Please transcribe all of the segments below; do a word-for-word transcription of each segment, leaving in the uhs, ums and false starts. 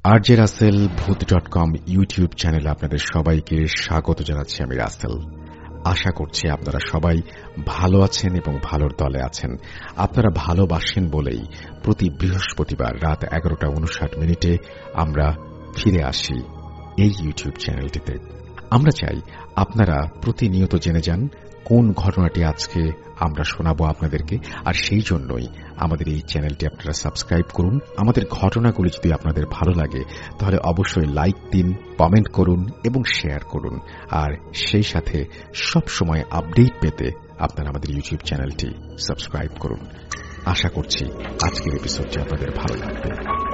RJ Rasel ভূত dot কম YouTube চ্যানেলে আপনাদের সবাইকে স্বাগত জানাচ্ছি। আমি রাসেল। আশা করছি আপনারা সবাই ভালো আছেন এবং ভালোর দলে আছেন। আপনারা ভালোবাসেন বলেই প্রতি বৃহস্পতিবার রাত এগারোটা উনষাট মিনিটে আমরা ফিরে আসি এই ইউটিউব চ্যানেলটিতে। আমরা চাই আপনারা প্রতিনিয়ত জেনে যান কোন ঘটনাটি আজকে আমরা শোনাবো আপনাদেরকে, আর সেই জন্যই আমাদের এই চ্যানেলটি আপনারা সাবস্ক্রাইব করুন। আমাদের ঘটনাগুলি যদি আপনাদের ভালো লাগে তাহলে অবশ্যই লাইক দিন, কমেন্ট করুন এবং শেয়ার করুন। আর সেই সাথে সব সময় আপডেট পেতে আপনারা আমাদের ইউটিউব চ্যানেলটি সাবস্ক্রাইব করুন। আশা করছি আজকের এপিসোডটি আপনাদের ভালো লাগবে।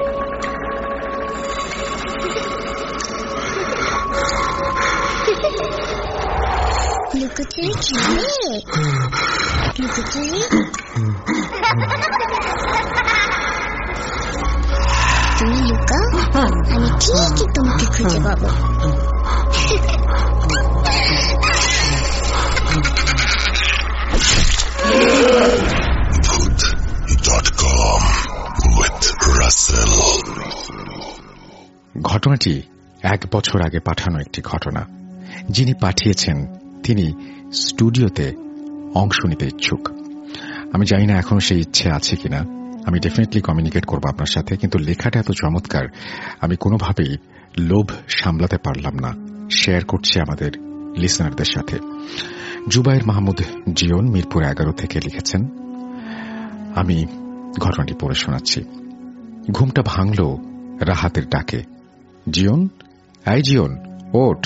লুকোচুরি খেলে লুকোচুরি তুমি লুকাও, আমি ঠিকই তোমাকে খুঁজে পাবো। ভূত ডট কম উইথ রাসেল। ঘটনাটি এক বছর আগে পাঠানো একটি ঘটনা। যিনি পাঠিয়েছেন তিনি স্টুডিওতে অংশ নিতে ইচ্ছুক। আমি জানি না এখনো সেই ইচ্ছে আছে কিনা। আমি ডেফিনেটলি কমিউনিকেট করবো আপনার সাথে, কিন্তু লেখাটা এত চমৎকার আমি কোনোভাবেই লোভ সামলাতে পারলাম না। শেয়ার করছি আমাদের লিসনারদের সাথে। জুবায়ের মাহমুদ জিয়ন মিরপুর এগারো থেকে লিখেছেন। আমি ঘটনাটি পড়ে শোনাচ্ছি। ঘুমটা ভাঙল রাহাতের ডাকে। জিয়ন, এই জিয়ন, ওঠ,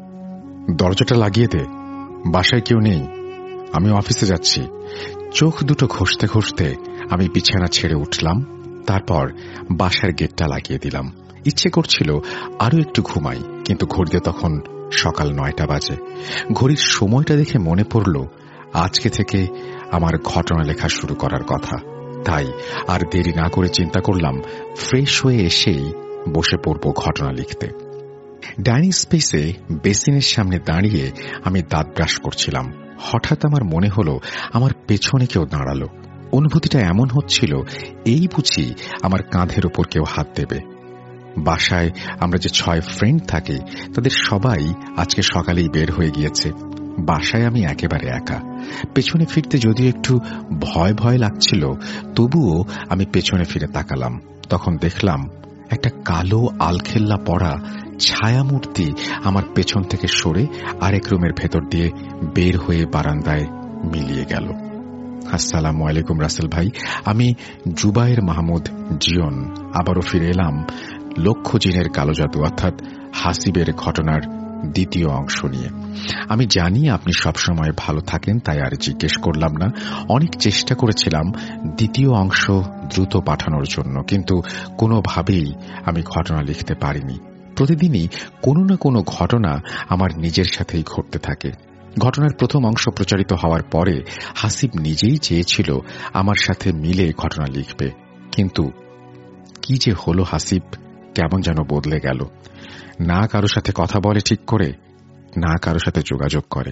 দরজাটা লাগিয়ে দে, বাসায় কেউ নেই, আমি অফিসে যাচ্ছি। চোখ দুটো ঘষতে ঘষতে আমি বিছানা ছেড়ে উঠলাম। তারপর বাসার গেটটা লাগিয়ে দিলাম। ইচ্ছে করছিল আরো একটু ঘুমাই, কিন্তু ঘড়িতে তখন সকাল নয়টা বাজে। ঘড়ির সময়টা দেখে মনে পড়ল আজকে থেকে আমার ঘটনা লেখা শুরু করার কথা। তাই আর দেরি না করে চিন্তা করলাম ফ্রেশ হয়ে এসেই বসে পড়ব ঘটনা লিখতে। ডাইনিং স্পেসে বেসিনের সামনে দাঁড়িয়ে আমি দাঁত ব্রাশ করছিলাম। হঠাৎ আমার মনে হলো আমার পেছনে কেউ দাঁড়ালো। অনুভূতিটা এমন হচ্ছিল এই বুঝি আমার কাঁধের ওপর কেউ হাত দেবে। বাসায় আমরা যে ছয় ফ্রেন্ড থাকি তাদের সবাই আজকে সকালেই বের হয়ে গিয়েছে। বাসায় আমি একেবারে একা। পেছনে ফিরতে যদিও একটু ভয় ভয় লাগছিল, তবুও আমি পেছনে ফিরে তাকালাম। তখন দেখলাম একটা কালো আলখেল্লা পড়া ছায়ামূর্তি আমার পেছন থেকে সরে আরেক রুমের ভেতর দিয়ে বের হয়ে বারান্দায় মিলিয়ে গেল। আসসালামু আলাইকুম রাসেল ভাই, আমি জুবায়ের মাহমুদ জিয়ন আবারও ফিরে এলাম লক্ষ্য জিনের কালো জাদু অর্থাৎ হাসিবের ঘটনার দ্বিতীয় অংশ নিয়ে। আমি জানি আপনি সবসময় ভালো থাকেন, তাই আর জিজ্ঞেস করলাম না। অনেক চেষ্টা করেছিলাম দ্বিতীয় অংশ দ্রুত পাঠানোর জন্য, কিন্তু কোনোভাবেই আমি ঘটনা লিখতে পারিনি। প্রতিদিনই কোনো না কোনো ঘটনা আমার নিজের সাথেই ঘটতে থাকে। ঘটনার প্রথম অংশ প্রচারিত হওয়ার পরে হাসিব নিজেই চেয়েছিল আমার সাথে মিলে ঘটনা লিখবে, কিন্তু কি যে হলো, হাসিব কেমন যেন বদলে গেল। না কারো সাথে কথা বলে ঠিক করে, না কারো সাথে যোগাযোগ করে।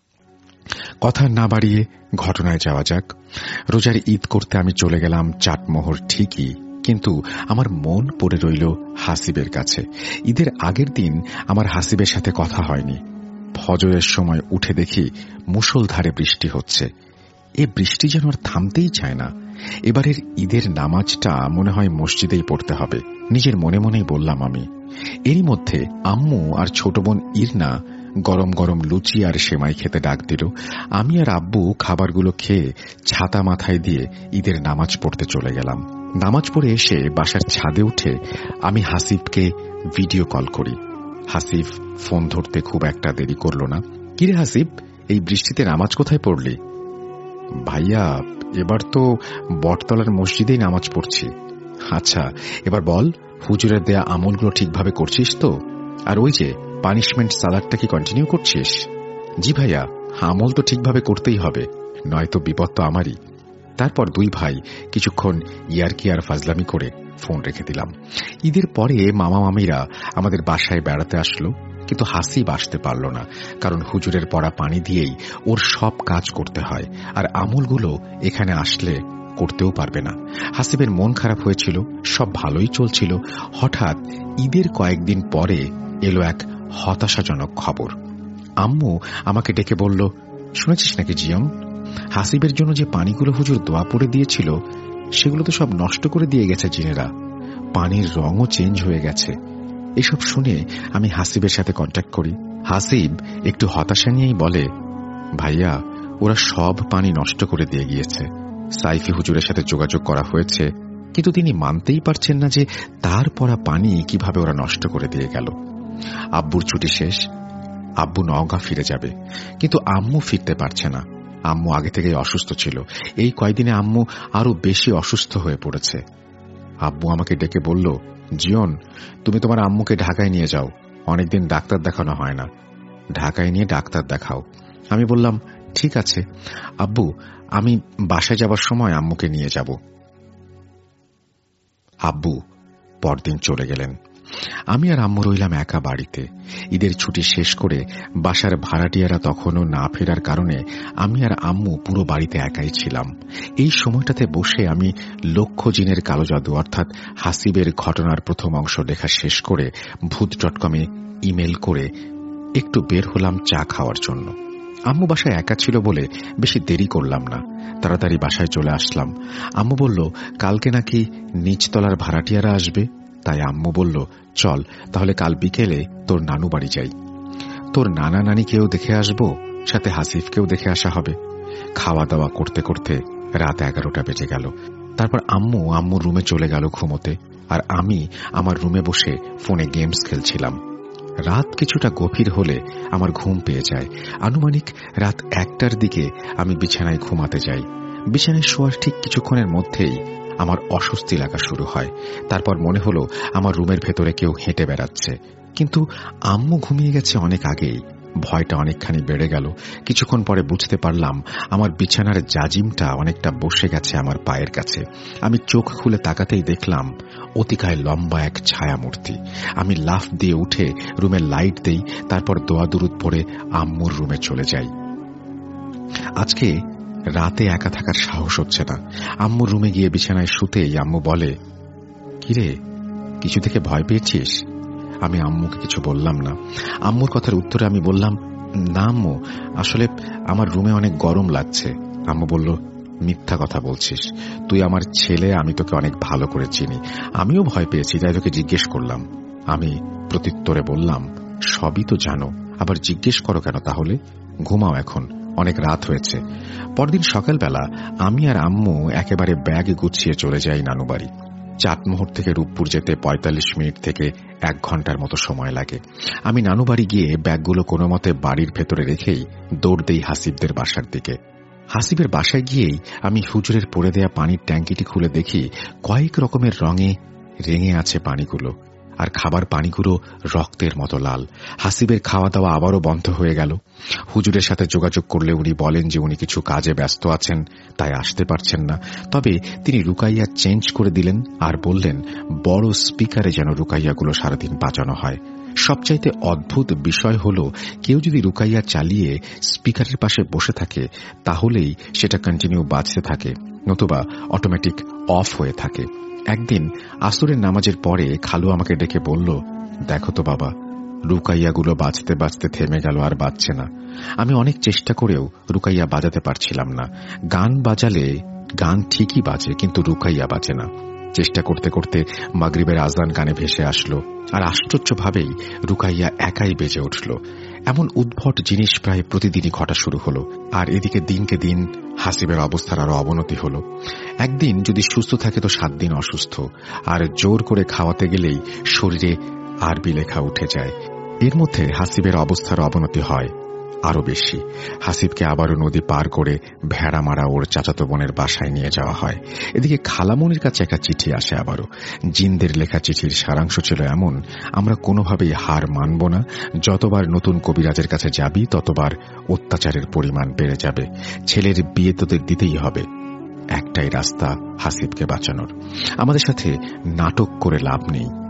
কথা না বাড়িয়ে ঘটনায় যাওয়া যাক। রোজার ঈদ করতে আমি চলে গেলাম চাটমোহর ঠিকই, কিন্তু আমার মন পড়ে রইল হাসিবের কাছে। ঈদের আগের দিন আমার হাসিবের সাথে কথা হয়নি। ফজরের সময় উঠে দেখি মুষলধারে বৃষ্টি হচ্ছে। এ বৃষ্টি যেন আর থামতেই চায় না। এবারের ঈদের নামাজটা মনে হয় মসজিদেই পড়তে হবে, নিজের মনে মনেই বললাম আমি। এরই মধ্যে আম্মু আর ছোট বোন ইরনা গরম গরম লুচি আর সেমাই খেতে ডাক দিল। আমি আর আব্বু খাবারগুলো খেয়ে ছাতা মাথায় দিয়ে ঈদের নামাজ পড়তে চলে গেলাম। নামাজ পড়ে এসে বাসার ছাদে উঠে আমি হাসিবকে ভিডিও কল করি। হাসিব ফোন ধরতে খুব একটা দেরি করল না। কিরে হাসিব, এই বৃষ্টিতে নামাজ কোথায় পড়লি? ভাইয়া, এবার তো বটতলার মসজিদেই নামাজ পড়ছি। আচ্ছা, এবার বল, হুজুরের দেয়া আমলগুলো ঠিকভাবে করছিস তো? আর ওই যে পানিশমেন্ট সালাদটা কি কন্টিনিউ করছিস? জি ভাইয়া, আমল তো ঠিকভাবে করতেই হবে, নয়তো বিপদ তো আমারই। তারপর দুই ভাই কিছুক্ষণ ইয়ারকি আর ফাজলামি করে ফোন রেখে দিলাম। ঈদের পরে মামা মামিরা আমাদের বাসায় বেড়াতে আসলো, কিন্তু হাসিব আসতে পারল না, কারণ হুজুরের পড়া পানি দিয়েই ওর সব কাজ করতে হয়, আর আমলগুলো এখানে আসলে করতেও পারবে না। হাসিবের মন খারাপ হয়েছিল, সব ভালোই চলছিল। হঠাৎ ঈদের কয়েকদিন পরে এলো এক হতাশাজনক খবর। আম্মু আমাকে ডেকে বলল, শুনেছিস নাকি জিয়ন, হাসিবের জন্য যে পানিগুলো হুজুর দোয়া পড়ে দিয়েছিল সেগুলো তো সব নষ্ট করে দিয়ে গেছে জিনেরা, পানির রঙও চেঞ্জ হয়ে গেছে। এসব শুনে আমি হাসিবের সাথে কন্ট্যাক্ট করি। হাসিব একটু হতাশা নিয়েই বলে, ভাইয়া ওরা সব পানি নষ্ট করে দিয়ে গিয়েছে। সাইফি হুজুরের সাথে যোগাযোগ করা হয়েছে, কিন্তু তিনি মানতেই পারছেন না যে তার পড়া পানি কিভাবে ওরা নষ্ট করে দিয়ে গেল। আব্বুর ছুটি শেষ, আব্বু নওগাঁ ফিরে যাবে, কিন্তু আম্মু ফিরতে পারছে না। আম্মু আগে থেকেই অসুস্থ ছিল, এই কয়দিনে আম্মু আরো বেশি অসুস্থ হয়ে পড়েছে। আব্বু আমাকে ডেকে বলল, জিয়ন তুমি তোমার আম্মুকে ঢাকায় নিয়ে যাও, অনেকদিন ডাক্তার দেখানো হয় না, ঢাকায় নিয়ে ডাক্তার দেখাও। আমি বললাম, ঠিক আছে আব্বু, আমি বাসায় যাবার সময় আম্মুকে নিয়ে যাব। আব্বু পরদিন চলে গেলেন। আমি আর আম্মু রইলাম একা বাড়িতে। ঈদের ছুটি শেষ করে বাসার ভাড়াটিয়ারা তখনও না ফেরার কারণে আমি আর আম্মু পুরো বাড়িতে একাই ছিলাম। এই সময়টাতে বসে আমি লক্ষ জিনের কালো জাদু অর্থাৎ হাসিবের ঘটনার প্রথম অংশ লেখা শেষ করে ভূত ডট কমে ইমেল করে একটু বের হলাম চা খাওয়ার জন্য। আম্মু বাসায় একা ছিল বলে বেশি দেরি করলাম না, তাড়াতাড়ি বাসায় চলে আসলাম। আম্মু বলল, কালকে নাকি নিচতলার ভাড়াটিয়ারা আসবে, তাই আম্মু বলল, চল তাহলে কাল বিকেলে তোর নানু বাড়ি যাই, তোর নানা নানিকেও দেখে আসবো, সাথে হাসিফকেও দেখে আসা হবে। খাওয়া দাওয়া করতে করতে রাত এগারোটা বেজে গেল। তারপর আম্মু আম্মুর রুমে চলে গেল ঘুমোতে, আর আমি আমার রুমে বসে ফোনে গেমস খেলছিলাম। রাত কিছুটা গভীর হলে আমার ঘুম পেয়ে যায়। আনুমানিক রাত একটার দিকে আমি বিছানায় ঘুমাতে যাই। বিছানায় শোয়ার ঠিক কিছুক্ষণের মধ্যেই আমার অস্বস্তি লাগা শুরু হয়। তারপর মনে হলো আমার রুমের ভেতরে কেউ হেঁটে বেড়াচ্ছে, কিন্তু আম্মু ঘুমিয়ে গেছে অনেক আগেই। ভয়টা অনেকখানি বেড়ে গেল। কিছুক্ষণ পরে বুঝতে পারলাম আমার বিছানার জাজিমটা অনেকটা বসে গেছে আমার পায়ের কাছে। আমি চোখ খুলে তাকাতেই দেখলাম অতিকায় লম্বা এক ছায়ামূর্তি। আমি লাফ দিয়ে উঠে রুমে লাইট দেই, তারপর দোয়া দুরুদ পড়ে আম্মুর রুমে চলে যাই। আজকে রাতে একা থাকার সাহস হচ্ছে না। আম্মুর রুমে গিয়ে বিছানায় শুতেই আম্মু বলে, কিরে কিছু থেকে ভয় পেয়েছিস? আমি আম্মুকে কিছু বললাম না। আম্মুর কথার উত্তরে আমি বললাম, না আম্মু, আসলে আমার রুমে অনেক গরম লাগছে। আম্মু বলল, মিথ্যা কথা বলছিস, তুই আমার ছেলে, আমি তোকে অনেক ভালো করে চিনি, আমিও ভয় পেয়েছি, তাই তোকে জিজ্ঞেস করলাম। আমি প্রত্যুত্তরে বললাম, সবই তো জানো, আবার জিজ্ঞেস করো কেন? তাহলে ঘুমাও, এখন অনেক রাত হয়েছে। পরদিন সকালবেলা আমি আর আম্মু একেবারে ব্যাগ গুছিয়ে চলে যাই নানু বাড়ি। চাটমোহর থেকে রূপপুর যেতে পঁয়তাল্লিশ মিনিট থেকে এক ঘন্টার মতো সময় লাগে। আমি নানু বাড়ি গিয়ে ব্যাগগুলো কোনো মতে বাড়ির ভেতরে রেখেই দৌড় দেই হাসিবদের বাসার দিকে। হাসিবের বাসায় গিয়েই আমি হুজুরের পড়ে দেয়া পানির ট্যাঙ্কিটি খুলে দেখি কয়েক রকমের রঙে রেঙে আছে পানিগুলো, আর খাবার পানিগুলো রক্তের মতো লাল। হাসিবের খাওয়া দাওয়া আবারও বন্ধ হয়ে গেল। হুজুরের সাথে যোগাযোগ করলে উনি বলেন যে উনি কিছু কাজে ব্যস্ত আছেন, তাই আসতে পারছেন না। তবে তিনি রুকাইয়া চেঞ্জ করে দিলেন আর বললেন বড় স্পিকারে যেন রুকাইয়াগুলো সারাদিন বাজানো হয়। সবচাইতে অদ্ভুত বিষয় হল, কেউ যদি রুকাইয়া চালিয়ে স্পিকারের পাশে বসে থাকে তাহলেই সেটা কন্টিনিউ বাজতে থাকে, নতুবা অটোমেটিক অফ হয়ে থাকে। একদিন আসরের নামাজের পরে খালু আমাকে ডেকে বলল, দেখো তো বাবা, রুকাইয়াগুলো বাজতে বাজতে থেমে গেল, আর বাজছে না। আমি অনেক চেষ্টা করেও রুকাইয়া বাজাতে পারছিলাম না। গান বাজালে গান ঠিকই বাজে, কিন্তু রুকাইয়া বাজে না। চেষ্টা করতে করতে মাগরিবের আজান কানে ভেসে আসলো, আর আশ্চর্যভাবেই রুকাইয়া একাই বেজে উঠল। এমন উদ্ভট জিনিস প্রায় প্রতিদিনই ঘটা শুরু হলো। আর এদিকে দিনকে দিন হাসিবের অবস্থার আরো অবনতি হলো। একদিন যদি সুস্থ থাকে তো সাত দিন অসুস্থ, আর জোর করে খাওয়াতে গেলেই শরীরে আরবি লেখা উঠে যায়। এর মধ্যে হাসিবের অবস্থার অবনতি হয় আরো বেশি। হাসিবকে আবারও নদী পার করে ভেড়া মারা ওর চাচাতো বোনের বাসায় নিয়ে যাওয়া হয়। এদিকে খালামনির কাছে একটা চিঠি আসে আবারও। জিনদের লেখা চিঠির সারাংশ ছিল এমন, আমরা কোনোভাবেই হার মানব না, যতবার নতুন কবিরাজের কাছে যাবি ততবার অত্যাচারের পরিমাণ বেড়ে যাবে, ছেলের বিয়ে তোদের দিতেই হবে, একটাই রাস্তা হাসিবকে বাঁচানোর। আমাদের সাথে নাটক করে লাভ নেই,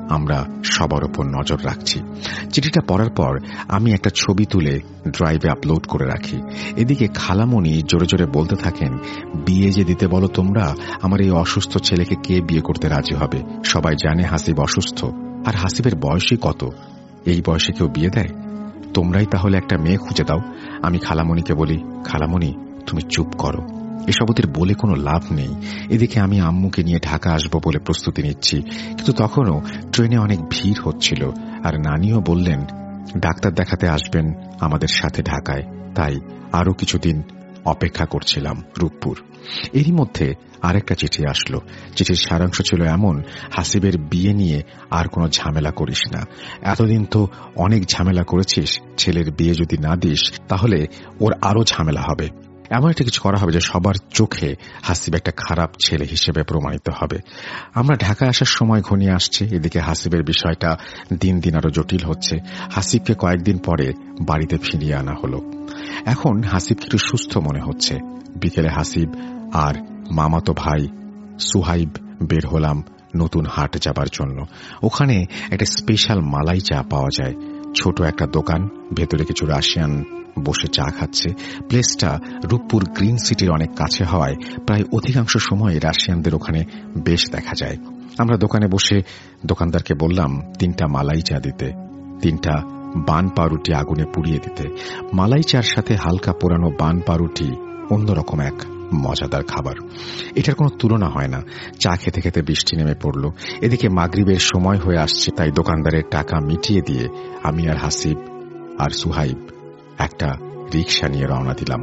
আমরা সবার উপর নজর রাখছি। চিঠিটা পড়ার পর আমি একটা ছবি তুলে ড্রাইভে আপলোড করে রাখি। এদিকে খালামণি জোরে জোরে বলতে থাকেন, বিয়ে যে দিতে বলো তোমরা, আমার এই অসুস্থ ছেলেকে কে বিয়ে করতে রাজি হবে? সবাই জানে হাসিব অসুস্থ, আর হাসিবের বয়সই কত, এই বয়সে কেউ বিয়ে দেয়? তোমরাই তাহলে একটা মেয়ে খুঁজে দাও। আমি খালামণিকে বলি, খালামণি তুমি চুপ করো, এসব ওদের বলে কোনো লাভ নেই। এদিকে আমি আম্মুকে নিয়ে ঢাকা আসবো বলে প্রস্তুতি নিচ্ছি, কিন্তু তখনও ট্রেনে অনেক ভিড় হচ্ছিল, আর নানিও বললেন ডাক্তার দেখাতে আসবেন আমাদের সাথে ঢাকায়, তাই আরো কিছুদিন অপেক্ষা করছিলাম রূপপুর। এরই মধ্যে আরেকটা চিঠি আসলো। চিঠির সারাংশ ছিল এমন, হাসিবের বিয়ে নিয়ে আর কোনো ঝামেলা করিস না, এতদিন তো অনেক ঝামেলা করেছিস, ছেলের বিয়ে যদি না দিস তাহলে ওর আরো ঝামেলা হবে। এমন একটা কিছু করা হবে যে সবার চোখে হাসিব একটা খারাপ ছেলে হিসেবে প্রমাণিত হবে। আমরা ঢাকায় আসার সময় ঘনিয়ে আসছে, এদিকে হাসিবের বিষয়টা দিন দিন আরো জটিল হচ্ছে। হাসিবকে কয়েকদিন পরে বাড়িতে ফিরিয়ে আনা হলো। এখন হাসিবকে একটু সুস্থ মনে হচ্ছে। বিকেলে হাসিব আর মামাতো ভাই সুহাইব বের হলাম নতুন হাট যাবার জন্য। ওখানে একটা স্পেশাল মালাই চা পাওয়া যায়, ছোট একটা দোকান, ভেতরে কিছু রাশিয়ান বসে চা খাচ্ছে। প্লেসটা রূপপুর গ্রিন সিটির অনেক কাছে হওয়ায় প্রায় অধিকাংশ সময় রাশিয়ানদের ওখানে বেশ দেখা যায়। আমরা দোকানে বসে দোকানদারকে বললাম তিনটা মালাই চা দিতে, তিনটা বান পাউরুটি আগুনে পুড়িয়ে দিতে। মালাই চার সাথে হালকা পোড়ানো বান পাউরুটি অন্যরকম এক মজাদার খাবার, এটার কোনো তুলনা হয় না। চা খেতে খেতে বৃষ্টি নেমে পড়ল। এদিকে মাগরিবের সময় হয়ে আসছে, তাই দোকানদারের টাকা মিটিয়ে দিয়ে আমি আর হাসিব আর সুহাইব একটা রিক্সা নিয়ে রওনা দিলাম।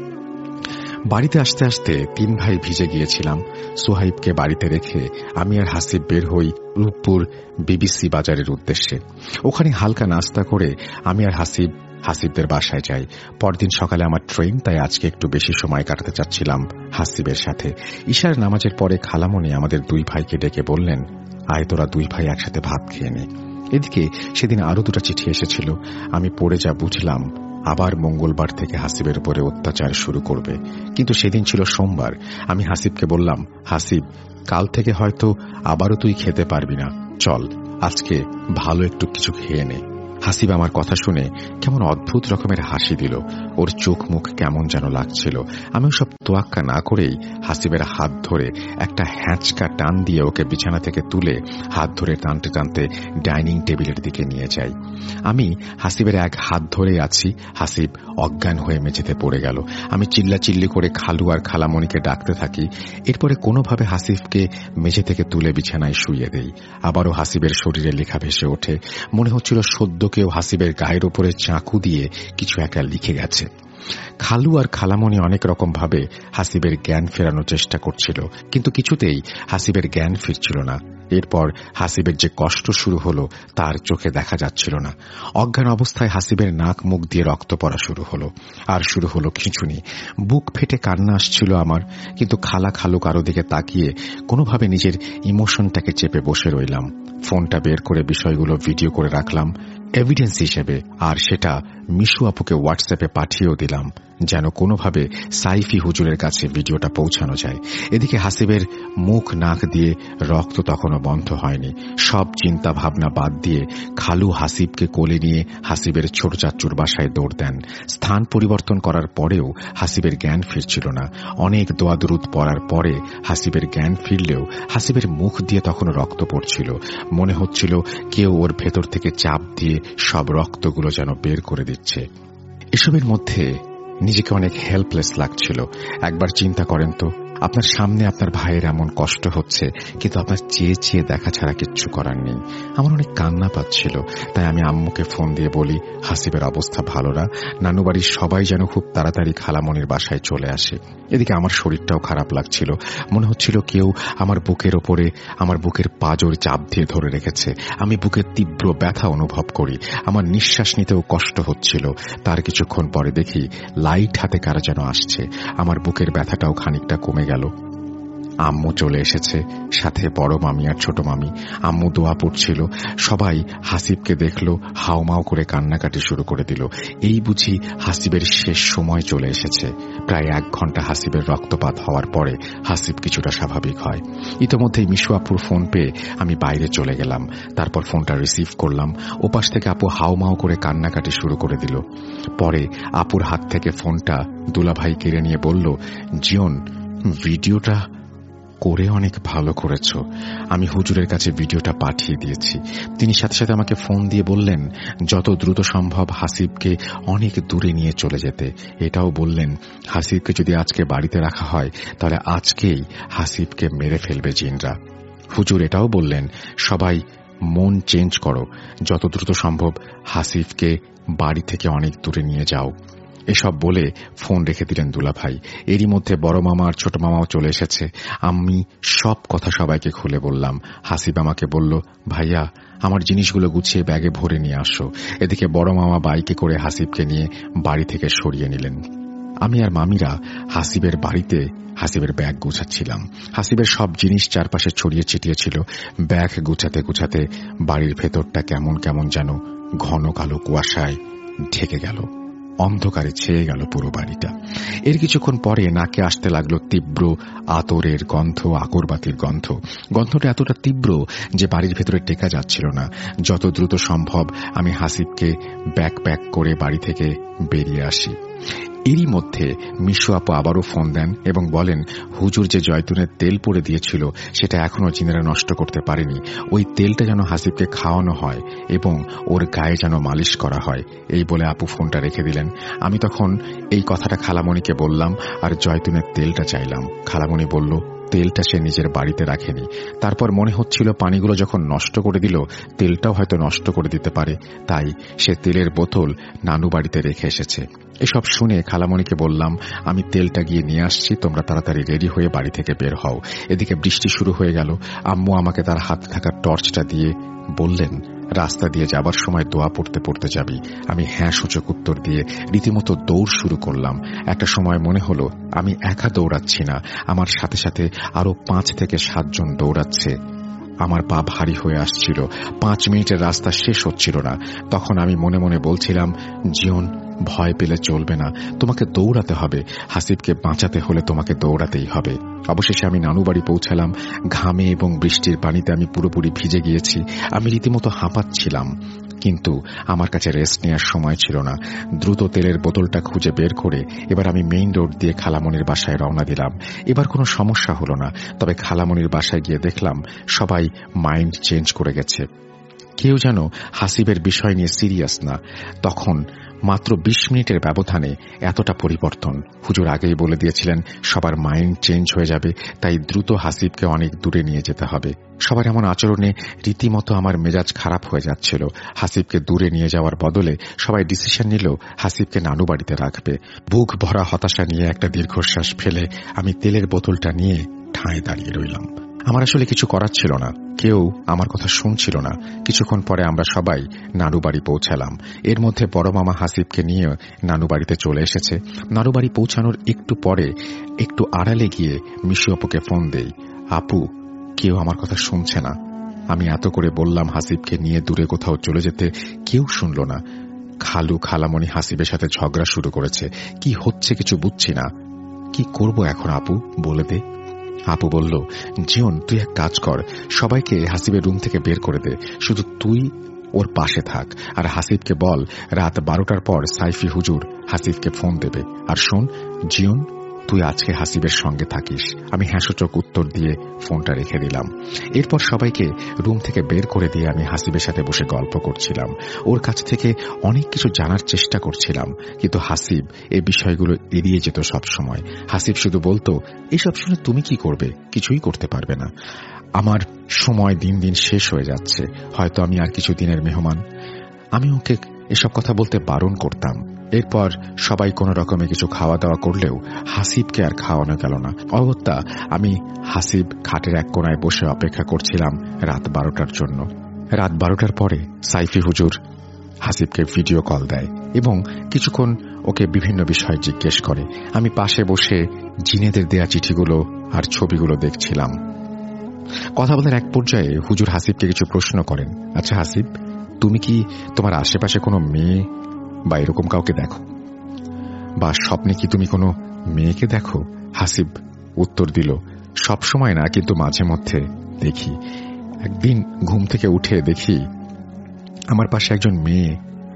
বাড়িতে আসতে আসতে তিন ভাই ভিজে গিয়েছিলাম। সুহাইবকে বাড়িতে রেখে আমি আর হাসিব বের হই রূপপুর বিবিসি বাজারের উদ্দেশ্যে। ওখানে হালকা নাস্তা করে আমি আর হাসিব হাসিবদের বাসায় যাই। পরদিন সকালে আমার ট্রেন, তাই আজকে একটু বেশি সময় কাটাতে চাচ্ছিলাম হাসিবের সাথে। ঈশার নামাজের পরে খালামণি আমাদের দুই ভাইকে ডেকে বললেন, আয় তোরা দুই ভাই একসাথে ভাত খেয়ে নে। এদিকে সেদিন আরো দুটো চিঠি এসেছিল। আমি পড়ে যা বুঝলাম, আবার মঙ্গলবার থেকে হাসিবের উপরে অত্যাচার শুরু করবে। কিন্তু সেদিন ছিল সোমবার। আমি হাসিবকে বললাম, হাসিব কাল থেকে হয়তো আবারও তুই খেতে পারবি না, চল আজকে ভালো একটু কিছু খেয়ে নে। হাসিব আমার কথা শুনে কেমন অদ্ভুত রকমের হাসি দিল, ওর চোখ মুখ কেমন যেন লাগছিল। আমি সব তোয়াক্কা না করেই হাসিবের হাত ধরে একটা হ্যাঁচকা টান দিয়ে ওকে বিছানা থেকে তুলে হাত ধরে টানতে টানতে ডাইনিং টেবিলের দিকে নিয়ে যাই। আমি হাসিবের এক হাত ধরে আছি, হাসিব অজ্ঞান হয়ে মেঝেতে পড়ে গেল। আমি চিল্লাচিল্লি করে খালু আর খালামণিকে ডাকতে থাকি। এরপরে কোনোভাবে হাসিবকে মেঝে থেকে তুলে বিছানায় শুইয়ে দেই। আবারও হাসিবের শরীরে লেখা ভেসে ওঠে, মনে হচ্ছিল সদ্য কেউ হাসিবের গায়ের উপরে চাকু দিয়ে কিছু একটা লিখে গেছে। খালু আর খালামণি অনেক রকম ভাবে হাসিবের জ্ঞান ফেরানোর চেষ্টা করছিল, কিন্তু কিছুতেই হাসিবের জ্ঞান ফিরছিল না। এরপর হাসিবের যে কষ্ট শুরু হলো তার চোখে দেখা যাচ্ছিল না। অজ্ঞান অবস্থায় হাসিবের নাক মুখ দিয়ে রক্ত পড়া শুরু হলো, আর শুরু হলো খিঁচুনি। বুক ফেটে কান্না আসছিল আমার, কিন্তু খালা খালু কারো দিকে তাকিয়ে কোনোভাবে নিজের ইমোশনটাকে চেপে বসে রইলাম। ফোনটা বের করে বিষয়গুলো ভিডিও করে রাখলাম এভিডেন্স হিসেবে, আর সেটা মিশু আপুকে হোয়াটসঅ্যাপে পাঠিয়েও দিলাম যেন কোনোভাবে সাইফি হুজুরের কাছে ভিডিওটা পৌঁছানো যায়। এদিকে হাসিবের মুখ নাক দিয়ে রক্ত তখনও বন্ধ হয়নি। সব চিন্তা ভাবনা বাদ দিয়ে খালু হাসিবকে কোলে নিয়ে হাসিবের ছোট চাচ্চুর বাসায় দৌড় দেন। স্থান পরিবর্তন করার পরেও হাসিবের জ্ঞান ফিরছিল না। অনেক দোয়া দুরুদ পড়ার পরে হাসিবের জ্ঞান ফিরলেও হাসিবের মুখ দিয়ে তখনও রক্ত পড়ছিল। মনে হচ্ছিল কেউ ওর ভেতর থেকে চাপ দিয়ে সব রক্তগুলো যেন বের করে দিচ্ছে। এসবের মধ্যে নিজেকে অনেক হেল্পলেস লাগছিল। একবার চিন্তা করেন তো, আপনার সামনে আপনার ভাইয়ের এমন কষ্ট হচ্ছে, কিন্তু আপনার চেয়ে চেয়ে দেখা ছাড়া কিচ্ছু করার নেই। আমার অনেক কান্না পাচ্ছিল, তাই আমি আম্মুকে ফোন দিয়ে বলি হাসিবের অবস্থা ভালো না, নানু বাড়ির সবাই যেন খুব তাড়াতাড়ি খালামণির বাসায় চলে আসে। এদিকে আমার শরীরটাও খারাপ লাগছিল, মনে হচ্ছিল কেউ আমার বুকের ওপরে আমার বুকের পাঁজর চাপ দিয়ে ধরে রেখেছে। আমি বুকের তীব্র ব্যথা অনুভব করি, আমার নিঃশ্বাস নিতেও কষ্ট হচ্ছিল। তার কিছুক্ষণ পরে দেখি লাইট হাতে কারা যেন আসছে। আমার বুকের ব্যথাটাও খানিকটা কমে গেল। আম্মু চলে এসেছে, সাথে বড় মামি আর ছোট মামি। আম্মু দোয়া পড়ছিল। সবাই হাসিবকে দেখল, হাউমাউ করে কান্নাকাটি শুরু করে দিল। এই বুঝি হাসিবের শেষ সময় চলে এসেছে। প্রায় এক ঘন্টা হাসিবের রক্তপাত হওয়ার পরে হাসিব কিছুটা স্বাভাবিক হয়। ইতোমধ্যেই মিশু আপুর ফোন পেয়ে আমি বাইরে চলে গেলাম। তারপর ফোনটা রিসিভ করলাম। ওপাশ থেকে আপু হাউমাউ করে কান্নাকাটি শুরু করে দিল। পরে আপুর হাত থেকে ফোনটা দুলাভাই কেড়ে নিয়ে বলল, জিয়ন, ভিডিওটা করে অনেক ভালো করেছ। আমি হুজুরের কাছে ভিডিওটা পাঠিয়ে দিয়েছি। তিনি সাথে সাথে আমাকে ফোন দিয়ে বললেন যত দ্রুত সম্ভব হাসিবকে অনেক দূরে নিয়ে চলে যেতে। এটাও বললেন হাসিবকে যদি আজকে বাড়িতে রাখা হয় তাহলে আজকেই হাসিবকে মেরে ফেলবে জিনরা। হুজুর এটাও বললেন সবাই মন চেঞ্জ করো, যত দ্রুত সম্ভব হাসিবকে বাড়ি থেকে অনেক দূরে নিয়ে যাও। এসব বলে ফোন রেখে দিলেন দুলাভাই। এরই মধ্যে বড় মামা আর ছোট মামাও চলে এসেছে। আমি সব কথা সবাইকে খুলে বললাম। হাসিব আমাকে বলল, ভাইয়া আমার জিনিসগুলো গুছিয়ে ব্যাগে ভরে নিয়ে আসো। এদিকে বড় মামা বাইকে করে হাসিবকে নিয়ে বাড়ি থেকে সরিয়ে নিলেন। আমি আর মামিরা হাসিবের বাড়িতে হাসিবের ব্যাগ গুছাচ্ছিলাম। হাসিবের সব জিনিস চারপাশে ছড়িয়ে ছিটিয়ে ছিল। ব্যাগ গুছাতে গুছাতে বাড়ির ভেতরটা কেমন কেমন যেন ঘন কালো কুয়াশায় ঢেকে গেল। অন্ধকারে ছেয়ে গেল পুরো বাড়িটা। এর কিছুক্ষণ পরে নাকে আসতে লাগলো তীব্র আতরের গন্ধ, আগরবাতির গন্ধ। গন্ধটা এতটা তীব্র যে বাড়ির ভেতরে টেকা যাচ্ছিল না। যত দ্রুত সম্ভব আমি হাসিবকে ব্যাগ প্যাক করে বাড়ি থেকে বেরিয়ে আসি। এরই মধ্যে মিশু আপু আবারও ফোন দেন এবং বলেন হুজুর যে জয়তুনের তেল পরে দিয়েছিল সেটা এখনো জিনেরা নষ্ট করতে পারেনি। ওই তেলটা যেন হাসিবকে খাওয়ানো হয় এবং ওর গায়ে যেন মালিশ করা হয়। এই বলে আপু ফোনটা রেখে দিলেন। আমি তখন এই কথাটা খালামণিকে বললাম আর জয়তুনের তেলটা চাইলাম। খালামণি বলল তেলটা সে নিজের বাড়িতে রাখেনি। তারপর মনে হচ্ছিল পানিগুলো যখন নষ্ট করে দিল তেলটাও হয়তো নষ্ট করে দিতে পারে, তাই সে তেলের বোতল নানু বাড়িতে রেখে এসেছে। এসব শুনে খালামণিকে বললাম আমি তেলটা গিয়ে নিয়ে আসছি, তোমরা তাড়াতাড়ি রেডি হয়ে বাড়ি থেকে বের হও। এদিকে বৃষ্টি শুরু হয়ে গেল। আম্মু আমাকে তার হাতে থাকা টর্চটা দিয়ে বললেন রাস্তা দিয়ে যাবার সময় দোয়া পড়তে পড়তে যাবি। আমি হ্যাঁ সূচক উত্তর দিয়ে রীতিমতো দৌড় শুরু করলাম। একটা সময় মনে হলো আমি একা দৌড়াচ্ছি না, আমার সাথে সাথে আরো পাঁচ থেকে সাতজন দৌড়াচ্ছে। আমার পা ভারী হয়ে আসছিল। পাঁচ মিনিটের রাস্তা শেষ হচ্ছিল না। তখন আমি মনে মনে বলছিলাম জিয়ন ভয় পেলে চলবে না, তোমাকে দৌড়াতে হবে। হাসিবকে বাঁচাতে হলে তোমাকে দৌড়াতেই হবে। অবশেষে আমি নানু বাড়ি পৌঁছালাম। ঘামে এবং বৃষ্টির পানিতে আমি পুরোপুরি ভিজে গিয়েছি। আমি রীতিমতো হাঁপাচ্ছিলাম, কিন্তু আমার কাছে রেস্ট নেওয়ার সময় ছিল না। দ্রুত তেলের বোতলটা খুঁজে বের করে এবার আমি মেইন রোড দিয়ে খালামণির বাসায় রওনা দিলাম। এবার কোনো সমস্যা হলো না। তবে খালামণির বাসায় গিয়ে দেখলাম সবাই মাইন্ড চেঞ্জ করে গেছে। কেউ যেন হাসিবের বিষয় নিয়ে সিরিয়াস না। তখন মাত্র বিশ মিনিটের ব্যবধানে এতটা পরিবর্তন। হুজুর আগেই বলে দিয়েছিলেন সবার মাইন্ড চেঞ্জ হয়ে যাবে, তাই দ্রুত হাসিবকে অনেক দূরে নিয়ে যেতে হবে। সবার এমন আচরণে রীতিমতো আমার মেজাজ খারাপ হয়ে যাচ্ছিল। হাসিবকে দূরে নিয়ে যাওয়ার বদলে সবাই ডিসিশন নিল হাসিবকে নানু বাড়িতে রাখবে। বুক ভরা হতাশা নিয়ে একটা দীর্ঘশ্বাস ফেলে আমি তেলের বোতলটা নিয়ে ঠাঁই দাঁড়িয়ে রইলাম। আমার আসলে কিছু করার ছিল না, কেউ আমার কথা শুনছিল না। কিছুক্ষণ পরে আমরা সবাই নানু বাড়ি পৌঁছালাম। এর মধ্যে বড় মামা হাসিবকে নিয়ে নানু বাড়িতে চলে এসেছে। নানু বাড়ি পৌঁছানোর একটু পরে একটু আড়ালে গিয়ে মিশু আপুকে ফোন দেই। আপু, কেউ আমার কথা শুনছে না। আমি এত করে বললাম হাসিবকে নিয়ে দূরে কোথাও চলে যেতে, কেউ শুনল না। খালু খালামণি হাসিবের সাথে ঝগড়া শুরু করেছে। কি হচ্ছে কিছু বুঝছি না। কি করব এখন আপু, বলে দে। আপু বলল জিয়ন তুই এক কাজ কর, সবাইকে হাসিবের রুম থেকে বের করে দে, শুধু তুই ওর পাশে থাক। আর হাসিবকে বল রাত বারোটার পর সাইফি হুজুর হাসিবকে ফোন দেবে। আর শোন জিয়ন, তুই আজকে হাসিবের সঙ্গে থাকিস। আমি হ্যাঁসূচক উত্তর দিয়ে ফোনটা রেখে দিলাম। এরপর সবাইকে রুম থেকে বের করে দিয়ে আমি হাসিবের সাথে বসে গল্প করছিলাম। ওর কাছ থেকে অনেক কিছু জানার চেষ্টা করছিলাম, কিন্তু হাসিব এই বিষয়গুলো এড়িয়ে যেত সব সময়। হাসিব শুধু বলতো এসব শুনে তুমি কি করবে, কিছুই করতে পারবে না। আমার সময় দিন দিন শেষ হয়ে যাচ্ছে, হয়তো আমি আর কিছু দিনের মেহমান। আমি ওকে এসব কথা বলতে বারণ করতাম। এরপর সবাই কোনো রকমে কিছু খাওয়া দাওয়া করলেও হাসিবকে আর খাওয়ানো গেল না। অগত্যা আমি হাসিব খাটের এক কোনায় বসে অপেক্ষা করছিলাম রাত বারোটার জন্য। রাত বারোটার পরে সাইফি হুজুর হাসিবকে ভিডিও কল দেয় এবং কিছুক্ষণ ওকে বিভিন্ন বিষয় জিজ্ঞেস করে। আমি পাশে বসে জিনেদের দেয়া চিঠিগুলো আর ছবিগুলো দেখছিলাম। কথা বলার এক পর্যায়ে হুজুর হাসিবকে কিছু প্রশ্ন করেন। আচ্ছা হাসিব, তুমি কি তোমার আশেপাশে কোনো মেয়ে বা এরকম কাউকে দেখো, বা স্বপ্নে কি তুমি কোনো মেয়েকে দেখো? হাসিব উত্তর দিল, সব সময় না, কিন্তু মাঝে মধ্যে দেখি। একদিন ঘুম থেকে উঠে দেখি আমার পাশে একজন মেয়ে,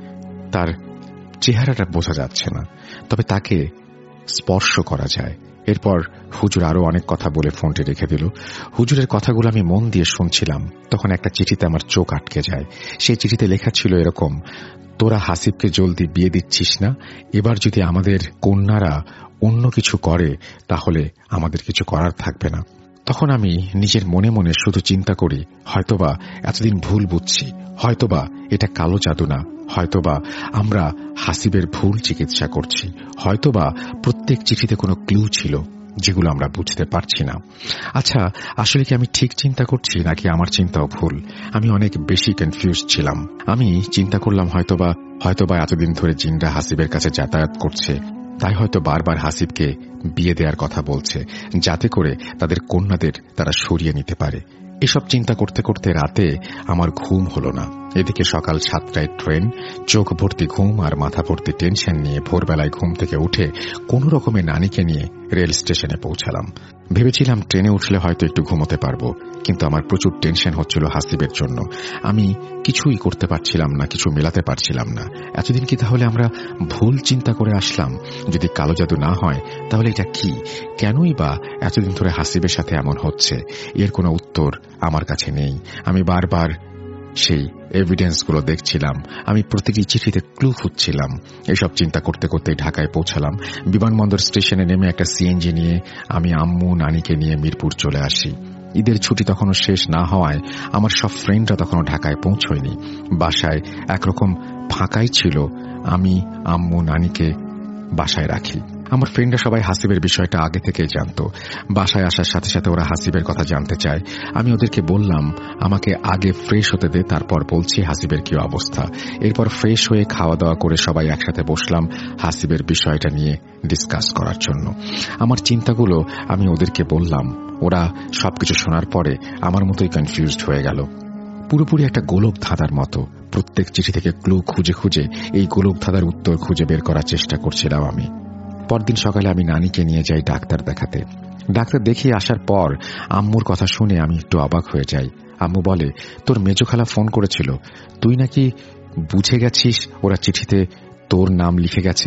তার চেহারাটা বোঝা যাচ্ছে না, তবে তাকে স্পর্শ করা যায়। এরপর হুজুর আরো অনেক কথা বলে ফোনটি রেখে দিল। হুজুরের কথাগুলো আমি মন দিয়ে শুনছিলাম। তখন একটা চিঠিতে আমার চোখ আটকে যায়। সেই চিঠিতে লেখা ছিল এরকম, তোরা হাসিবকে জলদি বিয়ে দিচ্ছিস না, এবার যদি আমাদের কন্যারা অন্য কিছু করে তাহলে আমাদের কিছু করার থাকবে না। তখন আমি নিজের মনে মনে শুধু চিন্তা করি, হয়তোবা এতদিন ভুল বুঝছি, হয়তোবা এটা কালো জাদু না, হয়তোবা আমরা হাসিবের ভুল চিকিৎসা করছি, হয়তোবা প্রত্যেক চিঠিতে কোনো ক্লু ছিল যেগুলো আমরা বুঝতে পারছি না। আচ্ছা, আসলে কি আমি ঠিক চিন্তা করছি নাকি আমার চিন্তাও ভুল? আমি অনেক বেশি কনফিউজ ছিলাম। আমি চিন্তা করলাম হয়তোবা হয়তোবা এতদিন ধরে জিনরা হাসিবের কাছে যাতায়াত করছে, তাই হয়তো বারবার হাসিবকে বিয়ে দেওয়ার কথা বলছে, যাতে করে তাদের কন্যাদের তারা সরিয়ে নিতে পারে। এসব চিন্তা করতে করতে রাতে আমার ঘুম হলো না। এদিকে সকাল সাতটায় ট্রেন, চোখ ভর্তি ঘুম আর মাথা ভর্তি টেনশন নিয়ে ভোরবেলায় ঘুম থেকে উঠে কোনো রকমে নানিকে নিয়ে রেল স্টেশনে পৌঁছালাম। ভেবেছিলাম ট্রেনে উঠলে হয়তো একটু ঘুমোতে পারবো, কিন্তু আমার প্রচুর টেনশন হচ্ছিল হাসিবের জন্য। আমি কিছুই করতে পারছিলাম না, কিছু মেলাতে পারছিলাম না। এতদিন কি তাহলে আমরা ভুল চিন্তা করে আসলাম? যদি কালো জাদু না হয় তাহলে এটা কি? কেনই বা এতদিন ধরে হাসিবের সাথে এমন হচ্ছে? এর কোনো উত্তর আমার কাছে নেই। আমি বারবার সেই এভিডেন্সগুলো দেখছিলাম, আমি প্রতিটি চিঠিতে ক্লু খুঁজছিলাম। এসব চিন্তা করতে করতে ঢাকায় পৌঁছালাম। বিমানবন্দর স্টেশনে নেমে একটা সিএনজি নিয়ে আমি আম্মু নানিকে নিয়ে মিরপুর চলে আসি। ঈদের ছুটি তখনও শেষ না হওয়ায় আমার সব ফ্রেন্ডরা তখনও ঢাকায় পৌঁছয়নি। বাসায় একরকম ফাঁকাই ছিল। আমি আম্মু নানিকে বাসায় রাখি। আমার ফ্রেন্ডরা সবাই হাসিবের বিষয়টা আগে থেকেই জানত। বাসায় আসার সাথে সাথে ওরা হাসিবের কথা জানতে চায়। আমি ওদেরকে বললাম আমাকে আগে ফ্রেশ হতে দে, তারপর বলছি হাসিবের কি অবস্থা। এরপর ফ্রেশ হয়ে খাওয়া দাওয়া করে সবাই একসাথে বসলাম হাসিবের বিষয়টা নিয়ে ডিসকাস করার জন্য। আমার চিন্তাগুলো আমি ওদেরকে বললাম। ওরা সবকিছু শোনার পরে আমার মতোই কনফিউজড হয়ে গেল, পুরোপুরি একটা গোলক ধাঁধার মতো। প্রত্যেক চিঠি থেকে ক্লু খুঁজে খুঁজে এই গোলক ধাঁধার উত্তর খুঁজে বের করার চেষ্টা করছিলাম আমি। পরদিন সকালে আমি নানিকে নিয়ে যাই ডাক্তার দেখাতে। ডাক্তার দেখিয়ে আসার পর আম্মুর কথা শুনে আমি একটু অবাক হয়ে যাই। আম্মু বলে, তোর মেজো খালা ফোন করেছিল, তুই নাকি বুঝে গেছিস ওরা চিঠিতে তোর নাম লিখে গেছে।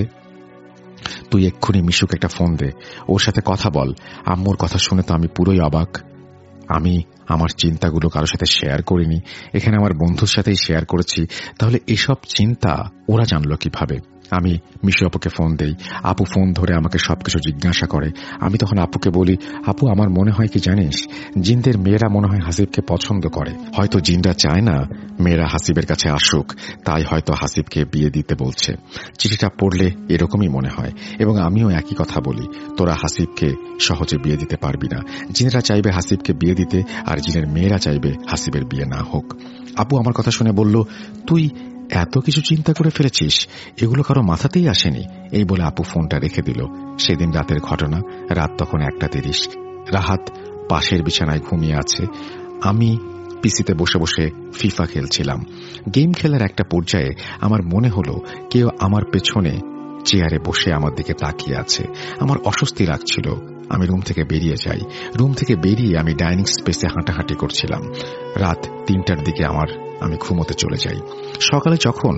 তুই এক্ষুনি মিশুকে একটা ফোন দে, ওর সাথে কথা বল। আম্মুর কথা শুনে তো আমি পুরোই অবাক। আমি আমার চিন্তাগুলো কারোর সাথে শেয়ার করিনি, এখানে আমার বন্ধুর সাথেই শেয়ার করেছি। তাহলে এসব চিন্তা ওরা জানলো কিভাবে? আমি মিশু আপুকে ফোন দেই। আপু ফোন ধরে আমাকে সবকিছু জিজ্ঞাসা করে। আমি তখন আপুকে বলি, আপু আমার মনে হয় কি জানিস, জিনদের মেয়েরা মনে হয় হাসিবকে পছন্দ করে। হয়তো জিনরা চায় না মেয়েরা হাসিবের কাছে আসুক, তাই হয়তো হাসিবকে বিয়ে দিতে বলছে। চিঠিটা পড়লে এরকমই মনে হয়, এবং আমিও একই কথা বলি, তোরা হাসিবকে সহজে বিয়ে দিতে পারবি না। জিনেরা চাইবে হাসিবকে বিয়ে দিতে, আর জিনের মেয়েরা চাইবে হাসিবের বিয়ে না হোক। আপু আমার কথা শুনে বলল, তুই এত কিছু চিন্তা করে ফেলেছিস, এগুলো কারো মাথাতেই আসেনি। এই বলে আপু ফোনটা রেখে দিল। সেদিন রাতের ঘটনা। রাত তখন একটা তিরিশ। রাহাত পাশের বিছানায় ঘুমিয়ে আছে। আমি পিসিতে বসে বসে ফিফা খেলছিলাম। গেম খেলার একটা পর্যায়ে আমার মনে হলো কেউ আমার পেছনে চেয়ারে বসে আমার দিকে তাকিয়ে আছে। আমার অস্বস্তি লাগছিল। আমি রুম থেকে বেরিয়ে যাই। রুম থেকে বেরিয়ে আমি ডাইনিং স্পেসে হাঁটাহাঁটি করছিলাম। রাত তিনটার দিকে আমার আমি ঘুমোতে চলে যাই। সকালে যখন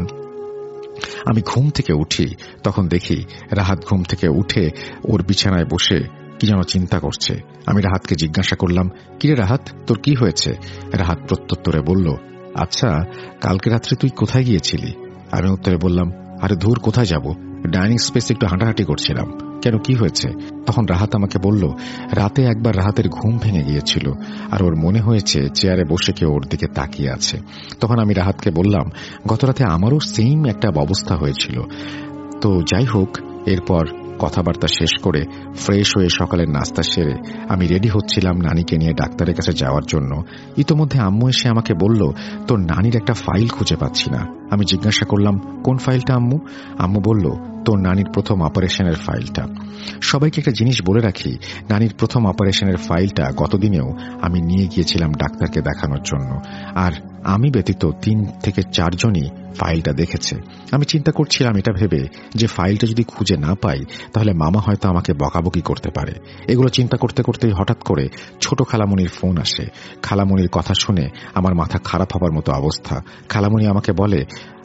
আমি ঘুম থেকে উঠি তখন দেখি রাহাত ঘুম থেকে উঠে ওর বিছানায় বসে কি যেন চিন্তা করছে। আমি রাহাতকে জিজ্ঞাসা করলাম, কিরে রাহাত, তোর কি হয়েছে? রাহাত প্রত্যুত্তরে বলল, আচ্ছা কালকে রাত্রে তুই কোথায় গিয়েছিলি? আমি উত্তরে বললাম, আরে ধুর, কোথায় যাব, ডাইনিং স্পেসে একটু হাঁটাহাঁটি করছিলাম। কেন, কি হয়েছে? তখন রাহাত আমাকে বলল, রাতে একবার রাহাতের ঘুম ভেঙে গিয়েছিল, আর ওর মনে হয়েছে চেয়ারে বসে কেউ ওর দিকে তাকিয়ে আছে। তখন আমি রাহাতকে বললাম, গত রাতে আমারও সেম একটা অবস্থা হয়েছিল। তো যাই হোক, এরপর কথাবার্তা শেষ করে ফ্রেশ হয়ে সকালের নাস্তা সেরে আমি রেডি হচ্ছিলাম নানিকে নিয়ে ডাক্তারের কাছে যাওয়ার জন্য। ইতোমধ্যে আম্মু এসে আমাকে বলল, তোর নানির একটা ফাইল খুঁজে পাচ্ছি না। আমি জিজ্ঞাসা করলাম, কোন ফাইলটা আম্মু? আম্মু বলল, তোর নানির প্রথম অপারেশনের ফাইলটা। সবাইকে একটা জিনিস বলে রাখি, নানির প্রথম অপারেশনের ফাইলটা গতদিনেও আমি নিয়ে গিয়েছিলাম ডাক্তারকে দেখানোর জন্য, আর আমি ব্যতীত তিন থেকে চারজনই ফাইলটা দেখেছে। আমি চিন্তা করছিলাম এটা ভেবে যে ফাইলটা যদি খুঁজে না পাই তাহলে মামা হয়তো আমাকে বকাবকি করতে পারে। এগুলো চিন্তা করতে করতেই হঠাৎ করে ছোট খালামণির ফোন আসে। খালামণির কথা শুনে আমার মাথা খারাপ হবার মতো অবস্থা। খালামণি আমাকে বলে,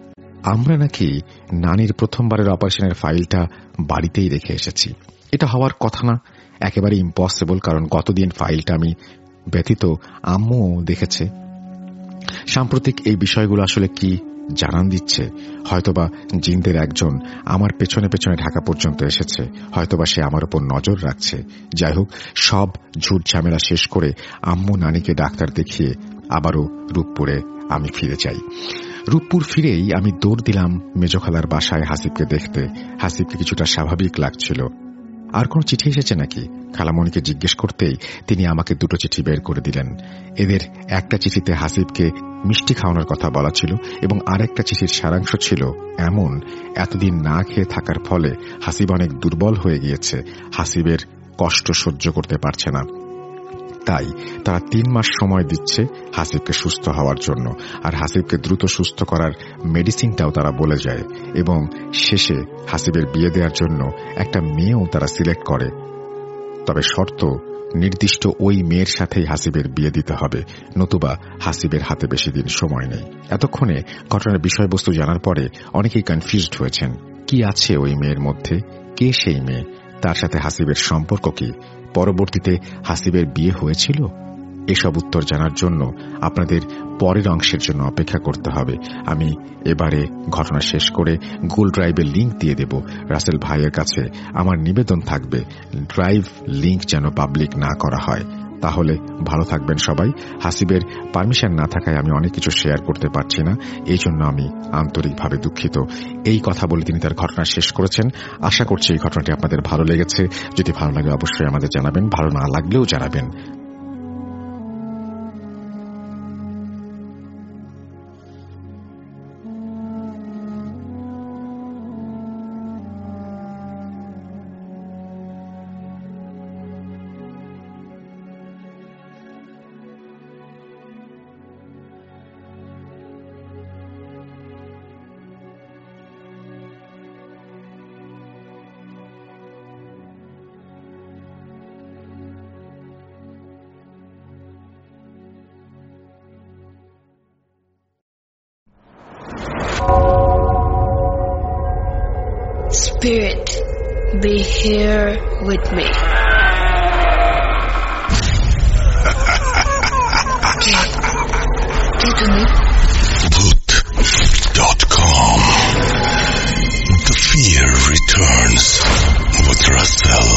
আমরা নাকি নানির প্রথমবারের অপারেশনের ফাইলটা বাড়িতেই রেখে এসেছি। এটা হওয়ার কথা না, একেবারে ইম্পসিবল, কারণ গতদিন ফাইলটা আমি ব্যতীত আম্মুও দেখেছে। সাম্প্রতিক এই বিষয়গুলো আসলে কি জানান দিচ্ছে? হয়তোবা জিনদের একজন আমার পেছনে পেছনে ঢাকা পর্যন্ত এসেছে, হয়তোবা সে আমার উপর নজর রাখছে। যাই হোক, সব ঝুট ঝামেলা শেষ করে আম্মু নানিকে ডাক্তার দেখিয়ে আবারও রূপপুরে আমি ফিরে যাই। রূপপুর ফিরেই আমি দৌড় দিলাম মেজখালার বাসায় হাসিবকে দেখতে। হাসিবকে কিছুটা স্বাভাবিক লাগছিল। আর কোন চিঠি এসেছে নাকি? খালামণিকে জিজ্ঞেস করতেই তিনি আমাকে দুটো চিঠি বের করে দিলেন। এদের একটা চিঠিতে হাসিবকে মিষ্টি খাওয়ানোর কথা বলা ছিল এবং আর একটা চিঠির সারাংশ ছিল এমন, এতদিন না খেয়ে থাকার ফলে হাসিব অনেক দুর্বল হয়ে গিয়েছে, হাসিবের কষ্ট সহ্য করতে পারছে না, তাই তারা তিন মাস সময় দিচ্ছে হাসিবকে সুস্থ হওয়ার জন্য, আর হাসিবকে দ্রুত সুস্থ করার মেডিসিনটাও তারা বলে যায়, এবং শেষে হাসিবের বিয়ে দেওয়ার জন্য একটা মেয়েও তারা সিলেক্ট করে। তবে শর্ত, নির্দিষ্ট ওই মেয়ের সাথেই হাসিবের বিয়ে দিতে হবে, নতুবা হাসিবের হাতে বেশি দিন সময় নেই। এতক্ষণে ঘটনার বিষয়বস্তু জানার পরে অনেকেই কনফিউজড হয়েছেন, কি আছে ওই মেয়ের মধ্যে, কে সেই মেয়ে, তার সাথে হাসিবের সম্পর্ক কি, পরবর্তীতে হাসিবের বিয়ে হয়েছিল? এসব উত্তর জানার জন্য আপনাদের পরের অংশের জন্য অপেক্ষা করতে হবে। আমি এবারে ঘটনা শেষ করে গুগল ড্রাইভের লিঙ্ক দিয়ে দেব রাসেল ভাইয়ের কাছে। আমার নিবেদন থাকবে, ড্রাইভ লিঙ্ক যেন পাবলিক না করা হয়। তাহলে ভালো থাকবেন সবাই। হাসিবের পারমিশন না থাকায় আমি অনেক কিছু শেয়ার করতে পারছি না, এই জন্য আমি আন্তরিকভাবে দুঃখিত। এই কথা বলে তিনি তার ঘটনা শেষ করেছেন। আশা করছি এই ঘটনাটি আপনাদের ভালো লেগেছে। যদি ভালো লাগে অবশ্যই আমাদের জানাবেন, ভালো না লাগলেও জানাবেন। Spirit, be here with me. ¿Qué? ¿Qué তুমি? Bhoot dot com. The fear returns with Russell.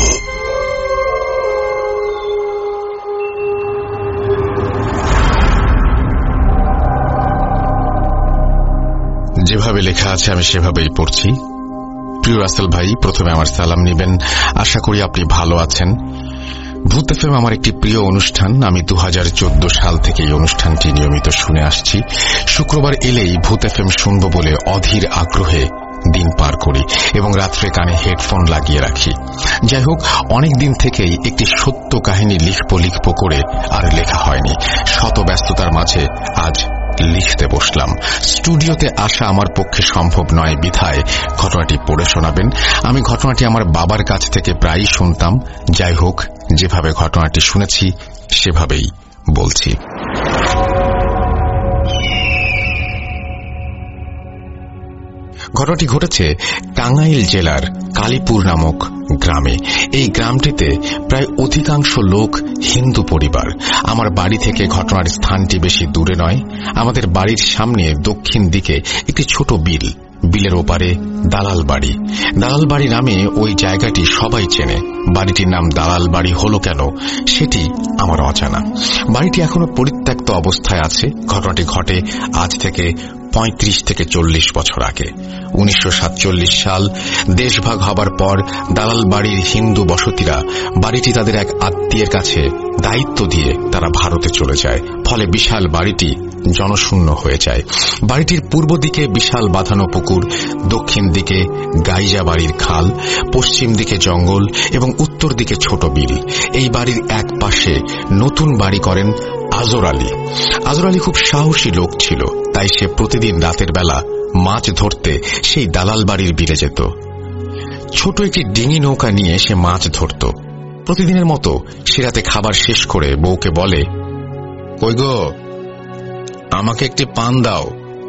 যেভাবে লেখা আছে আমি সেভাবেই পড়ছি। প্রিয় রাসেল ভাই, প্রথমে আমার সালাম নেবেন। আশা করি আপনি ভালো আছেন। ভূত এফএম আমার একটি প্রিয় অনুষ্ঠান। আমি দু হাজার চোদ্দ সাল থেকে এই অনুষ্ঠানটি নিয়মিত শুনে আসছি। শুক্রবার এলেই ভূত এফএম শুনব বলে অধীর আগ্রহে দিন পার করি এবং রাত্রে কানে হেডফোন লাগিয়ে রাখি। যাই হোক, অনেক দিন থেকেই একটি সত্য কাহিনী লিখব লিখব করে আর লেখা হয়নি। শত ব্যস্ততার মাঝে আজ লিখতে বসলাম। স্টুডিওতে আসা আমার পক্ষে সম্ভব নয় বিধায় ঘটনাটি পড়ে শোনাবেন। আমি ঘটনাটি আমার বাবার কাছ থেকে প্রায়ই শুনতাম। যাই হোক, যেভাবে ঘটনাটি শুনেছি সেভাবেই বলছি। ঘটনাটি ঘটেছে টাঙ্গাইল জেলার কালীপুর নামক গ্রামে। এই গ্রামটিতে প্রায় অধিকাংশ লোক হিন্দু পরিবার। আমার বাড়ি থেকে ঘটনার স্থানটি বেশি দূরে নয়। আমাদের বাড়ির সামনে দক্ষিণ দিকে একটি ছোট বিল, বিলের ওপারে দালাল বাড়ি। দালাল বাড়ি নামে ওই জায়গাটি সবাই চেনে। বাড়িটির নাম দালাল বাড়ি হলো কেন সেটি আমার অজানা। বাড়িটি এখনো পরিত্যক্ত অবস্থায় আছে। ঘটনাটি ঘটে আজ থেকে পঁয়ত্রিশ থেকে চল্লিশ বছর আগে উনিশশো সাতচল্লিশ সাল দেশভাগ হবার পর দালাল বাড়ির হিন্দু বসতিরা বাড়িটি তাদের এক আত্মীয়ের কাছে দায়িত্ব দিয়ে তারা ভারতে চলে যায়। ফলে বিশাল বাড়িটি জনশূন্য হয়ে যায়। বাড়িটির পূর্ব দিকে বিশাল বাঁধানো পুকুর, দক্ষিণ দিকে গাইজা বাড়ির খাল, পশ্চিম দিকে জঙ্গল এবং উত্তর দিকে ছোট বিল। এই বাড়ির এক পাশে নতুন বাড়ি করেন আজর আলী। আজর আলী খুব সাহসী লোক ছিল, তাই সে প্রতিদিন রাতের বেলা মাছ ধরতে সেই দালাল বাড়ির বিলে যেত। ছোট একটি ডিঙি নৌকা নিয়ে সে মাছ ধরত। প্রতিদিনের মতো সে রাতে খাবার শেষ করে বউকে বলে, কই গো, আমাকে একটি পান দাও।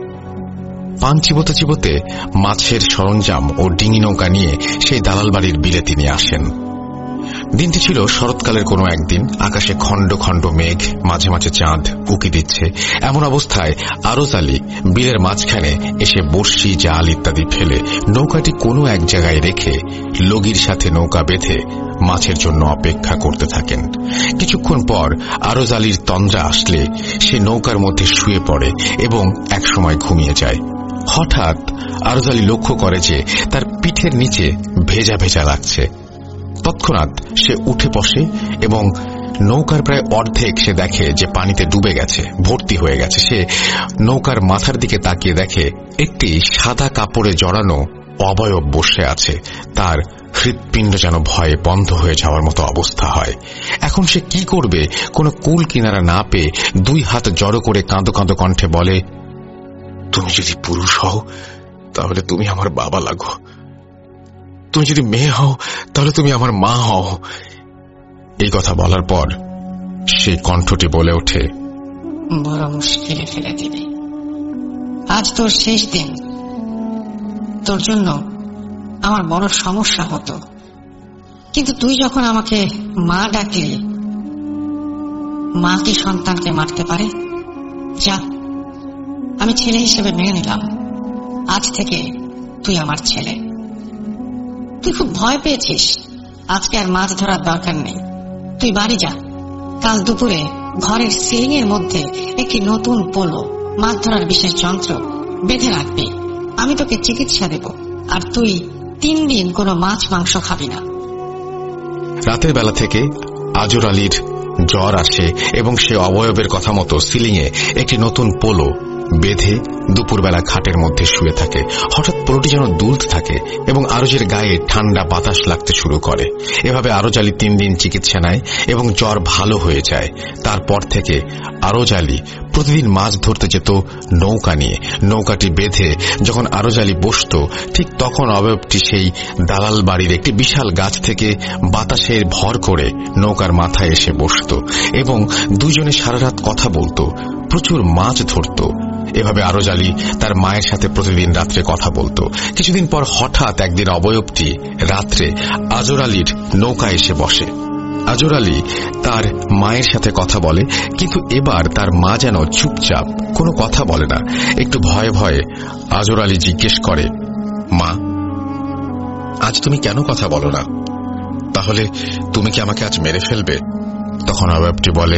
পান চিবোতে চিবোতে মাছের সরঞ্জাম ও ডিঙি নৌকা নিয়ে সেই দালাল বাড়ির বিলে তিনি আসেন। দিনটি ছিল শরৎকালের কোনো একদিন। আকাশে খণ্ড খণ্ড মেঘ, মাঝে মাঝে চাঁদ উকি দিচ্ছে। এমন অবস্থায় আরজ আলী বিলের মাঝখানে এসে বড়শি, জাল ইত্যাদি ফেলে নৌকাটি কোনো এক জায়গায় রেখে লগির সাথে নৌকা বেঁধে মাছের জন্য অপেক্ষা করতে থাকেন। কিছুক্ষণ পর আরজ আলীর তন্দ্রা আসলে সে নৌকার মধ্যে শুয়ে পড়ে এবং একসময় ঘুমিয়ে যায়। হঠাৎ আরজ আলী লক্ষ্য করে যে তার পিঠের নিচে ভেজা ভেজা লাগছে। তৎক্ষণাৎ সে উঠে বসে এবং নৌকার প্রায় অর্ধেক সে দেখে যে পানিতে ডুবে গেছে, ভর্তি হয়ে গেছে। সে নৌকার মাথার দিকে তাকিয়ে দেখে একটি সাদা কাপড়ে জড়ানো অবয়ব বসে আছে। তার হৃৎপিণ্ড যেন ভয়ে বন্ধ হয়ে যাওয়ার মতো অবস্থা হয়। এখন সে কি করবে কোনো কুল কিনারা না পেয়ে দুই হাত জড়ো করে কাঁদো কাঁদো কণ্ঠে বলে, তুমি যদি পুরুষ হও তাহলে তুমি আমার বাবা লাগো, তুমি যদি মেয়ে হও তাহলে তুমি আমার মা হও। এই কথা বলার পর সে কণ্ঠটি বলে ওঠে, বড় মুশকিলে ফেলে দিবি, আজ তোর শেষ দিন। তোর জন্য আমার বড় সমস্যা হতো, কিন্তু তুই যখন আমাকে মা ডাকলি, মা কি সন্তানকে মারতে পারে? যা, আমি ছেলে হিসেবে মেনে নিলাম, আজ থেকে তুই আমার ছেলে। তুই খুব ভয় পেয়েছিস, আজকে আর মাছ ধরার দরকার নেই। তুই বাড়ি যা, কাল দুপুরে ঘরের সিলিং এর মধ্যে একটি নতুন পোলো, মাছ ধরার বিশেষ যন্ত্র বেঁধে রাখবি। আমি তোকে চিকিৎসা দেব, আর তুই তিন দিন কোনো মাছ মাংস খাবি না। রাতের বেলা থেকে আজর আলীর জ্বর আসে এবং সে অবয়বের কথা মতো সিলিংয়ে একটি নতুন পোলো বেঁধে দুপুরবেলা খাটের মধ্যে শুয়ে থাকে। হঠাৎ পোলোটি যেন দুলতে থাকে এবং আরজের গায়ে ঠান্ডা বাতাস লাগতে শুরু করে। এভাবে আরজ আলী তিন দিন চিকিৎসা নেয় এবং জ্বর ভালো হয়ে যায়। তারপর থেকে আরজ আলী প্রতিদিন মাছ ধরতে যেত নৌকা নিয়ে। নৌকাটি বেঁধে যখন আরজ আলী বসত, ঠিক তখন অবয়বটি সেই দালাল বাড়ির একটি বিশাল গাছ থেকে বাতাসের ভর করে নৌকার মাথায় এসে বসত এবং দুজনে সারা রাত কথা বলতো, প্রচুর মাছ ধরত। এভাবে আরজ আলী তার মায়ের সাথে প্রতিদিন রাত্রে কথা বলতো। কিছুদিন পর হঠাৎ একদিন অবয়বটি রাত্রে আজর আলীর নৌকা এসে বসে। আজর আলী তার মায়ের সাথে কথা বলে, কিন্তু এবার তার মা যেন চুপচাপ, কোনো কথা বলে না। একটু ভয়ে ভয়ে আজর আলী জিজ্ঞেস করে, মা, আজ তুমি কেন কথা বলো না? তাহলে তুমি কি আমাকে আজ মেরে ফেলবে? তখন অবয়বটি বলে,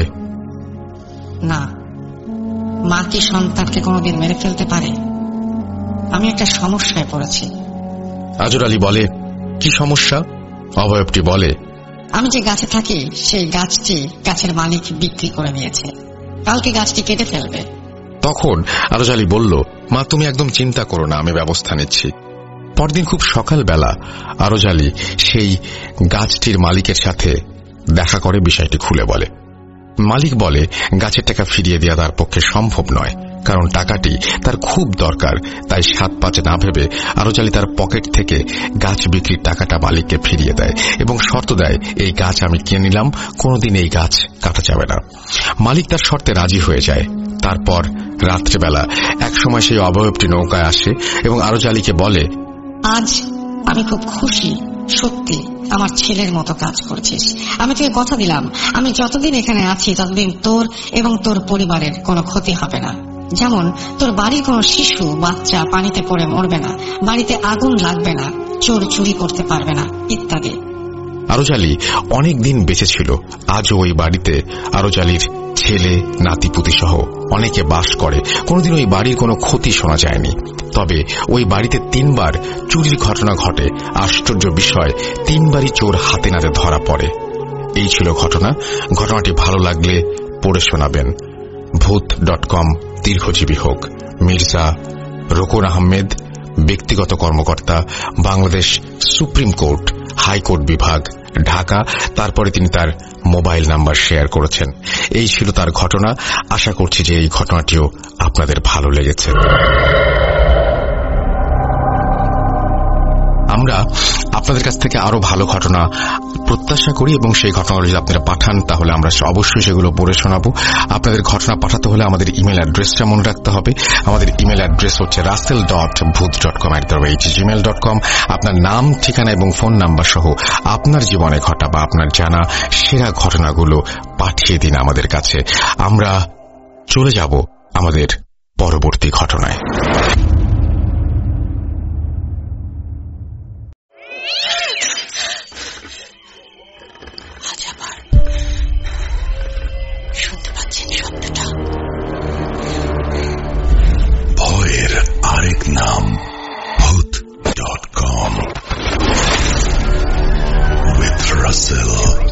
না, মা কি সন্তানকে কোনোদিন মেরে ফেলতে পারে? আমি একটা সমস্যায় পড়েছি। আজর আলী বলে, কি সমস্যা? অবয়বটি বলে, আমি যে গাছে থাকি সেই গাছটি গাছের মালিক বিক্রি করে নিয়েছে, কালকে গাছটি কেটে ফেলবে। তখন আরজ আলী বলল, মা, তুমি একদম চিন্তা করো না, আমি ব্যবস্থা নিচ্ছি। পরদিন খুব সকালবেলা আরজ আলী সেই গাছটির মালিকের সাথে দেখা করে বিষয়টি খুলে বলে। মালিক বলে, গাছের টাকা ফিরিয়ে দেওয়া তার পক্ষে সম্ভব নয়, কারণ টাকাটি তার খুব দরকার। তাই সাত পাঁচ না ভেবে আরজ আলী তার পকেট থেকে গাছ বিক্রির টাকাটা মালিককে ফিরিয়ে দেয় এবং শর্ত দেয়, এই গাছ আমি কিনে নিলাম, কোনোদিন এই গাছ কাটা যাবে না। মালিক তার শর্তে রাজি হয়ে যায়। তারপর রাত্রেবেলা এক সময় সেই অবয়বটি নৌকায় আসে এবং আরজ আলীকে বলে, আজ আমি খুব খুশি, সত্যি আমার ছেলের মতো কাজ করছিস। আমি তোকে কথা দিলাম, আমি যতদিন এখানে আছি ততদিন তোর এবং তোর পরিবারের কোনো ক্ষতি হবে না। যেমন তোর বাড়ির কোনো শিশু বাচ্চা পানিতে পড়ে মরবে না, বাড়িতে আগুন লাগবে না, চোর চুরি করতে পারবে না, ইত্যাদি। আরজ আলী অনেক দিন বেঁচে ছিল। আজও ওই বাড়িতে আরজ আলীর ছেলে, নাতিপুতি সহ অনেকে বাস করে। কোনোদিন ওই বাড়ির কোনো ক্ষতি শোনা যায়নি। তবে ওই বাড়িতে তিনবার চুরির ঘটনা ঘটে। আশ্চর্য বিষয়, তিনবারই চোর হাতে নাতে ধরা পড়ে। এই ছিল ঘটনা। ঘটনাটি ভালো লাগলে পড়ে শোনাবেন। ভূত ডট কম দীর্ঘজীবী হোক। মির্জা রোকন আহমেদ, ব্যক্তিগত কর্মকর্তা, বাংলাদেশ সুপ্রিম কোর্ট, হাইকোর্ট বিভাগ, ঢাকা। তারপরে তিনি তার মোবাইল নাম্বার শেয়ার করেছেন। এই ছিল তার ঘটনা। আশা করছি যে এই ঘটনাটিও আপনাদের ভালো লেগেছে। আমরা আপনাদের কাছ থেকে আরো ভালো ঘটনা প্রত্যাশা করি এবং সেই ঘটনাগুলো যদি আপনারা পাঠান তাহলে আমরা অবশ্যই সেগুলো পড়ে শোনাবো। আপনাদের ঘটনা পাঠাতে হলে আমাদের ইমেল অ্যাড্রেসটা মনে রাখতে হবে। আমাদের ইমেল অ্যাড্রেস হচ্ছে Russell dot Bhoot dot com at the rate Gmail dot com. আপনার নাম, ঠিকানা এবং ফোন নাম্বার সহ আপনার জীবনে ঘটা বা আপনার জানা সেরা ঘটনাগুলো পাঠিয়ে দিন আমাদের কাছে। আমরা চলে যাব আমাদের পরবর্তী ঘটনায়। ভয়ের আরেক নাম Bhoot dot com with Russell.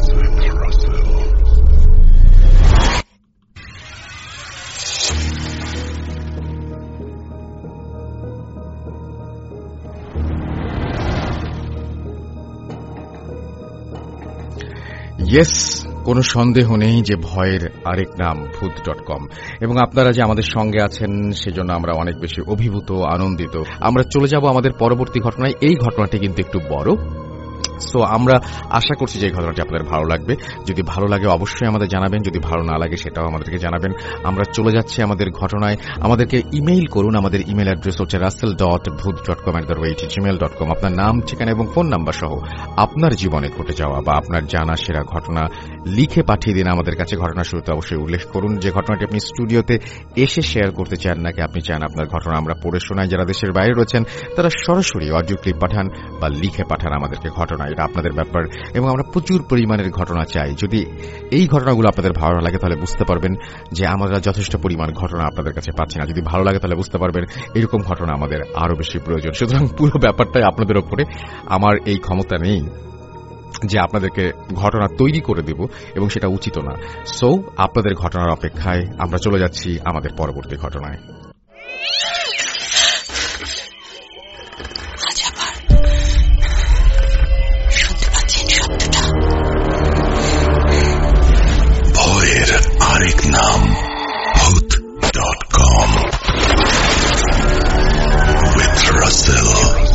Yes, কোনো সন্দেহ নেই যে ভয়ের আরেক নাম ভূত ডট কম। এবং আপনারা যে আমাদের সঙ্গে আছেন সেজন্য আমরা অনেক বেশি অভিভূত, আনন্দিত। আমরা চলে যাব আমাদের পরবর্তী ঘটনায়। এই ঘটনাটি কিন্তু একটু বড়, সো আমরা আশা করছি যে এই ঘটনাটি আপনাদের ভালো লাগবে। যদি ভালো লাগে অবশ্যই আমাদের জানাবেন, যদি ভালো না লাগে সেটাও আমাদেরকে জানাবেন। আমরা চলে যাচ্ছি আমাদের ঘটনায়। আমাদেরকে ইমেইল করুন। আমাদের ইমেল অ্যাড্রেস হচ্ছে Russell dot Bhoot dot com at the rate Gmail dot com. আপনার নাম, ঠিকানা এবং ফোন নাম্বার সহ আপনার জীবনে ঘটে যাওয়া বা আপনার জানা সেরা ঘটনা লিখে পাঠিয়ে দিন আমাদের কাছে। ঘটনা শুরুতে অবশ্যই উল্লেখ করুন যে ঘটনাটি আপনি স্টুডিওতে এসে শেয়ার করতে চান, নাকি আপনি চান আপনার ঘটনা আমরা পড়ে শোনাই। যারা দেশের বাইরে রয়েছেন তারা সরাসরি অডিও ক্লিপ পাঠান বা লিখে পাঠান আমাদেরকে ঘটনা। এটা আপনাদের ব্যাপার এবং আমরা প্রচুর পরিমাণের ঘটনা চাই। যদি এই ঘটনাগুলো আপনাদের ভালো লাগে তাহলে বুঝতে পারবেন যে আমরা যথেষ্ট পরিমাণ ঘটনা আপনাদের কাছে পাচ্ছি না। যদি ভালো লাগে তাহলে বুঝতে পারবেন এরকম ঘটনা আমাদের আরো বেশি প্রয়োজন। সুতরাং পুরো ব্যাপারটাই আপনাদের উপরে। আমার এই ক্ষমতা নেই যে আপনাদেরকে ঘটনা তৈরি করে দেব এবং সেটা উচিত না। সো আপনাদের ঘটনার অপেক্ষায় আমরা চলে যাচ্ছি আমাদের পরবর্তী ঘটনায়। ভয়ের আরেক নাম Bhoot dot com with Rasel.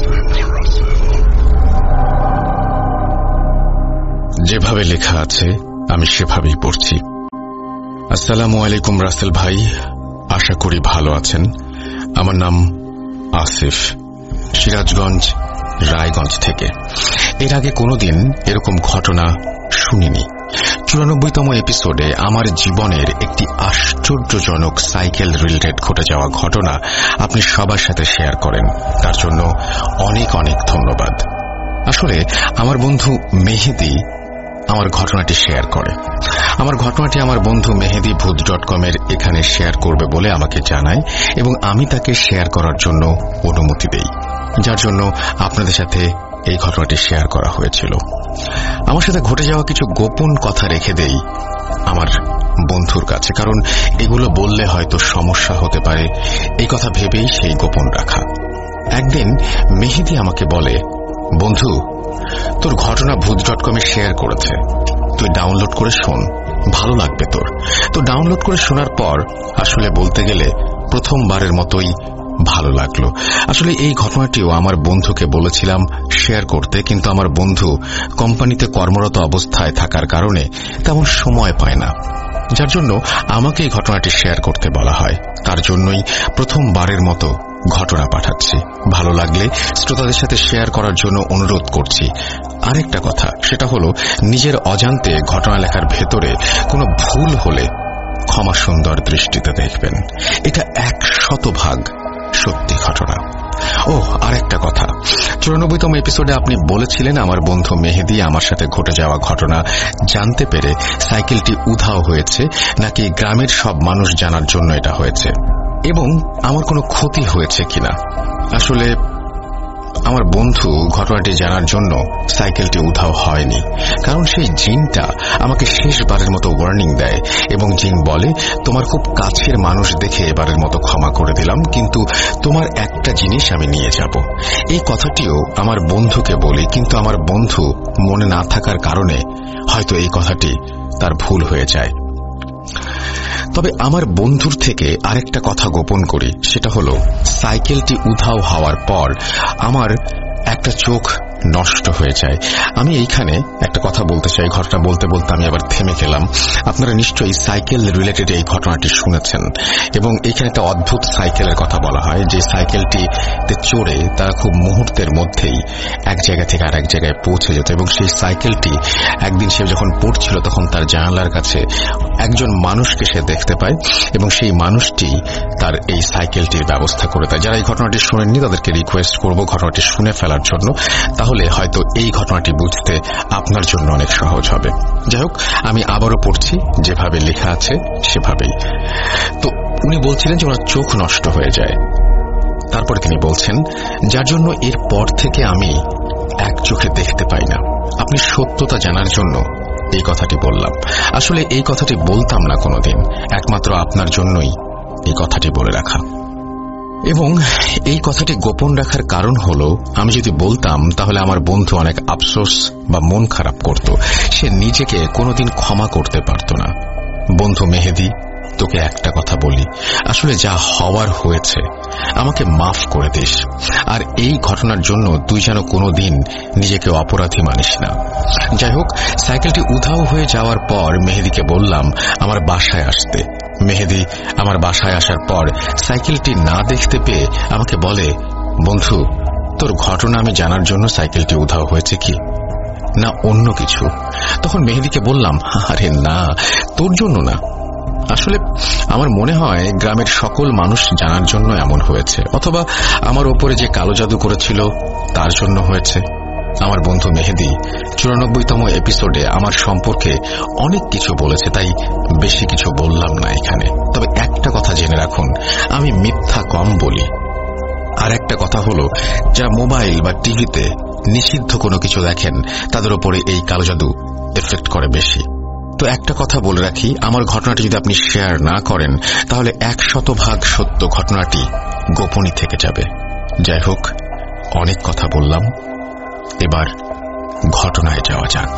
যেভাবে লেখা আছে আমি সেভাবেই পড়ছি। আসসালামু আলাইকুম রাসেল ভাই, আশা করি ভালো আছেন। আমার নাম আসিফ, সিরাজগঞ্জ রায়গঞ্জ থেকে। এর আগে কোনোদিন এরকম ঘটনা শুনিনি। চুরানব্বইতম এপিসোডে আমার জীবনের একটি আশ্চর্যজনক সাইকেল রিলেটেড ঘটে যাওয়া ঘটনা আপনি সবার সাথে শেয়ার করেন, তার জন্য অনেক অনেক ধন্যবাদ। আসলে আমার বন্ধু মেহেদি আমার ঘটনাটি শেয়ার করে। আমার ঘটনাটি আমার বন্ধু মেহেদি ভূত ডট কম এর এখানে শেয়ার করবে বলে আমাকে জানায় এবং আমি তাকে শেয়ার করার জন্য অনুমতি দেই, যার জন্য আপনাদের সাথে এই ঘটনাটি শেয়ার করা হয়েছিল। আমার সাথে ঘটে যাওয়া কিছু গোপন কথা রেখে দেই আমার বন্ধুর কাছে, কারণ এগুলো বললে হয়তো সমস্যা হতে পারে, এই কথা ভেবেই সেই গোপন রাখা। একদিন মেহেদি আমাকে বলে, বন্ধু তোর ঘটনা ভূত ডট কমে শেয়ার করেছে, তুই ডাউনলোড করে শোন, ভালো লাগবে তোর। তো ডাউনলোড করে শোনার পর আসলে বলতে গেলে প্রথমবারের মতোই ভালো লাগলো। আসলে এই ঘটনাটিও আমার বন্ধুকে বলেছিলাম শেয়ার করতে, কিন্তু আমার বন্ধু কোম্পানিতে কর্মরত অবস্থায় থাকার কারণে তেমন সময় পায় না, যার জন্য আমাকে এই ঘটনাটি শেয়ার করতে বলা হয়। তার জন্যই প্রথমবারের মতো ঘটনা পাঠাচ্ছি। ভালো লাগলে শ্রোতাদের সাথে শেয়ার করার জন্য অনুরোধ করছি। আরেকটা কথা, সেটা হলো নিজের অজান্তে ঘটনা লেখার ভেতরে কোনো ভুল হলে ক্ষমা সুন্দর দৃষ্টিতে দেখবেন। এটা এক শতভাগ সত্যি ঘটনা। ও আর একটা কথা, চুরানব্বইতম এপিসোডে আপনি বলেছিলেন আমার বন্ধু মেহেদি আমার সাথে ঘটে যাওয়া ঘটনা জানতে পেরে সাইকেলটি উধাও হয়েছে, নাকি গ্রামের সব মানুষ জানার জন্য এটা হয়েছে, এবং আমার কোনো ক্ষতি হয়েছে কিনা। আসলে আমার বন্ধু ঘটনাটি জানার জন্য সাইকেলটি উধাও হয়নি, কারণ সেই জিনটা আমাকে শেষবারের মতো ওয়ার্নিং দেয় এবং জিন বলে, তোমার খুব কাছের মানুষ দেখে এবারের মতো ক্ষমা করে দিলাম, কিন্তু তোমার একটা জিনিস আমি নিয়ে যাব। এই কথাটিও আমার বন্ধুকে বলি, কিন্তু আমার বন্ধু মনে না থাকার কারণে হয়তো এই কথাটি তার ভুল হয়ে যায়। তবে আমার বন্ধুর থেকে আরেকটা কথা গোপন করি, সেটা হলো সাইকেলটি উধাও হওয়ার পর আমার একটা চোখ নষ্ট হয়ে যায়। আমি এইখানে একটা কথা বলতে চাই, ঘটনা বলতে বলতে আমি আবার থেমে গেলাম। আপনারা নিশ্চয়ই সাইকেল রিলেটেড এই ঘটনাটি শুনেছেন, এবং এখানে একটা অদ্ভুত সাইকেলের কথা বলা হয়, যে সাইকেলটিতে চড়ে তারা খুব মুহূর্তের মধ্যেই এক জায়গা থেকে আর এক জায়গায় পৌঁছে যেত, এবং সেই সাইকেলটি একদিন সে যখন পড়ছিল তখন তার জানালার কাছে একজন মানুষকে সে দেখতে পায়, এবং সেই মানুষটি তার এই সাইকেলটির ব্যবস্থা করে দেয়। যারা এই ঘটনাটি শুনেননি তাদেরকে রিকোয়েস্ট করব ঘটনাটি শুনে ফেলার জন্য, তাহলে হয়তো এই ঘটনাটি বুঝতে আপনার জন্য অনেক সহজ হবে। যাই হোক, আমি আবারও পড়ছি, যেভাবে লেখা আছে সেভাবেই। তো উনি বলছিলেন যে ওনার চোখ নষ্ট হয়ে যায়। তারপরে তিনি বলছেন, যার জন্য এর পর থেকে আমি এক চোখে দেখতে পাই না। আপনি সত্যতা জানার জন্য এই কথাটি বললাম। আসলে এই কথাটি বলতাম না কোনোদিন, একমাত্র আপনার জন্যই এই কথাটি বলে রাখা। এবং এই কথাটি গোপন রাখার কারণ হলো, আমি যদি বলতাম তাহলে আমার বন্ধু অনেক আফসোস বা মন খারাপ করত, সে নিজেকে কোনোদিন ক্ষমা করতে পারত না। বন্ধু মেহেদি, তোকে একটা কথা বলি, আসলে যা হওয়ার হয়েছে, আমাকে মাফ করে দিস, আর এই ঘটনার জন্য তুই যেন কোনোদিন নিজেকে অপরাধী মানিস না। যাই হোক, সাইকেলটি উধাও হয়ে যাওয়ার পর মেহেদিকে বললাম আমার বাসায় আসতে। মেহেদি আমার বাসায় আসার পর সাইকেলটি না দেখতে পেয়ে আমাকে বলে, বন্ধু, তোর ঘটনা আমি জানার জন্য সাইকেলটি উধাও হয়েছে কি না অন্য কিছু? তখন মেহেদিকে বললাম, আরে না, তোর জন্য না, আসলে আমার মনে হয় গ্রামের সকল মানুষ জানার জন্য এমন হয়েছে, অথবা আমার ওপরে যে কালো জাদু করেছিল তার জন্য হয়েছে। আমার বন্ধু মেহেদি চুরানব্বইতম এপিসোডে আমার সম্পর্কে অনেক কিছু বলেছে, তাই বেশি কিছু বললাম না এখানে। তবে একটা কথা জেনে রাখুন, আমি মিথ্যা কম বলি। আর একটা কথা হলো, যারা মোবাইল বা টিভিতে নিষিদ্ধ কোনো কিছু দেখেন তাদের উপরে এই কালো জাদু এফেক্ট করে বেশি। তো একটা কথা বলে রাখি, আমার ঘটনাটি যদি আপনি শেয়ার না করেন তাহলে এক শতভাগ সত্য ঘটনাটি গোপনই থেকে যাবে। যাই হোক, অনেক কথা বললাম, এবার ঘটনায় যাওয়া যাক।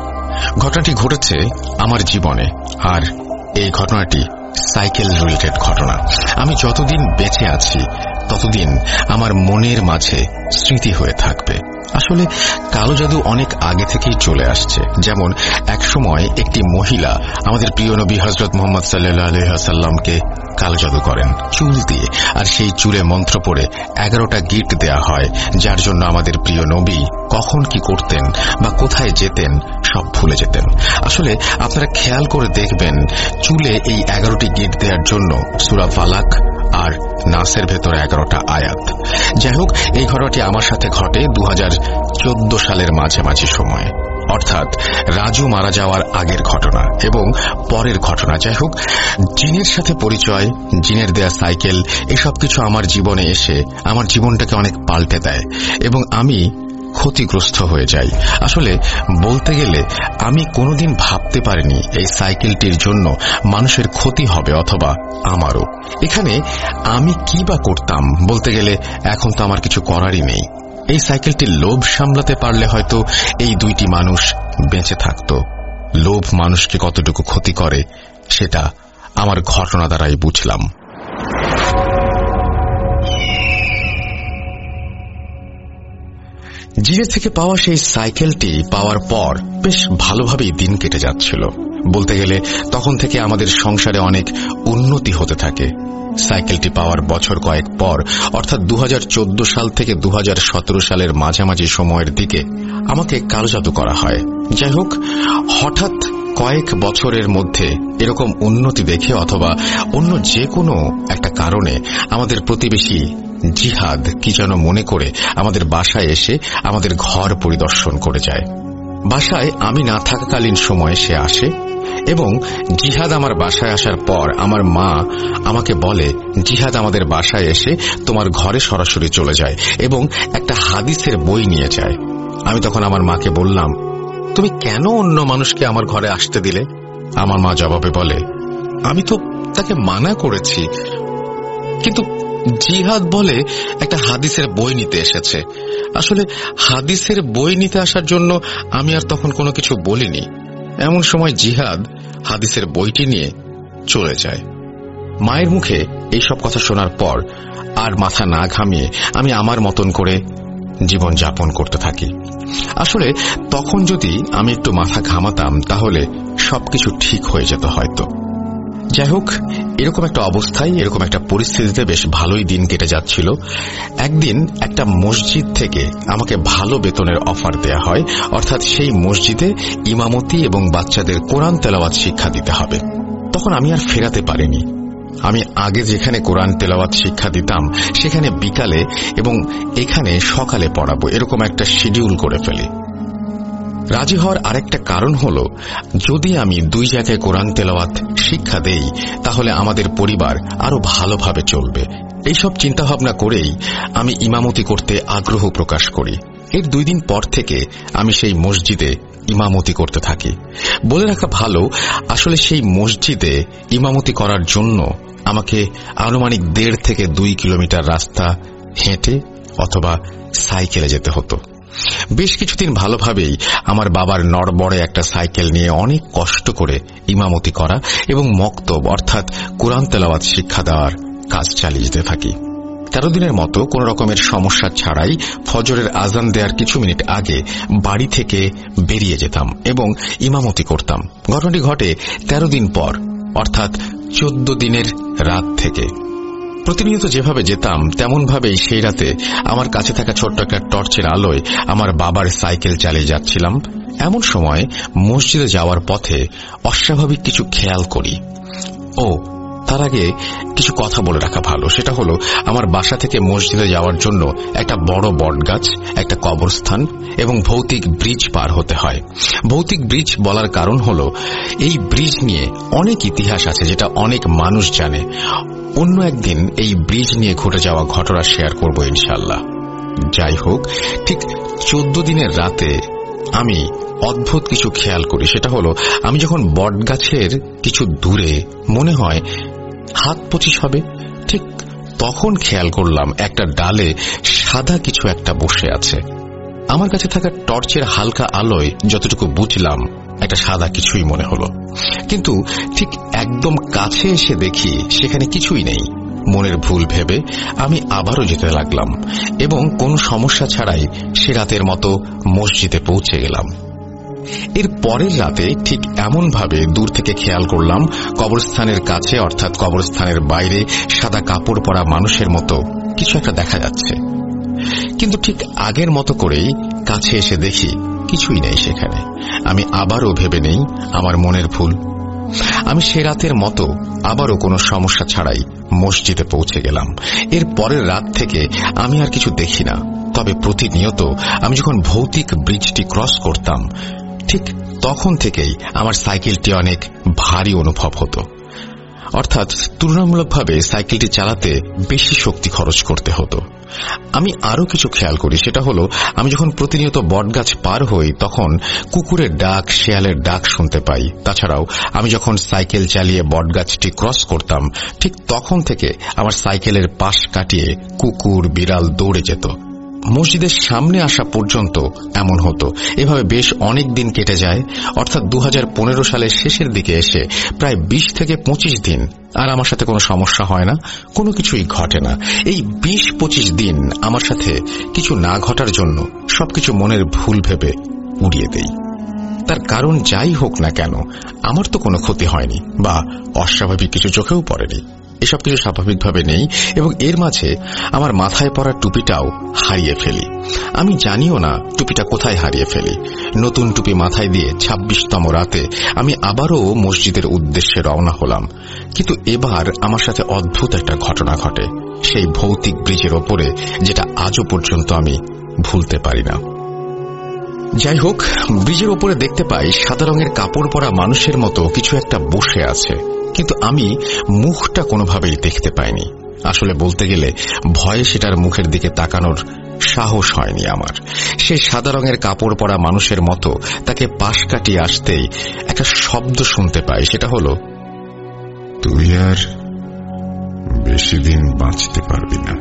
ঘটনাটি ঘটেছে আমার জীবনে, আর এই ঘটনাটি সাইকেল রিলেটেড ঘটনা। আমি যতদিন বেঁচে আছি ততদিন আমার মনের মাঝে স্মৃতি হয়ে থাকবে। আসলে কালো জাদু অনেক আগে থেকেই চলে আসছে। যেমন এক সময় একটি মহিলা আমাদের প্রিয় নবী হযরত মুহাম্মদ সাল্লাল্লাহু আলাইহি ওয়াসাল্লামকে কালো জাদু করেন চুল দিয়ে, আর সেই চুলে মন্ত্র পড়ে এগারোটা গিট দেয়া হয়, যার জন্য আমাদের প্রিয় নবী কখন কি করতেন বা কোথায় যেতেন সব ভুলে যেতেন। আসলে আপনারা খেয়াল করে দেখবেন, চুলে এই এগারোটি গিট দেওয়ার জন্য সূরা ফালাক আর নাসের ভেতরে এগারোটা আয়াত। যাই হোক, এই ঘটনাটি আমার সাথে ঘটে দু হাজার চোদ্দ সালের মাঝামাঝি সময়ে, অর্থাৎ রাজু মারা যাওয়ার আগের ঘটনা এবং পরের ঘটনা। যাই হোক, জিনের সাথে পরিচয়, জিনের দেয়া সাইকেল, এসব কিছু আমার জীবনে এসে আমার জীবনটাকে অনেক পাল্টে দেয় এবং আমি ক্ষতিগ্রস্ত হয়ে যাই। আসলে বলতে গেলে আমি কোনোদিন ভাবতে পারিনি এই সাইকেলটির জন্য মানুষের ক্ষতি হবে, অথবা আমারও। এখানে আমি কি বা করতাম? বলতে গেলে এখন তো আমার কিছু করারই নেই। এই সাইকেলটির লোভ সামলাতে পারলে হয়তো এই দুইটি মানুষ বেঁচে থাকত। লোভ মানুষকে কতটুকু ক্ষতি করে সেটা আমার ঘটনা দ্বারাই বুঝলাম। জিনের থেকে পাওয়া সেই সাইকেলটি পাওয়ার পর বেশ ভালোভাবেই দিন কেটে যাচ্ছিল। বলতে গেলে তখন থেকে আমাদের সংসারে অনেক উন্নতি হতে থাকে। সাইকেলটি পাওয়ার বছর কয়েক পর, অর্থাৎ দু হাজার চোদ্দ সাল থেকে দু হাজার সতেরো সালের মাঝামাঝি সময়ের দিকে আমাকে কালো জাদু করা হয়। যাই হোক, হঠাৎ কয়েক বছরের মধ্যে এরকম উন্নতি দেখে অথবা অন্য যে কোনো একটা কারণে আমাদের প্রতিবেশী জিহাদ কি যেন মনে করে আমাদের বাসায় এসে আমাদের ঘর পরিদর্শন করে যায়। বাসায় আমি না থাকাকালীন সময়ে সে আসে এবং জিহাদ আমার বাসায় আসার পর আমার মা আমাকে বলে, জিহাদ আমাদের বাসায় এসে তোমার ঘরে সরাসরি চলে যায় এবং একটা হাদিসের বই নিয়ে যায়। আমি তখন আমার মাকে বললাম, তুমি কেন অন্য মানুষকে আমার ঘরে আসতে দিলে? আমার মা জবাবে বলে, আমি তো তাকে মানা করেছি, কিন্তু জিহাদ বলে একটা হাদিসের বই নিতে এসেছে। আসলে হাদিসের বই নিতে আসার জন্য আমি আর তখন কোনো কিছু বলিনি। এমন সময় জিহাদ হাদিসের বইটি নিয়ে চলে যায়। মায়ের মুখে এইসব কথা শোনার পর আর মাথা না ঘামিয়ে আমি আমার মতন করে জীবন যাপন করতে থাকি। আসলে তখন যদি আমি একটু মাথা ঘামাতাম তাহলে সবকিছু ঠিক হয়ে যেত হয়তো। যাই হোক, এরকম একটা অবস্থায়, এরকম একটা পরিস্থিতিতে বেশ ভালোই দিন কেটে যাচ্ছিল। একদিন একটা মসজিদ থেকে আমাকে ভালো বেতনের অফার দেয়া হয়, অর্থাৎ সেই মসজিদে ইমামতি এবং বাচ্চাদের কোরআন তেলাওয়াত শিক্ষা দিতে হবে। তখন আমি আর ফেরাতে পারিনি। আমি আগে যেখানে কোরআন তেলাওয়াত শিক্ষা দিতাম সেখানে বিকালে এবং এখানে সকালে পড়াবো, এরকম একটা শিডিউল করে ফেলি। রাজি হওয়ার আরেকটা কারণ হল, যদি আমি দুই জায়গায় কোরআন তেলাওয়াত শিক্ষা দেই তাহলে আমাদের পরিবার আরো ভালোভাবে চলবে। এইসব চিন্তাভাবনা করেই আমি ইমামতি করতে আগ্রহ প্রকাশ করি। এর দুই দিন পর থেকে আমি সেই মসজিদে ইমামতি করতে থাকি। বলে রাখা ভালো, আসলে সেই মসজিদে ইমামতি করার জন্য আমাকে আনুমানিক দেড় থেকে দুই কিলোমিটার রাস্তা হেঁটে অথবা সাইকেলে যেতে হতো। বেশ কিছুদিন ভালোভাবেই আমার বাবার নড়বড়ে একটা সাইকেল নিয়ে অনেক কষ্ট করে ইমামতি করা এবং মক্তব অর্থাৎ কোরআন তেলাওয়াত শিক্ষা দেওয়ার কাজ চালিয়ে যেতে থাকি। তেরো দিনের মতো কোন রকমের সমস্যা ছাড়াই ফজরের আজান দেওয়ার কিছু মিনিট আগে বাড়ি থেকে বেরিয়ে যেতাম এবং ইমামতি করতাম। ঘটনাটি ঘটে তেরো দিন পর, অর্থাৎ চোদ্দ দিনের রাত থেকে। প্রতিনিয়ত যেভাবে যেতাম তেমন ভাবেই সেই রাতে আমার কাছে থাকা ছোট্ট একটা টর্চের আলোয় আমার বাবার সাইকেল চালিয়ে যাচ্ছিলাম। এমন সময় মসজিদে যাওয়ার পথে অস্বাভাবিক কিছু খেয়াল করি। ও তার আগে কিছু কথা বলে রাখা ভালো, সেটা হলো আমার বাসা থেকে মসজিদে যাওয়ার জন্য একটা বড় বটগাছ, একটা কবরস্থান এবং ভৌতিক ব্রিজ পার হতে হয়। ভৌতিক ব্রিজ বলার কারণ হলো এই ব্রিজ নিয়ে অনেক ইতিহাস আছে যেটা অনেক মানুষ জানে। অন্য একদিন এই ব্রিজ নিয়ে ঘটে যাওয়া ঘটনা শেয়ার করব ইনশাল্লাহ। যাই হোক, ঠিক চোদ্দ দিনের রাতে আমি অদ্ভুত কিছু খেয়াল করি। সেটা হলো আমি যখন বটগাছের কিছু দূরে মনে হয় হাত পঁচিশ হবে, ঠিক তখন খেয়াল করলাম একটা ডালে সাদা কিছু একটা বসে আছে। আমার কাছে থাকা টর্চের হালকা আলোয় যতটুকু বুঝলাম একটা সাদা কিছুই মনে হলো, কিন্তু ঠিক একদম কাছে এসে দেখি সেখানে কিছুই নেই। মনের ভুল ভেবে আমি আবারও যেতে লাগলাম এবং কোনো সমস্যা ছাড়াই সে রাতের মতো মসজিদে পৌঁছে গেলাম। এর পরের রাতে ঠিক এমন ভাবে দূর থেকে খেয়াল করলাম কবরস্থানের কাছে, অর্থাৎ কবরস্থানের বাইরে সাদা কাপড় পরা মানুষের মতো কিছু একটা দেখা যাচ্ছে, কিন্তু ঠিক আগের মতো করেই কাছে এসে দেখি কিছুই নেই সেখানে। আমি আবারও ভেবে নেই আমার মনের ভুল। আমি সে রাতের মতো আবারও কোনো সমস্যা ছাড়াই মসজিদে পৌঁছে গেলাম। এর পরের রাত থেকে আমি আর কিছু দেখি না, তবে প্রতিনিয়ত আমি যখন ভৌতিক ব্রিজটি ক্রস করতাম ঠিক তখন থেকেই আমার সাইকেলটি অনেক ভারী অনুভব হতো, অর্থাৎ তুলনামূলকভাবে সাইকেলটি চালাতে বেশি শক্তি খরচ করতে হতো। আমি আরো কিছু খেয়াল করি, সেটা হলো আমি যখন প্রতিনিয়ত বটগাছ পার হই তখন কুকুরের ডাক, শেয়ালের ডাক শুনতে পাই। তাছাড়াও আমি যখন সাইকেল চালিয়ে বটগাছটি ক্রস করতাম ঠিক তখন থেকে আমার সাইকেলের পাশ কাটিয়ে কুকুর, বিড়াল দৌড়ে যেত। মসজিদের সামনে আসা পর্যন্ত এমন হতো। এভাবে বেশ অনেক দিন কেটে যায়, অর্থাৎ দু হাজার পনেরো সালের শেষের দিকে এসে প্রায় বিশ থেকে পঁচিশ দিন আর আমার সাথে কোনো সমস্যা হয় না, কোনো কিছুই ঘটে না। এই বিশ পঁচিশ দিন আমার সাথে কিছু না ঘটার জন্য সবকিছু মনের ভুল ভেবে উড়িয়ে দেই। তার কারণ যাই হোক না কেন, আমার তো কোনো ক্ষতি হয়নি বা অস্বাভাবিক কিছু চোখেও পড়েনি। এসব কিছু স্বাভাবিকভাবে নেই এবং এর মাঝে আমার মাথায় পড়া টুপিটাও হারিয়ে ফেলি। আমি জানিও না টুপিটা কোথায় হারিয়ে ফেলি। নতুন টুপি মাথায় দিয়ে ছাব্বিশতম রাতে আমি আবারও মসজিদের উদ্দেশ্যে রওনা হলাম, কিন্তু এবার আমার সাথে অদ্ভুত একটা ঘটনা ঘটে। সেই ভৌতিক ব্রিজের ওপরে, যেটা আজও পর্যন্ত আমি ভুলতে পারি না। যাই হোক, ব্রিজের ওপরে দেখতে পাই সাদা রঙের কাপড় পরা মানুষের মতো কিছু একটা বসে আছে, কিন্তু আমি মুখটা কোনোভাবেই দেখতে পাইনি। আসলে বলতে গেলে ভয়ে সেটার মুখের দিকে তাকানোর সাহস হয়নি আমার। সেই সাদা রঙের কাপড় পরা মানুষের মতো তাকে পাশ কাটিয়ে আসতেই একটা শব্দ শুনতে পাই, সেটা হলো, তুই আর বেশি দিন বাঁচতে পারবি না।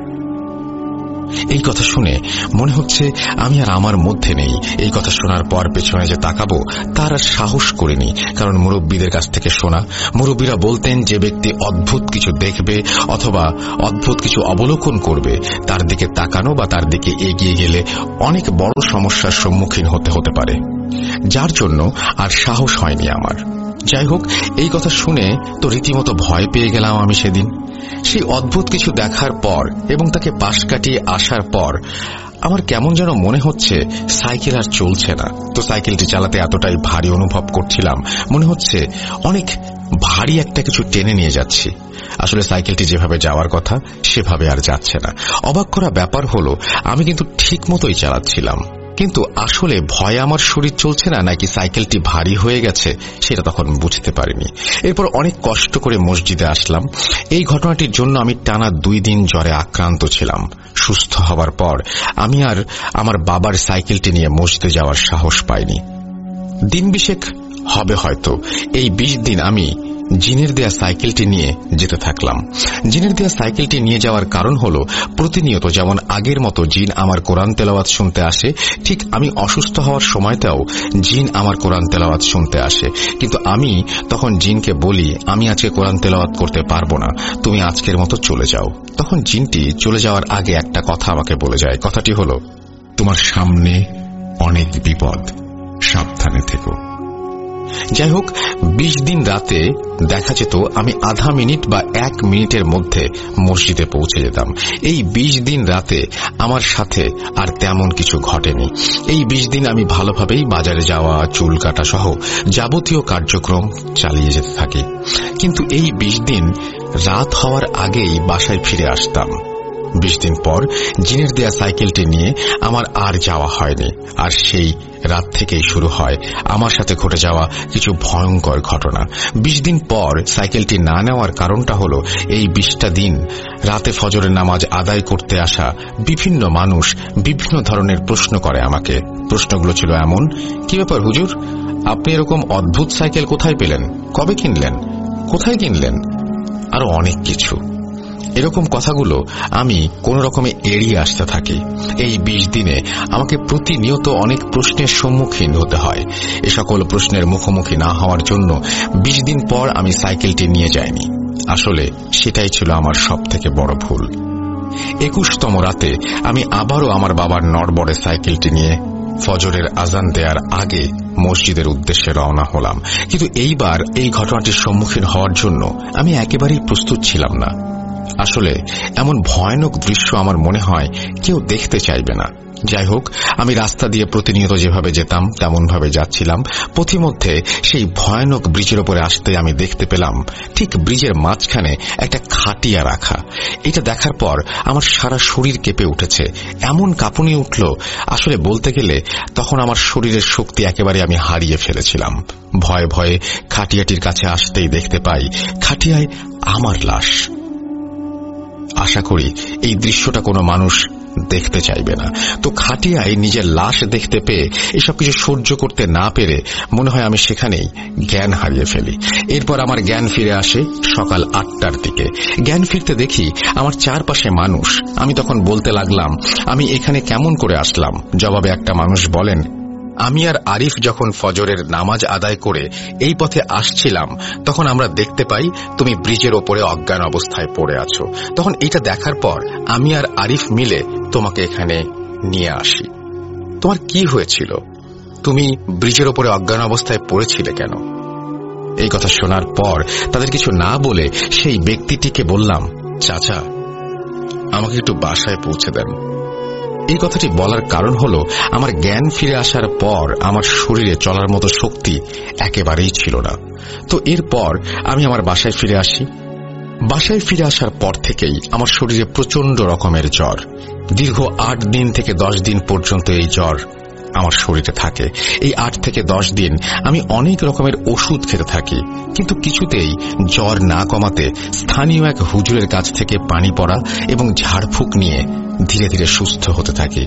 এই কথা শুনে মনে হচ্ছে আমি আর আমার মধ্যে নেই। এই কথা শোনার পর পেছনে যে তাকাবো তার আর সাহস করিনি, কারণ মুরব্বীদের কাছ থেকে শোনা, মুরব্বীরা বলতেন যে ব্যক্তি অদ্ভুত কিছু দেখবে অথবা অদ্ভুত কিছু অবলোকন করবে তার দিকে তাকানো বা তার দিকে এগিয়ে গেলে অনেক বড় সমস্যার সম্মুখীন হতে হতে পারে, যার জন্য আর সাহস হয়নি আমার। যাই হোক, এই কথা শুনে তো রীতিমতো ভয় পেয়ে গেলাম আমি সেদিন। সেই অদ্ভুত কিছু দেখার পর এবং তাকে পাশ কাটিয়ে আসার পর আমার কেমন যেন মনে হচ্ছে সাইকেল আর চলছে না। তো সাইকেলটি চালাতে এতটাই ভারী অনুভব করছিলাম, মনে হচ্ছে অনেক ভারী একটা কিছু টেনে নিয়ে যাচ্ছি। আসলে সাইকেলটি যেভাবে যাওয়ার কথা সেভাবে আর যাচ্ছে না। অবাক করা ব্যাপার হলো, আমি কিন্তু ঠিক মতোই চালাচ্ছিলাম, কিন্তু আসলে ভয়ে আমার শরীর চলছে না নাকি সাইকেলটি ভারী হয়ে গেছে সেটা তখন বুঝতে পারিনি। এরপর অনেক কষ্ট করে মসজিদে আসলাম। এই ঘটনাটির জন্য আমি টানা দুই দিন জ্বরে আক্রান্ত ছিলাম। সুস্থ হওয়ার পর আমি আর আমার বাবার সাইকেলটি নিয়ে মসজিদে যাওয়ার সাহস পাইনি। দিন বিশেক হবে হয়তো, এই বিশ দিন আমি জিনের দেয়া সাইকেলটি নিয়ে যেতে থাকলাম। জিনের দেয়া সাইকেলটি নিয়ে যাওয়ার কারণ হল, প্রতিনিয়ত যেমন আগের মতো জিন আমার কোরআন তেলাওয়াত শুনতে আসে, ঠিক আমি অসুস্থ হওয়ার সময়তেও জিন আমার কোরআন তেলাওয়াত শুনতে আসে। কিন্তু আমি তখন জিনকে বলি, আমি আজকে কোরআন তেলাওয়াত করতে পারবো না, তুমি আজকের মতো চলে যাও। তখন জিনটি চলে যাওয়ার আগে একটা কথা আমাকে বলে যায়। কথাটি হল, তোমার সামনে অনেক বিপদ, সাবধানে থেকো। যাই হোক, বিশ দিন রাতে দেখা যেত আমি আধা মিনিট বা এক মিনিটের মধ্যে মসজিদে পৌঁছে যেতাম। এই বিশ দিন রাতে আমার সাথে আর তেমন কিছু ঘটেনি। এই বিশ দিন আমি ভালোভাবেই বাজারে যাওয়া, চুল কাটা সহ যাবতীয় কার্যক্রম চালিয়ে যেতে থাকি। কিন্তু এই বিশ দিন রাত হওয়ার আগেই বাসায় ফিরে আসতাম। বিশ দিন পর জিনের দেয়া সাইকেলটি নিয়ে আমার আর যাওয়া হয়নি। আর সেই রাত থেকেই শুরু হয় আমার সাথে ঘটে যাওয়া কিছু ভয়ঙ্কর ঘটনা। বিশ দিন পর সাইকেলটি না নেওয়ার কারণটা হলো, এই বিশটা দিন রাতে ফজরের নামাজ আদায় করতে আসা বিভিন্ন মানুষ বিভিন্ন ধরনের প্রশ্ন করে আমাকে। প্রশ্নগুলো ছিল এমন, কি ব্যাপার হুজুর, আপনি এরকম অদ্ভুত সাইকেল কোথায় পেলেন, কবে কিনলেন, কোথায় কিনলেন, আরো অনেক কিছু। এরকম কথাগুলো আমি কোন রকমে এড়িয়ে আসতে থাকি। এই বিশ দিনে আমাকে প্রতিনিয়ত অনেক প্রশ্নের সম্মুখীন হতে হয়। এ সকল প্রশ্নের মুখোমুখি না হওয়ার জন্য বিশ দিন পর আমি সাইকেলটি নিয়ে যাইনি। আসলে সেটাই ছিল আমার সব থেকে বড় ভুল। একুশতম রাতে আমি আবারও আমার বাবার নড়বড়ে সাইকেলটি নিয়ে ফজরের আজান দেওয়ার আগে মসজিদের উদ্দেশ্যে রওনা হলাম। কিন্তু এইবার এই ঘটনাটির সম্মুখীন হওয়ার জন্য আমি একেবারেই প্রস্তুত ছিলাম না। আসলে এমন ভয়ানক দৃশ্য আমার মনে হয় কেউ দেখতে চাইবে না। যাই হোক, আমি রাস্তা দিয়ে প্রতিনিয়ত যেভাবে যেতাম তেমন ভাবে যাচ্ছিলাম। পথিমধ্যে সেই ভয়ানক ব্রিজের উপরে আসতে আমি দেখতে পেলাম ঠিক ব্রিজের মাঝখানে একটা খাটিয়া রাখা। এটা দেখার পর আমার সারা শরীর কেঁপে উঠেছে, এমন কাঁপুনি উঠল, আসলে বলতে গেলে তখন আমার শরীরের শক্তি একেবারে আমি হারিয়ে ফেলেছিলাম। ভয়ে ভয়ে খাটিয়াটির কাছে আসতেই দেখতে পাই খাটিয়ায় আমার লাশ। আশা করি এই দৃশ্যটা কোনো মানুষ দেখতে চাইবে না। তো খাটিয়ায় নিজের লাশ দেখতে পেয়ে এসব কিছু সহ্য করতে না পেরে মনে হয় আমি সেখানেই জ্ঞান হারিয়ে ফেলি। এরপর আমার জ্ঞান ফিরে আসে সকাল আটটার দিকে। জ্ঞান ফিরতে দেখি আমার চারপাশে মানুষ। আমি তখন বলতে লাগলাম, আমি এখানে কেমন করে আসলাম? জবাবে একটা মানুষ বলেন, আমি আর আরিফ যখন ফজরের নামাজ আদায় করে এই পথে আসছিলাম তখন আমরা দেখতে পাই তুমি ব্রিজের ওপরে অজ্ঞান অবস্থায় পড়ে আছো। তখন এটা দেখার পর আমি আর আরিফ মিলে তোমাকে এখানে নিয়ে আসি। তোমার কি হয়েছিল? তুমি ব্রিজের ওপরে অজ্ঞান অবস্থায় পড়েছিলে কেন? এই কথা শোনার পর তাদের কিছু না বলে সেই ব্যক্তিটিকে বললাম, চাচা, আমাকে একটু বাসায় পৌঁছে দেন। এই কথাটি বলার কারণ হলো, আমার জ্ঞান ফিরে আসার পর আমার শরীরে চলার মতো শক্তি একেবারেই ছিল না। তো এরপর আমি আমার বাসায় ফিরে আসি। বাসায় ফিরে আসার পর থেকেই আমার শরীরে প্রচন্ড রকমের জ্বর। দীর্ঘ আট দিন থেকে দশ দিন পর্যন্ত এই জ্বর আমার শরীরে থাকে। এই আট থেকে দশ দিন আমি অনেক রকমের ওষুধ খেতে থাকি, কিন্তু কিছুতেই জ্বর না কমাতে স্থানীয় এক হুজুরের কাছ থেকে পানি পড়া এবং ঝাড়ফুঁক নিয়ে ধীরে ধীরে সুস্থ হতে থাকি।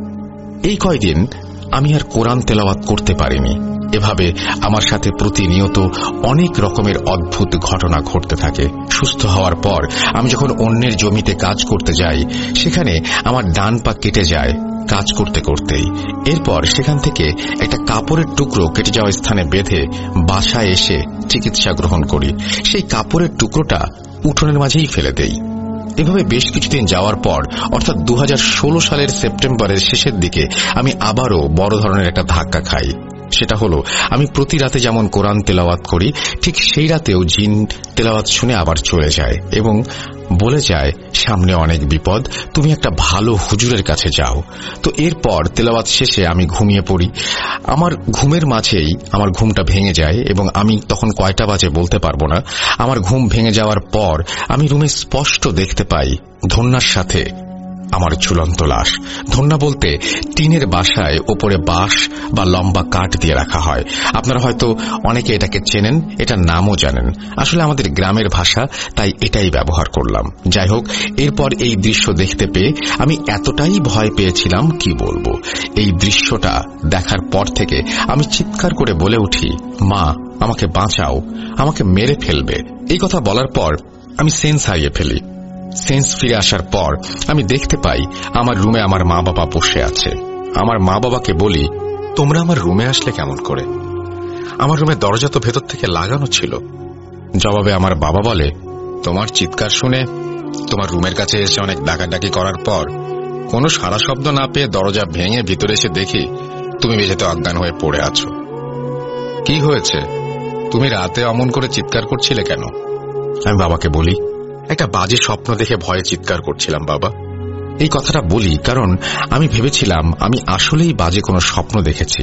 এই কয়দিন আমি আর কোরআন তেলাওয়াত করতে পারিনি। এভাবে আমার সাথে প্রতিনিয়ত অনেক রকমের অদ্ভুত ঘটনা ঘটতে থাকে। সুস্থ হওয়ার পর আমি যখন অন্যের জমিতে কাজ করতে যাই, সেখানে আমার ডান পা কেটে যায় কাজ করতে করতেই। এরপর সেখান থেকে একটা কাপড়ের টুকরো কেটে যাওয়া স্থানে বেঁধে বাসায় এসে চিকিৎসা গ্রহণ করি। সেই কাপড়ের টুকরোটা উঠোনের মাঝেই ফেলে দেই। এভাবে বেশ কিছুদিন যাওয়ার পর অর্থাৎ দু হাজার ষোলো সালের সেপ্টেম্বরের শেষের দিকে আমি আবারও বড় ধরনের একটা ধাক্কা খাই। সেটা হলো, আমি প্রতি রাতে যেমন কোরআন তেলাওয়াত করি, ঠিক সেই রাতেও জিন তেলাওয়াত শুনে আবার চলে যায় এবং বলে যায় সামনে অনেক বিপদ, তুমি একটা ভালো হুজুরের কাছে যাও। তো এরপর তেলাওয়াত শেষে আমি ঘুমিয়ে পড়ি। আমার ঘুমের মাঝেই আমার ঘুমটা ভেঙে যায় এবং আমি তখন কয়টা বাজে বলতে পারবো না। আমার ঘুম ভেঙে যাওয়ার পর আমি রুমে স্পষ্ট দেখতে পাই ধন্যার সাথে আমার ঝুলন্ত লাশ। ধন্যা বলতে টিনের বাসায় ওপরে বাঁশ বা লম্বা কাঠ দিয়ে রাখা হয়। আপনারা হয়তো অনেকে এটাকে চেনেন, এটার নামও জানেন। আসলে আমাদের গ্রামের ভাষা, তাই এটাই ব্যবহার করলাম। যাই হোক, এরপর এই দৃশ্য দেখতে পেয়ে আমি এতটাই ভয় পেয়েছিলাম কি বলবো। এই দৃশ্যটা দেখার পর থেকে আমি চিৎকার করে বলে উঠি, মা আমাকে বাঁচাও, আমাকে মেরে ফেলবে। এই কথা বলার পর আমি সেন্স হারিয়ে ফেলি। সেন্স ফিরে আসার পর আমি দেখতে পাই আমার রুমে আমার মা বাবা বসে আছে। আমার মা বাবাকে বলি, তোমরা আমার রুমে আসলে কেমন করে? আমার রুমের দরজা তো ভেতর থেকে লাগানো ছিল। জবাবে আমার বাবা বলে, তোমার চিৎকার শুনে তোমার রুমের কাছে এসে অনেক ডাকাডাকি করার পর কোনো সারা শব্দ না পেয়ে দরজা ভেঙে ভিতরে এসে দেখি তুমি মেঝেতে অজ্ঞান হয়ে পড়ে আছো। কি হয়েছে? তুমি রাতে অমন করে চিৎকার করছিলে কেন? আমি বাবাকে বলি, একটা বাজে স্বপ্ন দেখে ভয়ে চিৎকার করছিলাম বাবা। এই কথাটা বলি কারণ আমি ভেবেছিলাম আমি আসলেই বাজে কোনো স্বপ্ন দেখেছি।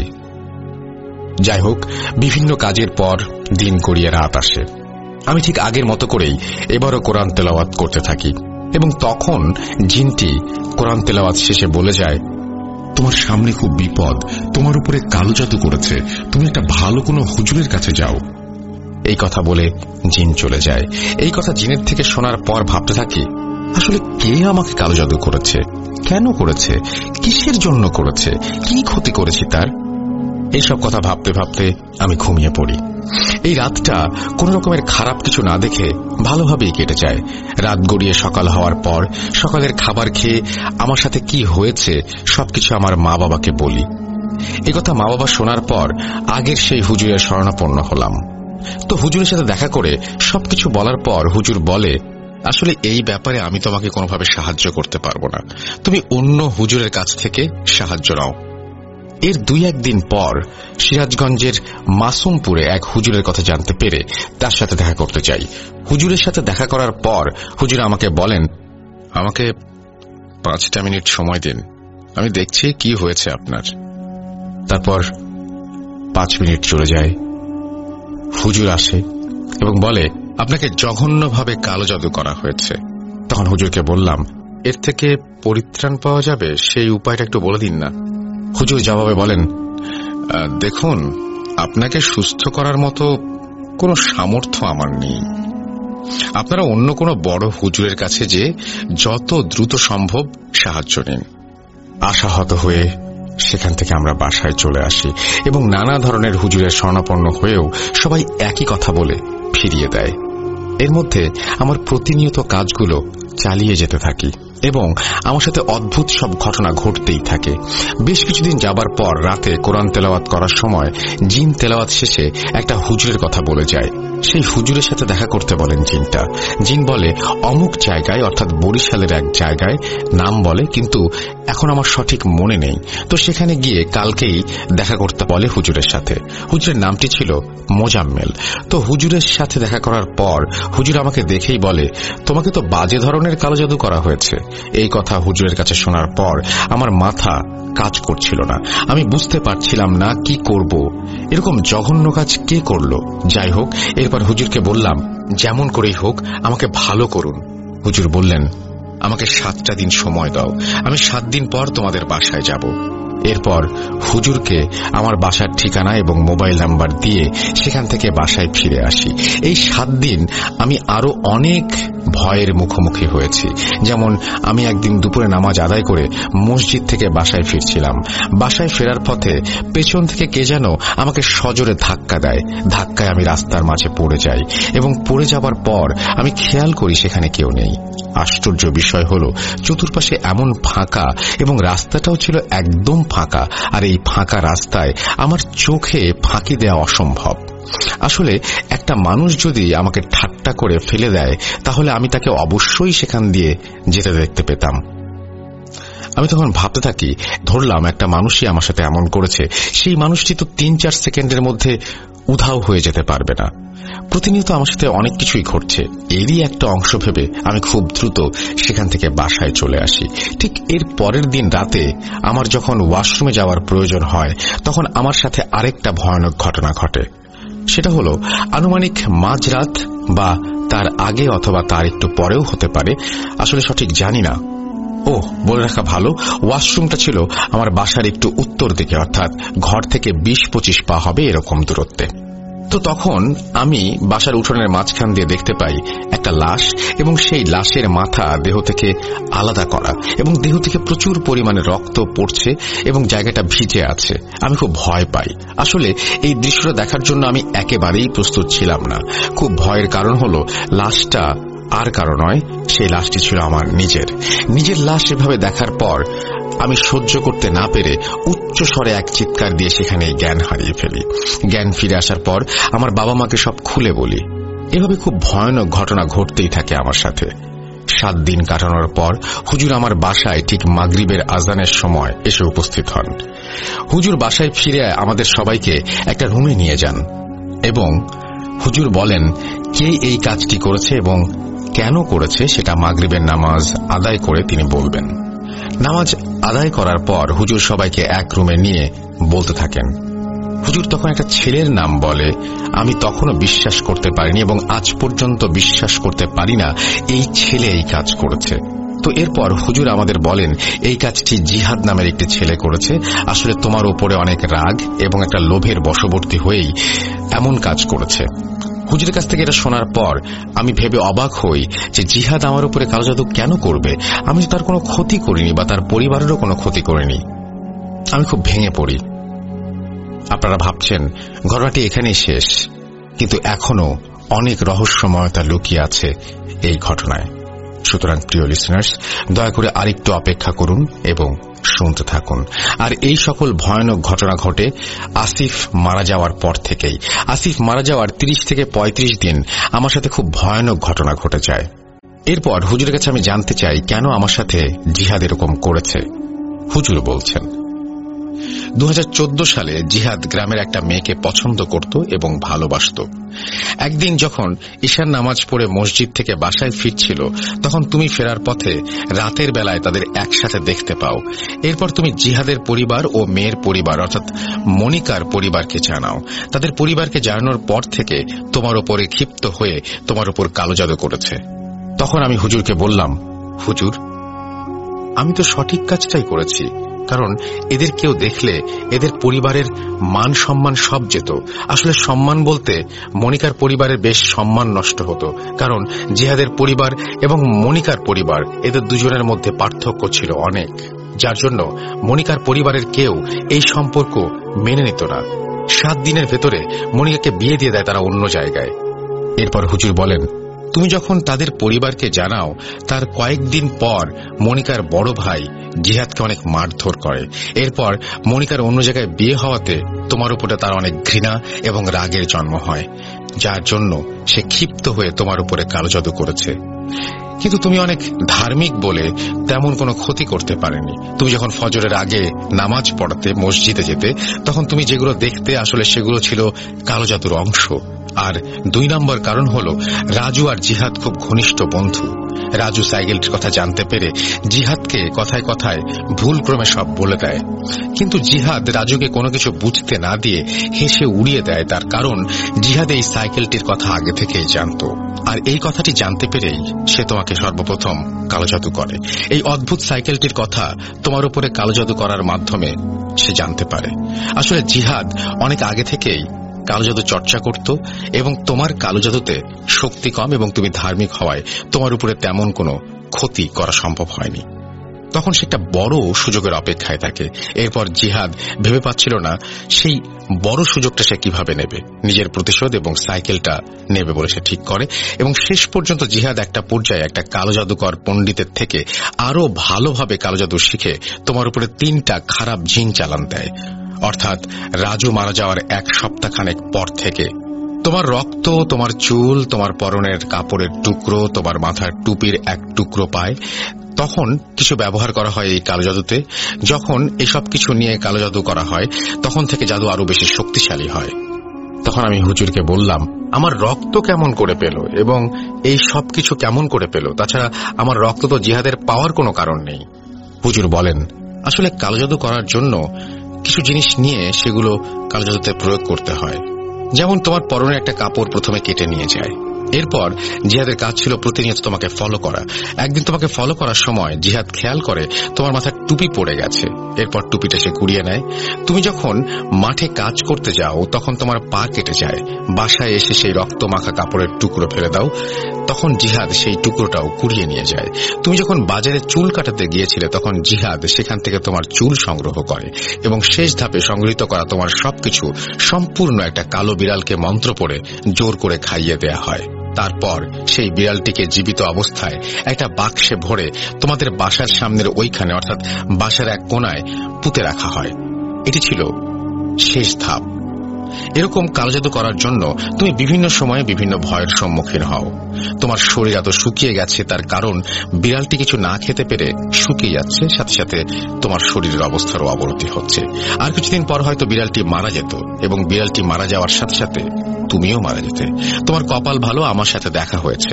যাই হোক, বিভিন্ন কাজের পর দিন গড়িয়ে রাত আসে। আমি ঠিক আগের মতো করেই এবারও কোরআন তেলাওয়াত করতে থাকি এবং তখন জিনটি কোরআন তেলাওয়াত শেষে বলে যায়, তোমার সামনে খুব বিপদ, তোমার উপরে কালো জাদু করেছে, তুমি একটা ভালো কোনো হুজুরের কাছে যাও। এই কথা বলে জিন চলে যায়। এই কথা জিনের থেকে শোনার পর ভাবতে থাকি, আসলে কে আমাকে কালো জাদু করেছে, কেন করেছে, কিসের জন্য করেছে, কি ক্ষতি করেছি তার? এইসব কথা ভাবতে ভাবতে আমি ঘুমিয়ে পড়ি। এই রাতটা কোন রকমের খারাপ কিছু না দেখে ভালোভাবেই কেটে যায়। রাত গড়িয়ে সকাল হওয়ার পর সকালের খাবার খেয়ে আমার সাথে কি হয়েছে সবকিছু আমার মা বাবাকে বলি। এই কথা মা বাবা শোনার পর আগের সেই হুজুরের শরণাপন্ন হলাম। তো হুজুরের সাথে দেখা করে সবকিছু বলার পর হুজুর বলে, আসলে এই ব্যাপারে আমি তোমাকে কোনোভাবে সাহায্য করতে পারবো না, তুমি অন্য হুজুরের কাছ থেকে সাহায্য নাও। এর দুই একদিন পর সিরাজগঞ্জের মাসুমপুরে এক হুজুরের কথা জানতে পেরে তার সাথে দেখা করতে চাই। হুজুরের সাথে দেখা করার পর হুজুর আমাকে বলেন, আমাকে পাঁচটা মিনিট সময় দিন, আমি দেখছি কি হয়েছে আপনার। তারপর পাঁচ মিনিট চলে যায়। হুজুর আসে এবং বলে, আপনাকে জঘন্যভাবে কালো জাদু করা হয়েছে। তখন হুজুরকে বললাম, এর থেকে পরিত্রাণ পাওয়া যাবে সেই উপায়টা একটু বলে দিন না। হুজুর জবাবে বলেন, দেখুন, আপনাকে সুস্থ করার মতো কোনো সামর্থ্য আমার নেই। আপনারা অন্য কোনো বড় হুজুরের কাছে যে যত দ্রুত সম্ভব সাহায্য নিন। আশাহত হয়ে সেখান থেকে আমরা বাসায় চলে আসি এবং নানা ধরনের হুজুরের শরণাপন্ন হয়েও সবাই একই কথা বলে ফিরিয়ে দেয়। এর মধ্যে আমার প্রতিনিয়ত কাজগুলো চালিয়ে যেতে থাকি এবং আমার সাথে অদ্ভুত সব ঘটনা ঘটতেই থাকে। বেশ কিছুদিন যাবার পর রাতে কোরআন তেলাওয়াত করার সময় জিন তেলাওয়াত শেষে একটা হুজুরের কথা বলে যায়। সেই হুজুরের সাথে দেখা করতে বলেন জিনটা। জিন বলে অমুক জায়গায়, অর্থাৎ বরিশালের এক জায়গায় নাম বলে, কিন্তু এখন আমার সঠিক মনে নেই। তো সেখানে গিয়ে কালকেই দেখা করতে বলে হুজুরের সাথে। হুজুরের নামটি ছিল মোজাম্মেল। তো হুজুরের সাথে দেখা করার পর হুজুর আমাকে দেখেই বলে, তোমাকে তো বাজে ধরনের কালো জাদু করা হয়েছে। এই কথা হুজুরের কাছে শোনার পর আমার মাথা কাজ করছিল না। আমি বুঝতে পারছিলাম না কি করব। এরকম জঘন্য কাজ কে করলো? যাই হোক, এরপর হুজুরকে বললাম, যেমন করেই হোক আমাকে ভালো করুন। হুজুর বললেন, আমাকে সাতটা দিন সময় দাও, আমি সাত দিন পর তোমাদের বাসায় যাব। এরপর হুজুরকে আমার বাসার ঠিকানা এবং মোবাইল নাম্বার দিয়ে সেখান থেকে বাসায় ফিরে আসি। এই সাত দিন আমি আরো অনেক ভয়ের মুখোমুখি হয়েছি। যেমন আমি একদিন দুপুরে নামাজ আদায় করে মসজিদ থেকে বাসায় ফিরছিলাম। বাসায় ফেরার পথে পেছন থেকে কে যেন আমাকে সজোরে ধাক্কা দেয়। ধাক্কায় আমি রাস্তার মাঝে পড়ে যাই এবং পড়ে যাবার পর আমি খেয়াল করি সেখানে কেউ নেই। আশ্চর্য বিষয় হলো চতুর্পাশে এমন ফাঁকা এবং রাস্তাটাও ছিল একদম ফাঁকা, আর এই ফাঁকা রাস্তায় আমার চোখে ফাঁকি দেওয়া অসম্ভব। আসলে একটা মানুষ যদি আমাকে ঠাট্টা করে ফেলে দেয় তাহলে আমি তাকে অবশ্যই সেখান দিয়ে যেতে দেখতে পেতাম। আমি তখন ভাবতে থাকি, ধরলাম একটা মানুষই আমার সাথে এমন করেছে, সেই মানুষটি তো তিন চার সেকেন্ডের মধ্যে উধাও হয়ে যেতে পারবে না। প্রতিনিয়ত আমার সাথে অনেক কিছুই ঘটছে। এরই একটা অংশ ভেবে আমি খুব দ্রুত সেখান থেকে বাসায় চলে আসি। ঠিক এর পরের দিন রাতে আমার যখন ওয়াশরুমে যাওয়ার প্রয়োজন হয় তখন আমার সাথে আরেকটা ভয়ানক ঘটনা ঘটে। সেটা হলো আনুমানিক মাঝরাত বা তার আগে অথবা তার একটু পরেও হতে পারে, আসলে সঠিক জানি না। ও বলে রাখা ভালো, ওয়াশরুমটা ছিল আমার বাসার একটু উত্তর দিকে, অর্থাৎ ঘর থেকে বিশ পঁচিশ পা হবে এরকম দূরত্বে। তো তখন আমি বাসার উঠোনের মাঝখান দিয়ে দেখতে পাই একটা লাশ, এবং সেই লাশের মাথা দেহ থেকে আলাদা করা এবং দেহ থেকে প্রচুর পরিমাণে রক্ত পড়ছে এবং জায়গাটা ভিজে আছে। আমি খুব ভয় পাই। আসলে এই দৃশ্যটা দেখার জন্য আমি একেবারেই প্রস্তুত ছিলাম না। খুব ভয়ের কারণ হলো লাশটা আর কারো নয়, সেই লাশটি ছিল আমার নিজের নিজের লাশ। এভাবে দেখার পর আমি সহ্য করতে না পেরে উচ্চ স্বরে এক চিৎকার দিয়ে সেখানে জ্ঞান হারিয়ে ফেলি। জ্ঞান ফিরে আসার পর আমার বাবা মাকে সব খুলে বলি। এভাবে খুব ভয়ানক ঘটনা ঘটতেই থাকে আমার সাথে। সাত দিন কাটানোর পর হুজুর আমার বাসায় ঠিক মাগরিবের আজানের সময় এসে উপস্থিত হন। হুজুর বাসায় ফিরে আমাদের সবাইকে একটা রুমে নিয়ে যান এবং হুজুর বলেন কে এই কাজটি করেছে এবং কেন করেছে সেটা মাগরিবের নামাজ আদায় করে তিনি বলবেন। নামাজ আদায় করার পর হুজুর সবাইকে এক রুমে নিয়ে বলতে থাকেন। হুজুর তখন একটা ছেলের নাম বলে। আমি তখনও বিশ্বাস করতে পারিনি এবং আজ পর্যন্ত বিশ্বাস করতে পারি না এই ছেলে এই কাজ করেছে। তো এরপর হুজুর আমাদের বলেন এই কাজটি জিহাদ নামের একটি ছেলে করেছে। আসলে তোমার উপরে অনেক রাগ এবং একটা লোভের বশবর্তী হয়েই এমন কাজ করেছে। হুজুরের কাছ থেকে এটা শোনার পর আমি ভেবে অবাক হই যে জিহাদ আমার উপরে কালো জাদু কেন করবে? আমি তার কোনো ক্ষতি করিনি বা তার পরিবারেরও কোনো ক্ষতি করিনি। আমি খুব ভেঙে পড়ি। আপনারা ভাবছেন ঘটনাটি এখানেই শেষ, কিন্তু এখনো অনেক রহস্যময়তা লুকিয়ে আছে এই ঘটনায়। সুতরাং প্রিয় লিসনার্স, দয়া করে আরেকটু অপেক্ষা করুন এবং শুনতে থাকুন। আর এই সকল ভয়ানক ঘটনা ঘটে আসিফ মারা যাওয়ার পর থেকেই। আসিফ মারা যাওয়ার তিরিশ থেকে পঁয়ত্রিশ দিন আমার সাথে খুব ভয়ানক ঘটনা ঘটে যায়। এরপর হুজুরের কাছে আমি জানতে চাই কেন আমার সাথে জিহাদ এরকম করেছে। হুজুর বলছেন দু হাজার চোদ্দ সালে জিহাদ গ্রামের একটা মেয়েকে পছন্দ করত এবং ভালোবাসত। একদিন যখন ঈশার নামাজ পড়ে মসজিদ থেকে বাসায় ফিরছিল তখন তুমি ফেরার পথে রাতের বেলায় তাদের একসাথে দেখতে পাও। এরপর তুমি জিহাদের পরিবার ও মেয়ের পরিবার অর্থাৎ মনিকার পরিবারকে জানাও। তাদের পরিবারকে জানানোর পর থেকে তোমার ওপরে ক্ষিপ্ত হয়ে তোমার ওপর কালো জাদু করেছে। তখন আমি হুজুরকে বললাম, হুজুর, আমি তো সঠিক কাজটাই করেছি, কারণ এদের কেউ দেখলে এদের পরিবারের মান সম্মান সব যেত। আসলে সম্মান বলতে মনিকার পরিবারের বেশ সম্মান নষ্ট হতো, কারণ জিহাদের পরিবার এবং মনিকার পরিবার এদের দুজনের মধ্যে পার্থক্য ছিল অনেক, যার জন্য মনিকার পরিবারের কেউ এই সম্পর্ক মেনে নিত না। সাত দিনের ভেতরে মনিকাকে বিয়ে দিয়ে দেয় তারা অন্য জায়গায়। এরপর হুজুর বলেন, তুমি যখন তাদের পরিবারকে জানাও তার কয়েকদিন পর মনিকার বড় ভাই জিহাদকে অনেক মারধর করে। এরপর মনিকার অন্য জায়গায় বিয়ে হওয়াতে তোমার উপরে তার অনেক ঘৃণা এবং রাগের জন্ম হয়, যার জন্য সে ক্ষিপ্ত হয়ে তোমার উপরে কালো জাদু করেছে। কিন্তু তুমি অনেক ধার্মিক বলে তেমন কোনো ক্ষতি করতে পারেনি। তুমি যখন ফজরের আগে নামাজ পড়তে মসজিদে যেতে তখন তুমি যেগুলো দেখতে আসলে সেগুলো ছিল কালো জাদুর অংশ। আর দুই নম্বর কারণ হলো রাজু আর জিহাদ খুব ঘনিষ্ঠ বন্ধু। রাজু সাইকেলটির কথা জানতে পেরে জিহাদকে কথায় কথায় ভুলক্রমে সব বলে দেয়। কিন্তু জিহাদ রাজুকে কোনো কিছু বুঝতে না দিয়ে হেসে উড়িয়ে দেয়, তার কারণ জিহাদ এই সাইকেলটির কথা আগে থেকেই জানত। আর এই কথাটি জানতে পেরেই সে তোমাকে সর্বপ্রথম কালো জাদু করে। এই অদ্ভুত সাইকেলটির কথা তোমার উপরে কালো জাদু করার মাধ্যমে সে জানতে পারে। আসলে জিহাদ অনেক আগে থেকেই কালো জাদু চর্চা করত এবং তোমার কালো জাদুতে শক্তি কম এবং তুমি ধার্মিক হওয়ায় তোমার উপরে তেমন কোনো ক্ষতি করা সম্ভব হয়নি। তখন সে একটা বড় সুযোগের অপেক্ষায় থাকে। এরপর জিহাদ ভেবে পাচ্ছিল না সেই বড় সুযোগটা সে কিভাবে নেবে। নিজের প্রতিশোধ এবং সাইকেলটা নেবে বলে সে ঠিক করে এবং শেষ পর্যন্ত জিহাদ একটা পর্যায়ে একটা কালো জাদুকর পণ্ডিতের থেকে আরো ভালোভাবে কালো জাদু শিখে তোমার উপরে তিনটা খারাপ জিন চালান দেয়। অর্থাৎ রাজু মারা যাওয়ার এক সপ্তাহখানেক পর থেকে তোমার রক্ত, তোমার চুল, তোমার পরনের কাপড়ের টুকরো, তোমার মাথার টুপির এক টুকরো পায়। তখন কিছু ব্যবহার করা হয় এই কালো জাদুতে। যখন এসব কিছু নিয়ে কালো জাদু করা হয় তখন থেকে জাদু আরো বেশি শক্তিশালী হয়। তখন আমি হুজুরকে বললাম, আমার রক্ত কেমন করে পেল এবং এই সব কিছু কেমন করে পেল? তাছাড়া আমার রক্ত তো জিহাদের পাওয়ার কোনো কারণ নেই। হুজুর বলেন, আসলে কালো জাদু করার জন্য কিছু জিনিস নিয়ে সেগুলো কালো জাদুতে প্রয়োগ করতে হয়। যেমন তোমার পরনের একটা কাপড় প্রথমে কেটে নিয়ে যায়। এরপর জিহাদের কাজ ছিল প্রতিনিয়ত তোমাকে ফলো করা। একদিন তোমাকে ফলো করার সময় জিহাদ খেয়াল করে তোমার মাথার টুপি পড়ে গেছে। এরপর টুপিটা সে কুড়িয়ে নেয়। তুমি যখন মাঠে কাজ করতে যাও তখন তোমার পা কেটে যায়। বাসায় এসে সেই রক্ত মাখা কাপড়ের টুকরো ফেলে দাও, তখন জিহাদ সেই টুকরোটাও কুড়িয়ে নিয়ে যায়। তুমি যখন বাজারে চুল কাটাতে গিয়েছিলে তখন জিহাদ সেখান থেকে তোমার চুল সংগ্রহ করে এবং শেষ ধাপে সংগৃহীত করা তোমার সবকিছু সম্পূর্ণ একটা কালো বিড়ালকে মন্ত্র পড়ে জোর করে খাইয়ে দেয়া হয়। তারপর সেই বিড়ালটিকে জীবিত অবস্থায় একটা বাক্সে ভরে তোমাদের বাসার সামনের ওইখানে অর্থাৎ বাসার এক কোনায় পুঁতে রাখা হয়। এটি ছিল শেষ ধাপ। এরকম কালো জাদু করার জন্য তুমি বিভিন্ন সময়ে বিভিন্ন ভয়ের সম্মুখীন হও। তোমার শরীর এত শুকিয়ে গেছে তার কারণ বিড়ালটি কিছু না খেতে পেরে শুকিয়ে যাচ্ছে, সাথে সাথে তোমার শরীরের অবস্থারও অবনতি হচ্ছে। আর কিছুদিন পর হয়তো বিড়ালটি মারা যেত এবং বিড়ালটি মারা যাওয়ার সাথে সাথে তুমিও মারা যেতে। তোমার কপাল ভালো, আমার সাথে দেখা হয়েছে।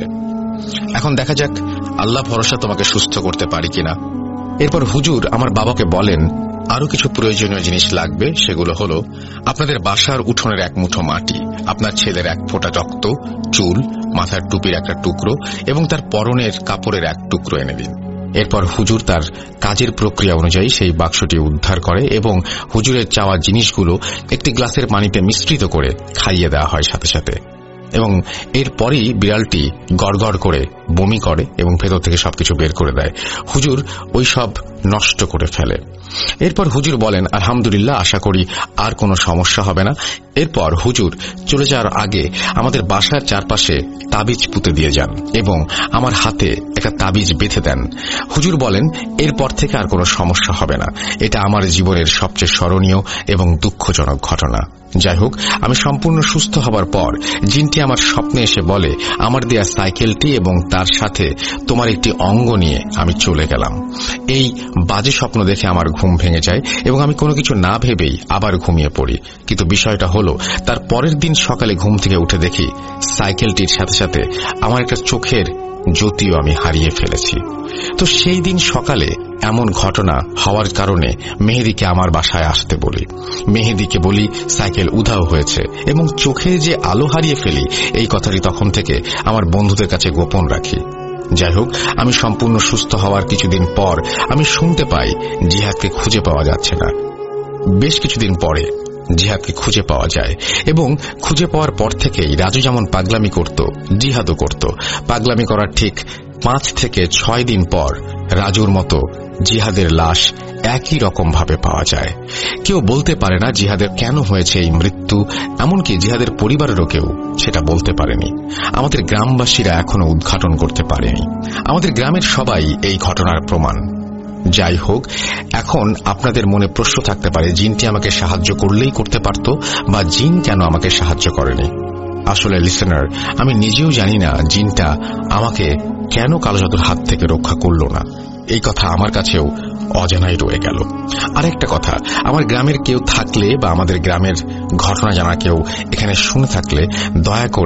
এখন দেখা যাক আল্লাহ ভরসা তোমাকে সুস্থ করতে পারি কিনা। এরপর হুজুর আমার বাবাকে বলেন, আরো কিছু প্রয়োজনীয় জিনিস লাগবে। সেগুলো হলো আপনাদের বাসার উঠোনের এক মুঠো মাটি, আপনার ছেলের এক ফোঁটা রক্ত, চুল, মাথার টুপির একটা টুকরো এবং তার পরনের কাপড়ের এক টুকরো এনে দিন। এরপর হুজুর তার কাজের প্রক্রিয়া অনুযায়ী সেই বাক্সটি উদ্ধার করে এবং হুজুরের চাওয়া জিনিসগুলো একটি গ্লাসের পানিতে মিশ্রিত করে খাইয়ে দেওয়া হয় সাথে সাথে। এবং এরপরই বিড়ালটি গড়গড় করে বমি করে এবং ভেতর থেকে সবকিছু বের করে দেয়। হুজুর ওই সব নষ্ট করে ফেলে। এরপর হুজুর বলেন, আলহামদুলিল্লাহ, আশা করি আর কোনো সমস্যা হবে না। এরপর হুজুর চলে যাওয়ার আগে আমাদের বাসার চারপাশে তাবিজ পুঁতে দিয়ে যান এবং আমার হাতে একটা তাবিজ বেঁধে দেন। হুজুর বলেন, এরপর থেকে আর কোনো সমস্যা হবে না। এটা আমার জীবনের সবচেয়ে স্মরণীয় এবং দুঃখজনক ঘটনা। যাই হোক, আমি সম্পূর্ণ সুস্থ হবার পর জিনটি আমার স্বপ্নে এসে বলে, আমার দেয়া সাইকেলটি এবং তার সাথে তোমার একটি অঙ্গ নিয়ে আমি চলে গেলাম। এই বাজে স্বপ্ন দেখে আমার ঘুম ভেঙে যায় এবং আমি কোনো কিছু না ভেবেই আবার ঘুমিয়ে পড়ি। কিন্তু বিষয়টা হলো, তার পরের দিন সকালে ঘুম থেকে উঠে দেখি সাইকেলটির সাথে সাথে আমার একটা চোখের জ্যোতিও আমি হারিয়ে ফেলেছি। তো সেই দিন সকালে এমন ঘটনা হওয়ার কারণে মেহেদিকে আমার বাসায় আসতে বলি। মেহেদিকে বলি সাইকেল উধাও হয়েছে এবং চোখে যে আলো হারিয়ে ফেলি এই কথাটি তখন থেকে আমার বন্ধুদের কাছে গোপন রাখি। যাই হোক, আমি সম্পূর্ণ সুস্থ হওয়ার কিছুদিন পর আমি শুনতে পাই জিহাদকে খুঁজে পাওয়া যাচ্ছে না। বেশ কিছুদিন পরে জিহাদকে খুঁজে পাওয়া যায় এবং খুঁজে পাওয়ার পর থেকেই রাজু যেমন পাগলামি করত, জিহাদও করত। পাগলামি করার ঠিক পাঁচ থেকে ছয় দিন পর রাজুর মতো জিহাদের লাশ একই রকম ভাবে পাওয়া যায়। কেউ বলতে পারে না জিহাদের কেন হয়েছে এই মৃত্যু, এমনকি জিহাদের পরিবারেরও কেউ সেটা বলতে পারেনি। আমাদের গ্রামবাসীরা এখনো উদ্ঘাটন করতে পারেনি। আমাদের গ্রামের সবাই এই ঘটনার প্রমাণ। যাই হোক, এখন আপনাদের মনে প্রশ্ন থাকতে পারে, জিনটি আমাকে সাহায্য করলেই করতে পারত, বা জিন কেন আমাকে সাহায্য করেনি। আসলে লিসেনার, আমি নিজেও জানি না জিনটা আমাকে কেন কালো জাদুর হাত থেকে রক্ষা করল না। এই কথা আমার কাছেও অজানাই রয়ে গেল। আরেকটা কথা, আমার গ্রামের কেউ থাকলে বা আমাদের গ্রামের ঘটনা জানা কেউ এখানে শুনে থাকলে দয়া করে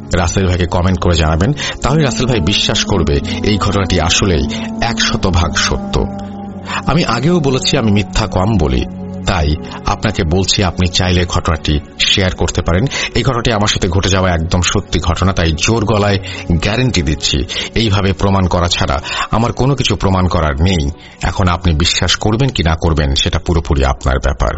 রাসেল ভাইকে কমেন্ট করে জানাবেন, তাহলে রাসেল ভাই বিশ্বাস করবে এই ঘটনাটি আসলেই একশত ভাগ সত্য। আমি আগেও বলেছি আমি মিথ্যা কম বলি, তাই আপনাকে বলছি আপনি চাইলে ঘটনাটি শেয়ার করতে পারেন। এই ঘটনাটি আমার সাথে ঘটে যাওয়া একদম সত্যি ঘটনা, তাই জোর গলায় গ্যারান্টি দিচ্ছি এইভাবে প্রমাণ করা ছাড়া আমার কোনো কিছু প্রমাণ করার নেই। এখন আপনি বিশ্বাস করবেন কি না করবেন সেটা পুরোপুরি আপনার ব্যাপার।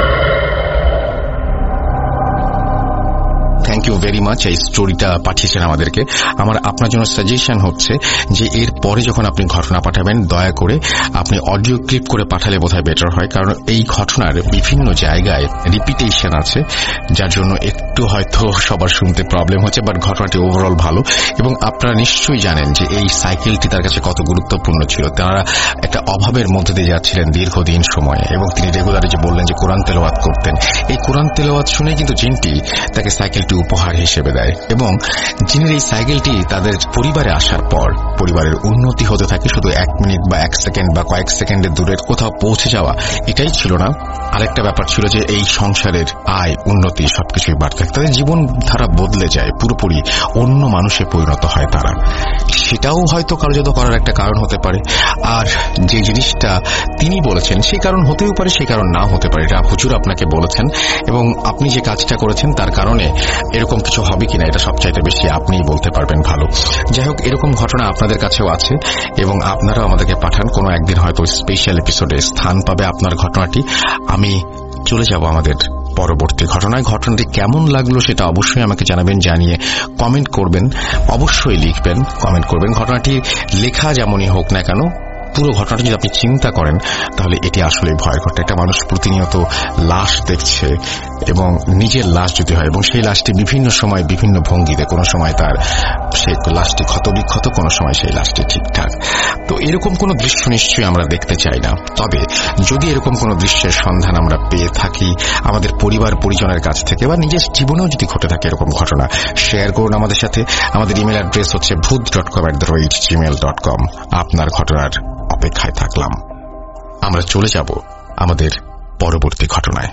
থ্যাংক ইউ ভেরি মাচ এই স্টোরিটা পাঠিয়েছেন আমাদেরকে। আমার আপনার জন্য সাজেশন হচ্ছে যে এর পরে যখন আপনি ঘটনা পাঠাবেন দয়া করে আপনি অডিও ক্লিপ করে পাঠালে বোধহয় বেটার হয়, কারণ এই ঘটনার বিভিন্ন জায়গায় রিপিটেশন আছে, যার জন্য একটু হয়তো সবার শুনতে প্রবলেম হচ্ছে, বাট ঘটনাটি ওভারঅল ভালো। এবং আপনারা নিশ্চয়ই জানেন যে এই সাইকেলটি তার কাছে কত গুরুত্বপূর্ণ ছিল। তারা একটা অভাবের মধ্যে দিয়ে যাচ্ছিলেন দীর্ঘদিন সময়ে, এবং তিনি রেগুলারলি যে বললেন যে কোরআন তেলাওয়াত করতেন, এই কোরআন তেলাওয়াত শুনে কিন্তু জিনটি তাকে সাইকেলটি উপহার হিসেবে দেয়। এবং জিনের এই সাইকেলটি তাদের পরিবারে আসার পর পরিবারের উন্নতি হতে থাকে। শুধু এক মিনিট বা এক সেকেন্ড বা কয়েক সেকেন্ডের দূরের কোথাও পৌঁছে যাওয়া এটাই ছিল না, আরেকটা ব্যাপার ছিল যে এই সংসারের আয় উন্নতি সবকিছুই বাড়তে থাকে। তাদের জীবনধারা বদলে যায়, পুরোপুরি অন্য মানুষে পরিণত হয় তারা। সেটাও হয়তো কার্যত করার একটা কারণ হতে পারে। আর যে জিনিসটা তিনি বলেছেন সেই কারণ হতেও পারে, সেই কারণ নাও হতে পারে। এটা হুজুর আপনাকে বলেছেন, এবং আপনি যে কাজটা করেছেন তার কারণে এরকম কিছু হবে কিনা এটা সবচাইতে বেশি আপনিই বলতে পারবেন ভালো। যাই হোক, এরকম ঘটনা আপনাদের কাছেও আছে এবং আপনারাও আমাদেরকে পাঠান। কোনো একদিন হয়তো স্পেশাল এপিসোডে স্থান পাবে আপনার ঘটনাটি। আমি চলে যাব আমাদের পরবর্তী ঘটনায়। ঘটনাটি কেমন লাগলো সেটা অবশ্যই আমাকে জানাবেন, জানিয়ে কমেন্ট করবেন, অবশ্যই লিখবেন, কমেন্ট করবেন। ঘটনাটি লেখা যেমনই হোক না কেন, পুরো ঘটনাটা যদি আপনি চিন্তা করেন তাহলে এটি আসলে ভয়ের ঘটনা। একটা মানুষ প্রতিনিয়ত লাশ দেখছে, এবং নিজের লাশ যদি হয়, এবং সেই লাশটি বিভিন্ন সময় বিভিন্ন ভঙ্গিতে, কোনো সময় তার সেই লাশটি ক্ষত বিক্ষত, কোনো সময় সেই লাশটি ঠিকঠাক। তো এরকম কোনো দৃশ্য নিশ্চয়ই আমরা দেখতে চাই না। তবে যদি এরকম কোনো দৃশ্যের সন্ধান আমরা পেয়ে থাকি আমাদের পরিবার পরিজনের কাছ থেকে, বা নিজের জীবনেও যদি ঘটে থাকে এরকম ঘটনা, শেয়ার করুন আমাদের সাথে। আমাদের ইমেল অ্যাড্রেস হচ্ছে Bhoot dot com at the rate Gmail dot com. আপনার ঘটনার অপেক্ষায় থাকলাম। আমরা চলে যাব আমাদের পরবর্তী ঘটনায়।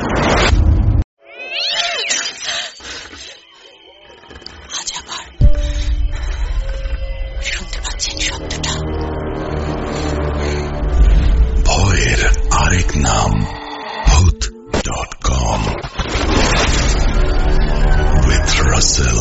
আজ আবার শুনতে পাচ্ছেন শব্দটা? ভয়ের আরেক নাম Bhoot dot com with Rasel.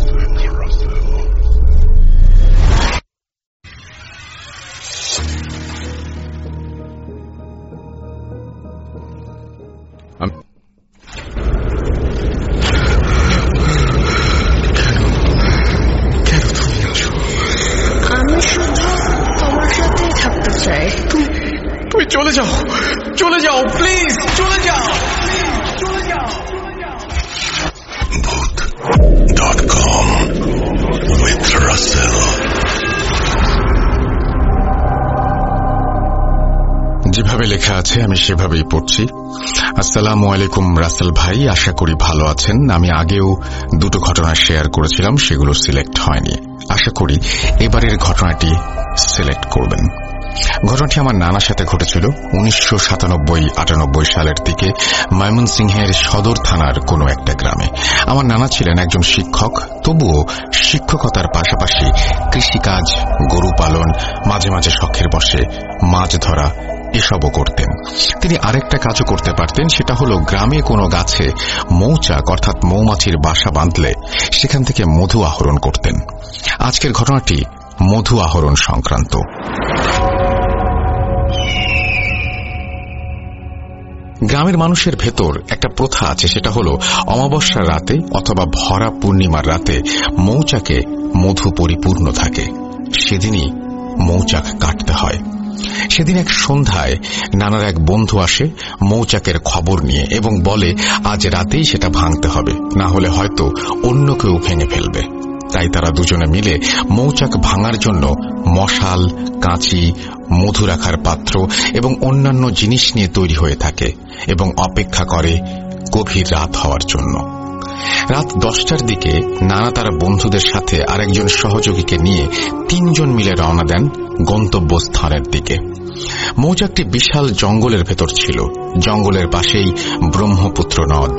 চলে যাও, চলে যাও, প্লিজ চলে যাও, চলে যাও। ভূত ডট কম উইথ রাসেল। যেভাবে লেখা আছে আমি সেভাবেই পড়ছি। আসসালামু আলাইকুম রাসেল ভাই, আশা করি ভালো আছেন। আমি আগেও দুটো ঘটনা শেয়ার করেছিলাম, সেগুলো সিলেক্ট হয়নি। আশা করি এবারের ঘটনাটি সিলেক্ট করবেন। ঘটনাটি আমার নানার সাথে ঘটেছিল উনিশশো সাতানব্বই আটানব্বই সালের দিকে ময়মনসিংহের সদর থানার কোনো একটা গ্রামে। আমার নানা ছিলেন একজন শিক্ষক, তবুও শিক্ষকতার পাশাপাশি কৃষিকাজ, গরু পালন, মাঝে মাঝে শখের বসে মাছ ধরা এসবও করতেন। তিনি আরেকটা কাজও করতে পারতেন, সেটা হলো গ্রামে কোনো গাছে মৌচাক অর্থাৎ মৌমাছির বাসা বাঁধলে সেখান থেকে মধু আহরণ করতেন। আজকের ঘটনাটি মধু আহরণ সংক্রান্ত। গ্রামের মানুষের ভেতর একটা প্রথা আছে, সেটা হলো অমাবস্যার রাতে অথবা ভরা পূর্ণিমার রাতে মৌচাকে মধু পরিপূর্ণ থাকে, সেদিনই মৌচাক কাটতে হয়। সেদিন এক সন্ধ্যায় নানার এক বন্ধু আসে মৌচাকের খবর নিয়ে এবং বলে আজ রাতেই সেটা ভাঙতে হবে, না হলে হয়তো অন্য কেউ ভেঙে ফেলবে। তাই তারা দুজনে মিলে মৌচাক ভাঙার জন্য মশাল, কাঁচি, মধু রাখার পাত্র এবং অন্যান্য জিনিস নিয়ে তৈরি হয়ে থাকে এবং অপেক্ষা করে গভীর রাত হওয়ার জন্য। রাত দশটার দিকে নানা তারা বন্ধুদের সাথে আরেকজন সহযোগীকে নিয়ে তিনজন মিলে রওনা দেন গন্তব্যস্থানের দিকে। মৌচাকটি বিশাল জঙ্গলের ভেতর ছিল। জঙ্গলের পাশেই ব্রহ্মপুত্র নদ।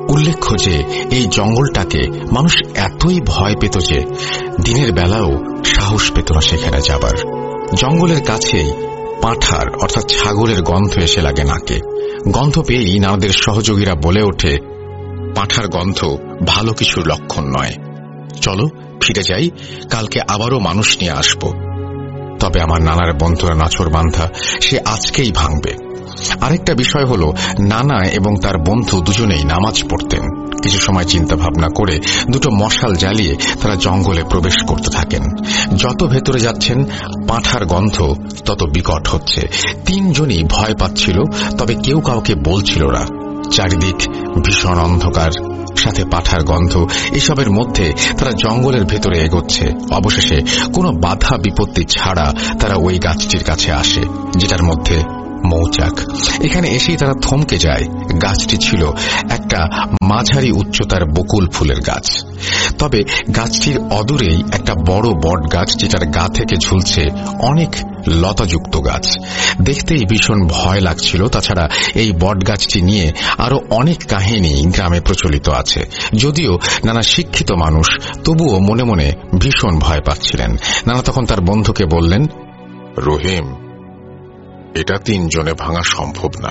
উল্লেখ্য যে এই জঙ্গলটাকে মানুষ এতই ভয় পেত যে দিনের বেলাও সাহস পেত না সেখানে যাবার। জঙ্গলের কাছেই পাঁঠার অর্থাৎ ছাগলের গন্ধ এসে লাগে নাকে। গন্ধ পেয়েই নানাদের সহযোগীরা বলে ওঠে, পাঁঠার গন্ধ ভালো কিছুর লক্ষণ নয়, চলো ফিরে যাই, কালকে আবারও মানুষ নিয়ে আসব। তবে আমার নানার বন্ধুরা নাছর বান্ধা, সে আজকেই ভাঙবে। আরেকটা বিষয় হল, নানা এবং তার বন্ধু দুজনেই নামাজ পড়তেন। কিছু সময় চিন্তা ভাবনা করে দুটো মশাল জ্বালিয়ে তারা জঙ্গলে প্রবেশ করতে থাকেন। যত ভেতরে যাচ্ছেন পাঁঠার গন্ধ তত বিকট হচ্ছে। তিনজনই ভয় পাচ্ছিল, তবে কেউ কাউকে বলছিল না। চারিদিক ভীষণ অন্ধকার, সাথে পাঁঠার গন্ধ, এসবের মধ্যে তারা জঙ্গলের ভেতরে এগোচ্ছে। অবশেষে কোনো বাধা বিপত্তি ছাড়া তারা ওই গাছটির কাছে আসে, যেটার মধ্যে মৌচাক। এখানে এসেই তারা থমকে যায়। গাছটি ছিল একটা মাঝারি উচ্চতার বকুল ফুলের গাছ। তবে গাছটির অদূরেই একটা বড় বট গাছ, যেটার গা থেকে ঝুলছে অনেক লতাযুক্ত গাছ। দেখতেই ভীষণ ভয় লাগছিল। তাছাড়া এই বট গাছটি নিয়ে আরো অনেক কাহিনী গ্রামে প্রচলিত আছে। যদিও নানা শিক্ষিত মানুষ, তবুও মনে মনে ভীষণ ভয় পাচ্ছিলেন। নানা তখন তার বন্ধুকে বললেন, রহিম, এটা তিনজনে ভাঙা সম্ভব না,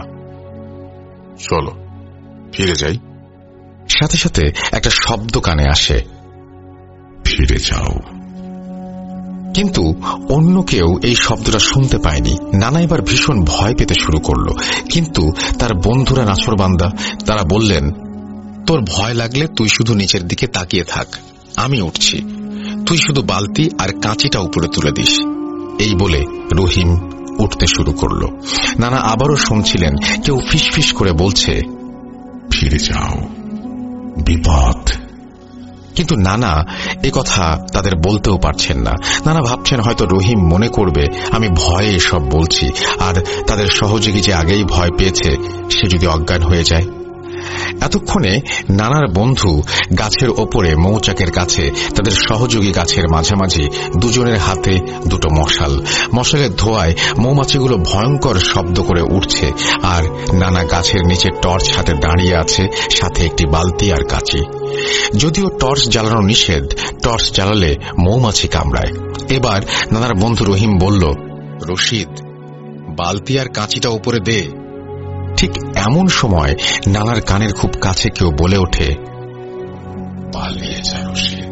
চলো ফিরে যাই। সাথে সাথে একটা শব্দ কানে আসে, ফিরে যাও। কিন্তু অন্য কেউ এই শব্দটা শুনতে পায়নি। নানা এবার ভীষণ ভয় পেতে শুরু করলো। কিন্তু তার বন্ধুরা নাছরবান্দা, তারা বললেন, তোর ভয় লাগলে তুই শুধু নিচের দিকে তাকিয়ে থাক, আমি উঠছি, তুই শুধু বালতি আর কাঁচিটা উপরে তুলে দিস। এই বলে রহিম উঠতে শুরু করল। নানা আবারও শুনছিলেন কেউ ফিসফিস করে বলছে, ফিরে যাও, বিপদ। কিন্তু নানা এ কথা তাদের বলতেও পারছেন না। নানা ভাবছেন হয়তো রহিম মনে করবে আমি ভয়ে এসব বলছি, আর তাদের সহযোগী যে আগেই ভয় পেয়েছে সে যদি অজ্ঞান হয়ে যায়। এতক্ষণে নানার বন্ধু গাছের ওপরে মৌচাকের কাছে তাদের সহযোগী গাছের মাঝামাঝি, দুজনের হাতে দুটো মশাল। মশালের ধোঁয়ায় মৌমাছিগুলো ভয়ঙ্কর শব্দ করে উঠছে, আর নানা গাছের নিচে টর্চ হাতে দাঁড়িয়ে আছে, সাথে একটি বালতি আর কাঁচি। যদিও টর্চ জ্বালানো নিষেধ, টর্চ জ্বালালে মৌমাছি কামড়ায়। এবার নানার বন্ধু রহিম বলল, রশিদ, বালতি আর কাঁচিটা উপরে দে। ঠিক এমন সময় নানার কানের খুব কাছে কেউ বলে ওঠে, পালিয়ে যা রশিদ,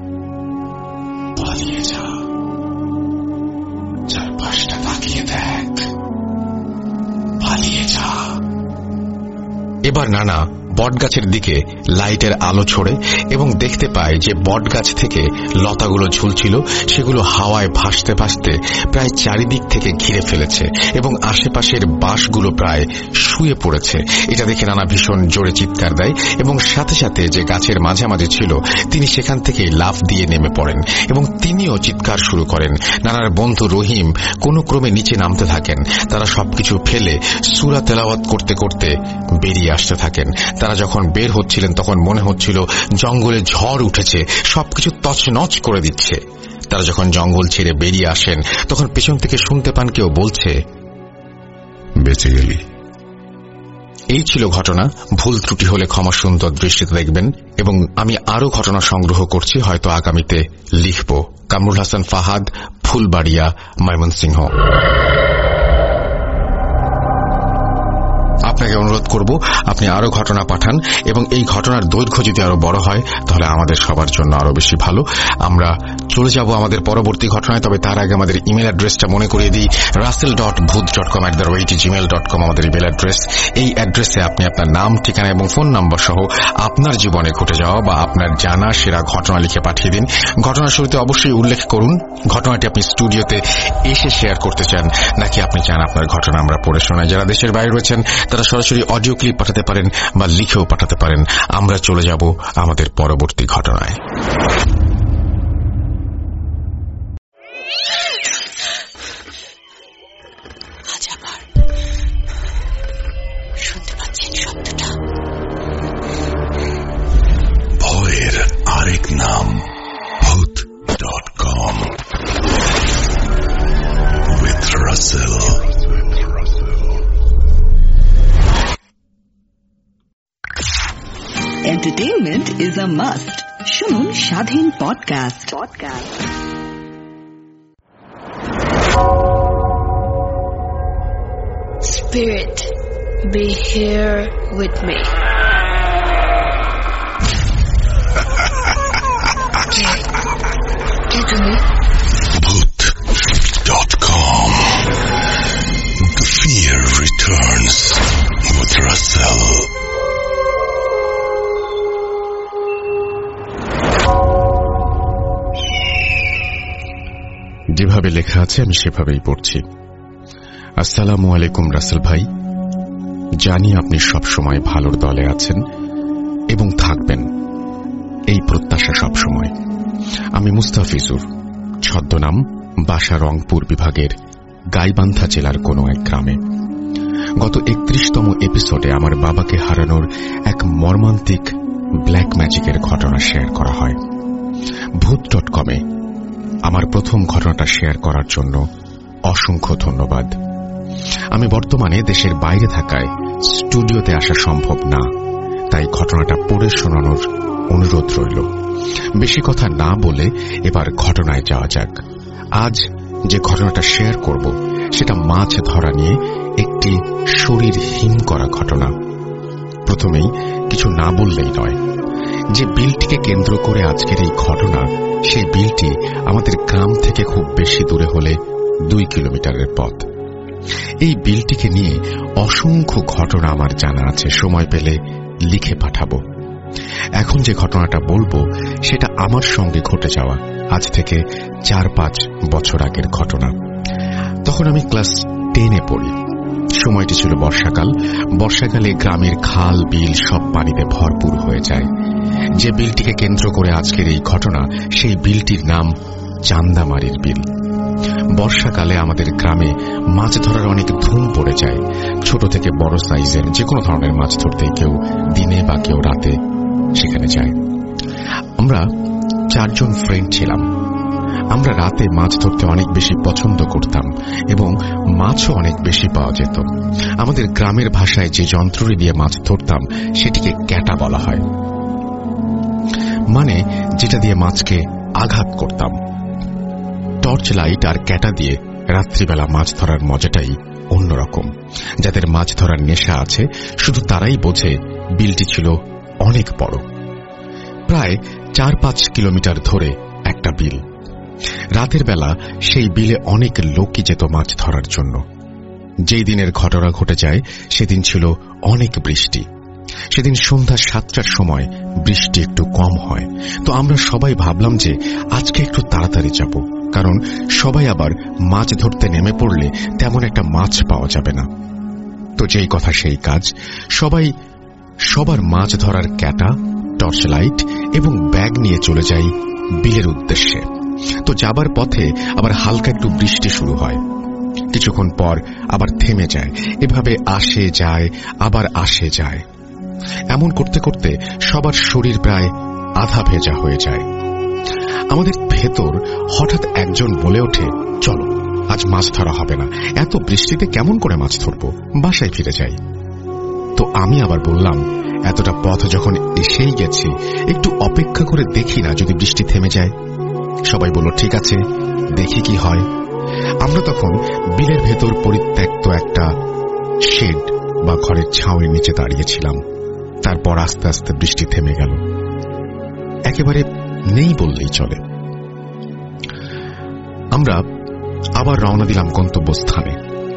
পালিয়ে যা, চারপাশটা তাকিয়ে দেখ, পালিয়ে যা। এবার নানা বটগাছের দিকে লাইটের আলো ছড়ে এবং দেখতে পায় যে বটগাছ থেকে লতাগুলো ঝুলছিল সেগুলো হাওয়ায় ভাসতে ভাসতে প্রায় চারিদিক থেকে ঘিরে ফেলেছে এবং আশেপাশের বাঁশগুলো প্রায় শুয়ে পড়েছে। এটা দেখে নানা ভীষণ জোরে চিৎকার দেয় এবং সাথে সাথে যে গাছের মাঝামাঝি ছিল তিনি সেখান থেকে লাফ দিয়ে নেমে পড়েন এবং তিনিও চিৎকার শুরু করেন। নানার বন্ধু রহিম কোনো ক্রমে নিচে নামতে থাকেন। তারা সবকিছু ফেলে সূরা তেলাওয়াত করতে করতে বেরিয়ে আসতে থাকেন। তারা যখন বের হচ্ছিলেন তখন মনে হচ্ছিল জঙ্গলে ঝড় উঠেছে, সবকিছু তছনছ করে দিচ্ছে। তারা যখন জঙ্গল ছেড়ে বেরিয়ে আসেন তখন পেছন থেকে শুনতে পান কেউ বলছে, বেঁচে গেলি। এই ছিল ঘটনা। ভুল ত্রুটি হলে ক্ষমা সুন্দর দৃষ্টিতে দেখবেন এবং আমি আরো ঘটনা সংগ্রহ করছি, হয়তো আগামীতে লিখব। কামরুল হাসান ফাহাদ, ফুলবাড়িয়া, ময়মনসিংহ। আপনাকে অনুরোধ করব আপনি আরো ঘটনা পাঠান এবং এই ঘটনার দৈর্ঘ্য যদি আরো বড় হয় তাহলে আমাদের সবার জন্য আরো বেশি ভালো। আমরা চলে যাব আমাদের পরবর্তী ঘটনায়, তবে তার আগে আমাদের ইমেল অ্যাড্রেসটা মনে করিয়ে দিই। Russell dot Bhoot dot com at the rate Gmail dot com আমাদের ইমেল অ্যাড্রেস। এই অ্যাড্রেসে আপনি আপনার নাম, ঠিকানা এবং ফোন নাম্বার সহ আপনার জীবনে ঘটে যাওয়া বা আপনার জানা সেরা ঘটনা লিখে পাঠিয়ে দিন। ঘটনার শুরুতে অবশ্যই উল্লেখ করুন ঘটনাটি আপনি স্টুডিওতে এসে শেয়ার করতে চান নাকি আপনি চান আপনার ঘটনা আমরা পড়ে শোনাই। যারা দেশের বাইরে রয়েছেন তারা সরাসরি অডিও ক্লিপ পাঠাতে পারেন বা লিখেও পাঠাতে পারেন। আমরা চলে যাব আমাদের পরবর্তী ঘটনায়। শুনতে পাচ্ছেন শব্দটা? ভয়ের আরেক নাম Bhoot dot com with Russell. Entertainment is a must. শুনুন স্বাধীন podcast podcast Spirit, be here with me. কে কে তুমি? Bhoot dot com. The fear returns with Russell. যেভাবে লেখা আছে আমি সেভাবেই পড়ছি। আসসালামু আলাইকুম রাসেল ভাই, জানি আপনি সবসময় ভালোর দলে আছেন এবং থাকবেন, এই প্রত্যাশা সবসময়। আমি মুস্তাফিজুর, ছদ্মনাম, বাসা রংপুর বিভাগের গাইবান্ধা জেলার কোনো এক গ্রামে। গত একত্রিশতম এপিসোডে আমার বাবাকে হারানোর এক মর্মান্তিক ব্ল্যাক ম্যাজিকের ঘটনা শেয়ার করা হয়। ভূত ডট কমে আমার প্রথম ঘটনাটা শেয়ার করার জন্য অসংখ্য ধন্যবাদ। আমি বর্তমানে দেশের বাইরে থাকায় স্টুডিওতে আসা সম্ভব না, তাই ঘটনাটা পড়ে শোনানোর অনুরোধ রইল। বেশি কথা না বলে এবার ঘটনায় যাওয়া যাক। আজ যে ঘটনাটা শেয়ার করব সেটা মাছ ধরা নিয়ে একটি শরীর হিম করা ঘটনা। প্রথমেই কিছু না বললেই নয়, যে বিলটিকে কেন্দ্র করে আজকের এই ঘটনা, সেই বিলটি আমাদের গ্রাম থেকে খুব বেশি দূরে হলে দুই কিলোমিটারের পথ। এই বিলটিকে নিয়ে অসংখ্য ঘটনা আমার জানা আছে, সময় পেলে লিখে পাঠাবো। এখন যে ঘটনাটা বলবো সেটা আমার সঙ্গে ঘটে যাওয়া আজ থেকে চার পাঁচ বছর আগের ঘটনা। তখন আমি ক্লাস টেনে পড়ি। সময়টি ছিল বর্ষাকাল। বর্ষাকালে গ্রামের খাল বিল সব পানিতে ভরপুর হয়ে যায়। যে বিলটিকে কেন্দ্র করে আজকের এই ঘটনা, সেই বিলটির নাম চান্দামারির বিল। বর্ষাকালে আমাদের গ্রামে মাছ ধরার অনেক ধুম পড়ে যায়। ছোট থেকে বড় সাইজের যে কোনো ধরনের মাছ ধরতে কেউ দিনে বা কেউ রাতে সেখানে যায়। আমরা চারজন ফ্রেন্ড ছিলাম। আমরা রাতে মাছ ধরতে অনেক বেশি পছন্দ করতাম এবং মাছও অনেক বেশি পাওয়া যেত। আমাদের গ্রামের ভাষায় যে যন্ত্রটি দিয়ে মাছ ধরতাম সেটিকে ক্যাটা বলা হয়, মানে যেটা দিয়ে মাছকে আঘাত করতাম। টর্চ লাইট আর ক্যাটা দিয়ে রাত্রিবেলা মাছ ধরার মজাটাই অন্যরকম। যাদের মাছ ধরার নেশা আছে শুধু তারাই বোঝে বিলটি ছিল অনেক বড়, প্রায় চার পাঁচ কিলোমিটার ধরে একটা বিল। রাতের বেলা সেই বিলে অনেক লোকই যেত মাছ ধরার জন্য। যেই দিনের ঘটনা ঘটে যায় সেদিন ছিল অনেক বৃষ্টি। সেদিন সন্ধ্যা সাতটার সময় বৃষ্টি একটু কম হয়, তো আমরা সবাই ভাবলাম যে আজকে একটু তাড়াতাড়ি যাব, কারণ সবাই আবার মাছ ধরতে নেমে পড়লে তেমন একটা মাছ পাওয়া যাবে না। তো যেই কথা সেই কাজ, সবাই সবার মাছ ধরার ক্যাটা, টর্চ লাইট এবং ব্যাগ নিয়ে চলে যাই বিলের উদ্দেশ্যে। তো যাবার পথে আবার হালকা একটু বৃষ্টি শুরু হয়, কিছুক্ষণ পর আবার থেমে যায়। এভাবে আসে যায়, আবার আসে যায়। এমন করতে করতে সবার শরীর প্রায় আধা ভেজা হয়ে যায়। আমাদের ভেতর হঠাৎ একজন বলে ওঠে, চলো আজ মাছ ধরা হবে না, এত বৃষ্টিতে কেমন করে মাছ ধরবো, বাসায় ফিরে যাই। তো আমি আবার বললাম, এতটা পথ যখন এসেই গেছি একটু অপেক্ষা করে দেখি না, যদি বৃষ্টি থেমে যায়। সবাই বলল ঠিক আছে, দেখি কি হয়। আমরা তখন বিলের ভেতর পরিত্যক্ত একটা শেড বা ঘরের ছাউনির নিচে দাঁড়িয়েছিলাম। তারপর আস্তে আস্তে বৃষ্টি থেমে গেল, একেবারে নেই বললেই চলে। আমরা আবার রওনা দিলাম গন্তব্যস্থানে।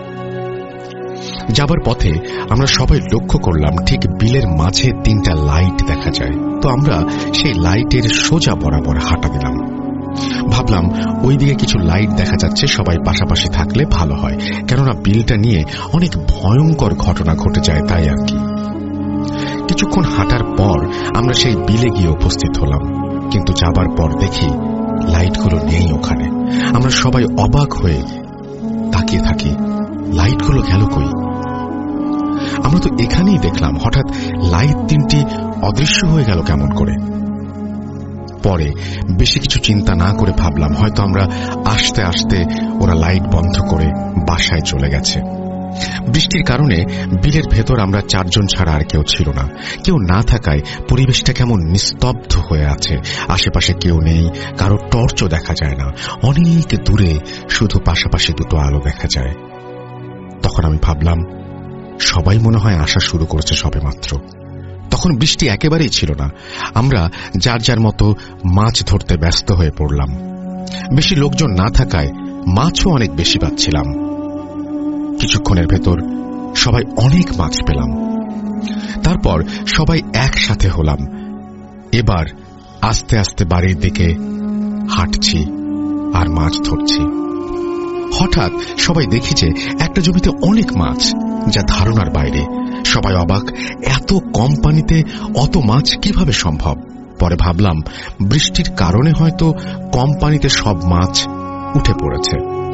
যাবার পথে আমরা সবাই লক্ষ্য করলাম ঠিক বিলের মাঝে তিনটা লাইট দেখা যায়। তো আমরা সেই লাইটের সোজা বরাবর হাঁটা দিলাম। ভাবলাম ওই দিকে কিছু লাইট দেখা যাচ্ছে, সবাই পাশাপাশি থাকলে ভালো হয়, কেননা বিলটা নিয়ে অনেক ভয়ঙ্কর ঘটনা ঘটে যায়, তাই আর কি। কিছুক্ষণ হাঁটার পর আমরা সেই বিলে গিয়ে উপস্থিত হলাম, কিন্তু যাবার পর দেখি লাইটগুলো নেই ওখানে। আমরা সবাই অবাক হয়ে তাকিয়ে থাকি, লাইটগুলো গেল কই? আমরা তো এখানেই দেখলাম, হঠাৎ লাইট তিনটি অদৃশ্য হয়ে গেল কেমন করে? পরে বেশি কিছু চিন্তা না করে ভাবলাম হয়তো আমরা আসতে আসতে ওরা লাইট বন্ধ করে বাসায় চলে গেছে। বৃষ্টির কারণে বিলের ভেতর আমরা চারজন ছাড়া আর কেউ ছিল না। কেউ না থাকায় পরিবেশটা কেমন নিস্তব্ধ হয়ে আছে। আশেপাশে কেউ নেই, কারো টর্চও দেখা যায় না। অনেক দূরে শুধু পাশাপাশি দুটো আলো দেখা যায়। তখন আমি ভাবলাম, সবাই মনে হয় আসা শুরু করেছে সবেমাত্র। তখন বৃষ্টি একেবারেই ছিল না। আমরা যার যার মতো মাছ ধরতে ব্যস্ত হয়ে পড়লাম। বেশি লোকজন না থাকায় মাছও অনেক বেশি পাচ্ছিলাম। কিছুক্ষণের ভেতর সবাই অনেক মাছ পেলাম। তারপর সবাই একসাথে হলাম। এবার আস্তে আস্তে বাড়ির দিকে হাঁটছি আর মাছ ধরছি। হঠাৎ সবাই দেখি যে একটা জমিতে অনেক মাছ, যা ধারণার বাইরে। সবাই অবাক, এত কম পানিতে অত মাছ কিভাবে সম্ভব? পরে ভাবলাম, বৃষ্টির কারণে হয়তো কম পানিতে সব মাছ উঠে পড়েছে।